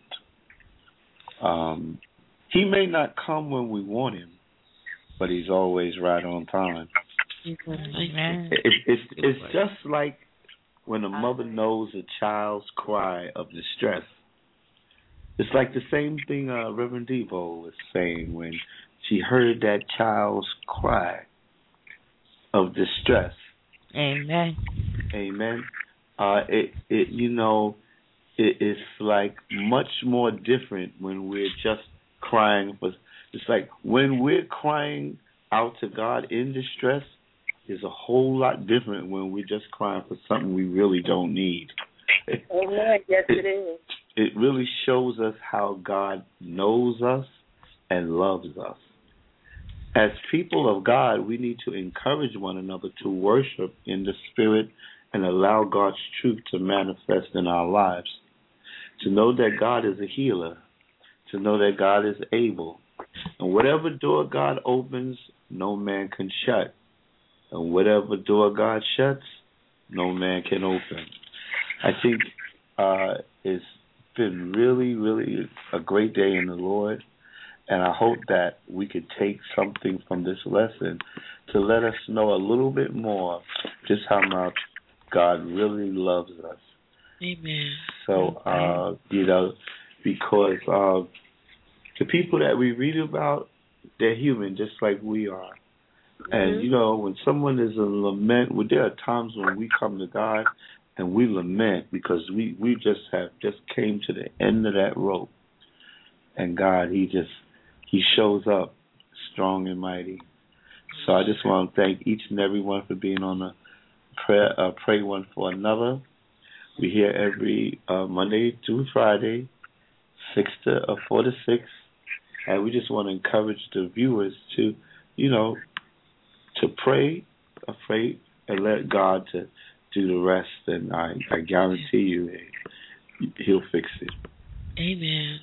Um, he may not come when we want him, but he's always right on time. Amen. It, it's it's just like when a mother knows a child's cry of distress. It's like the same thing uh, Reverend Devo was saying when she heard that child's cry of distress. Amen. Amen. Uh, it it you know it, it's like much more different when we're just crying for. It's like when we're crying out to God in distress is a whole lot different when we're just crying for something we really don't need. Amen. Yes, it is. It really shows us how God knows us and loves us. As people of God, we need to encourage one another to worship in the Spirit and allow God's truth to manifest in our lives. To know that God is a healer. To know that God is able. And whatever door God opens, no man can shut. And whatever door God shuts, no man can open. I think uh, it's been really, really a great day in the Lord, and I hope that we could take something from this lesson to let us know a little bit more just how much God really loves us. Amen. So, uh, you know, because uh, the people that we read about, they're human just like we are. Mm-hmm. And, you know, when someone is in lament, well, there are times when we come to God and we lament because we, we just have just came to the end of that rope. And God, he just, he shows up strong and mighty. So I just want to thank each and every one for being on the prayer, uh, Pray One for Another. We're here every uh, Monday through Friday, six to uh, four to six, and we just want to encourage the viewers to, you know, to pray, uh, pray, and let God to do the rest. And I, I guarantee you, He'll fix it. Amen.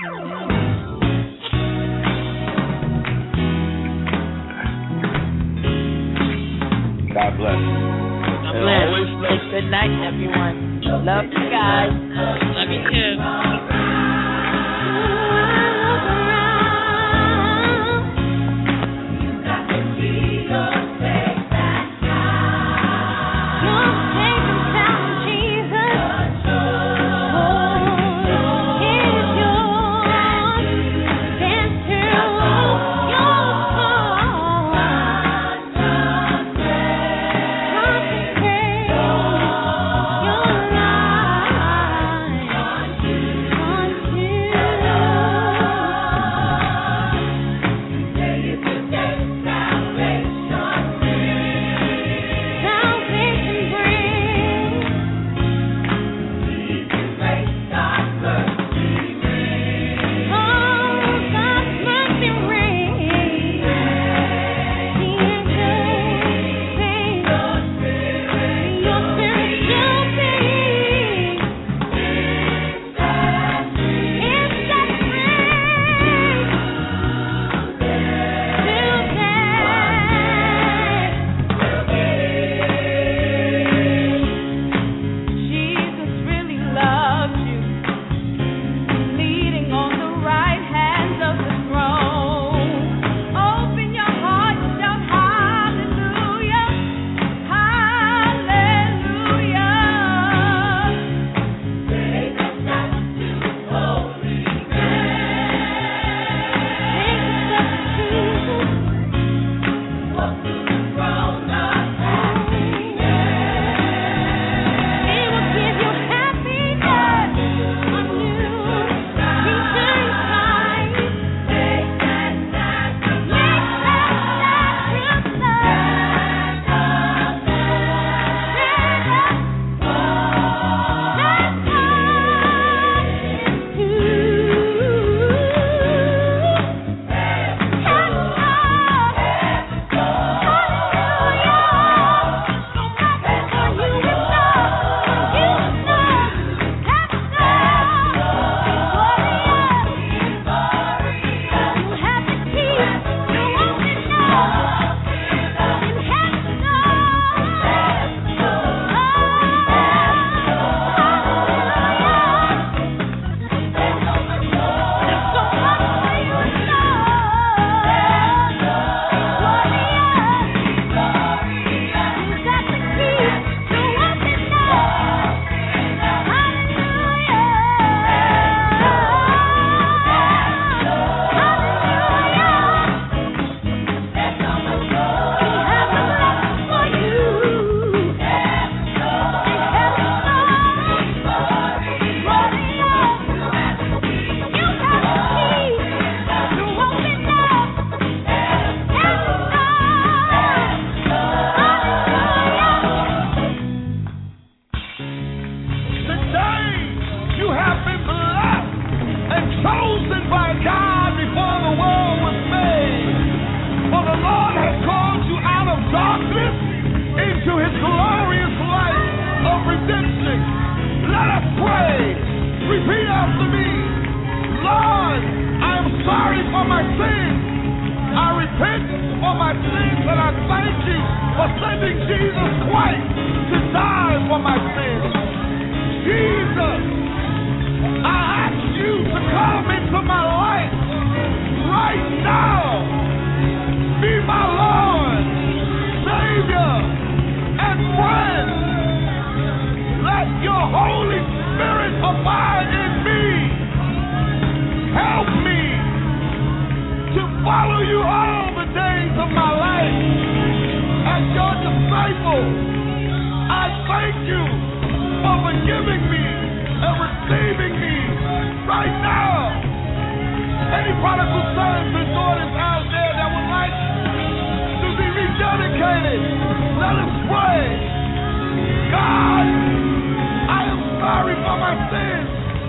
God bless. God bless. Good night, everyone. Love you guys. Love you too. For sending Jesus Christ to die for my sins. Jesus, I ask you to come into my life right now. Be my Lord, Savior, and friend. Let your Holy Spirit abide in me. Help me to follow you all the days of my life. As your disciple, I thank you for forgiving me and receiving me right now. Any prodigal sons and daughters out there that would like to be rededicated, let us pray. God, I am sorry for my sins.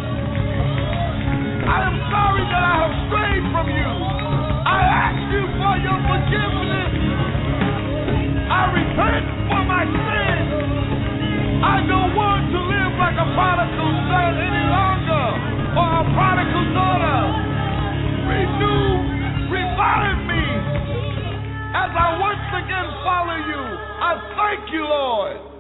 I am sorry that I have strayed from you. I ask you for your forgiveness. I repent for my sins. I don't want to live like a prodigal son any longer, or a prodigal daughter. Renew, revive me as I once again follow you. I thank you, Lord.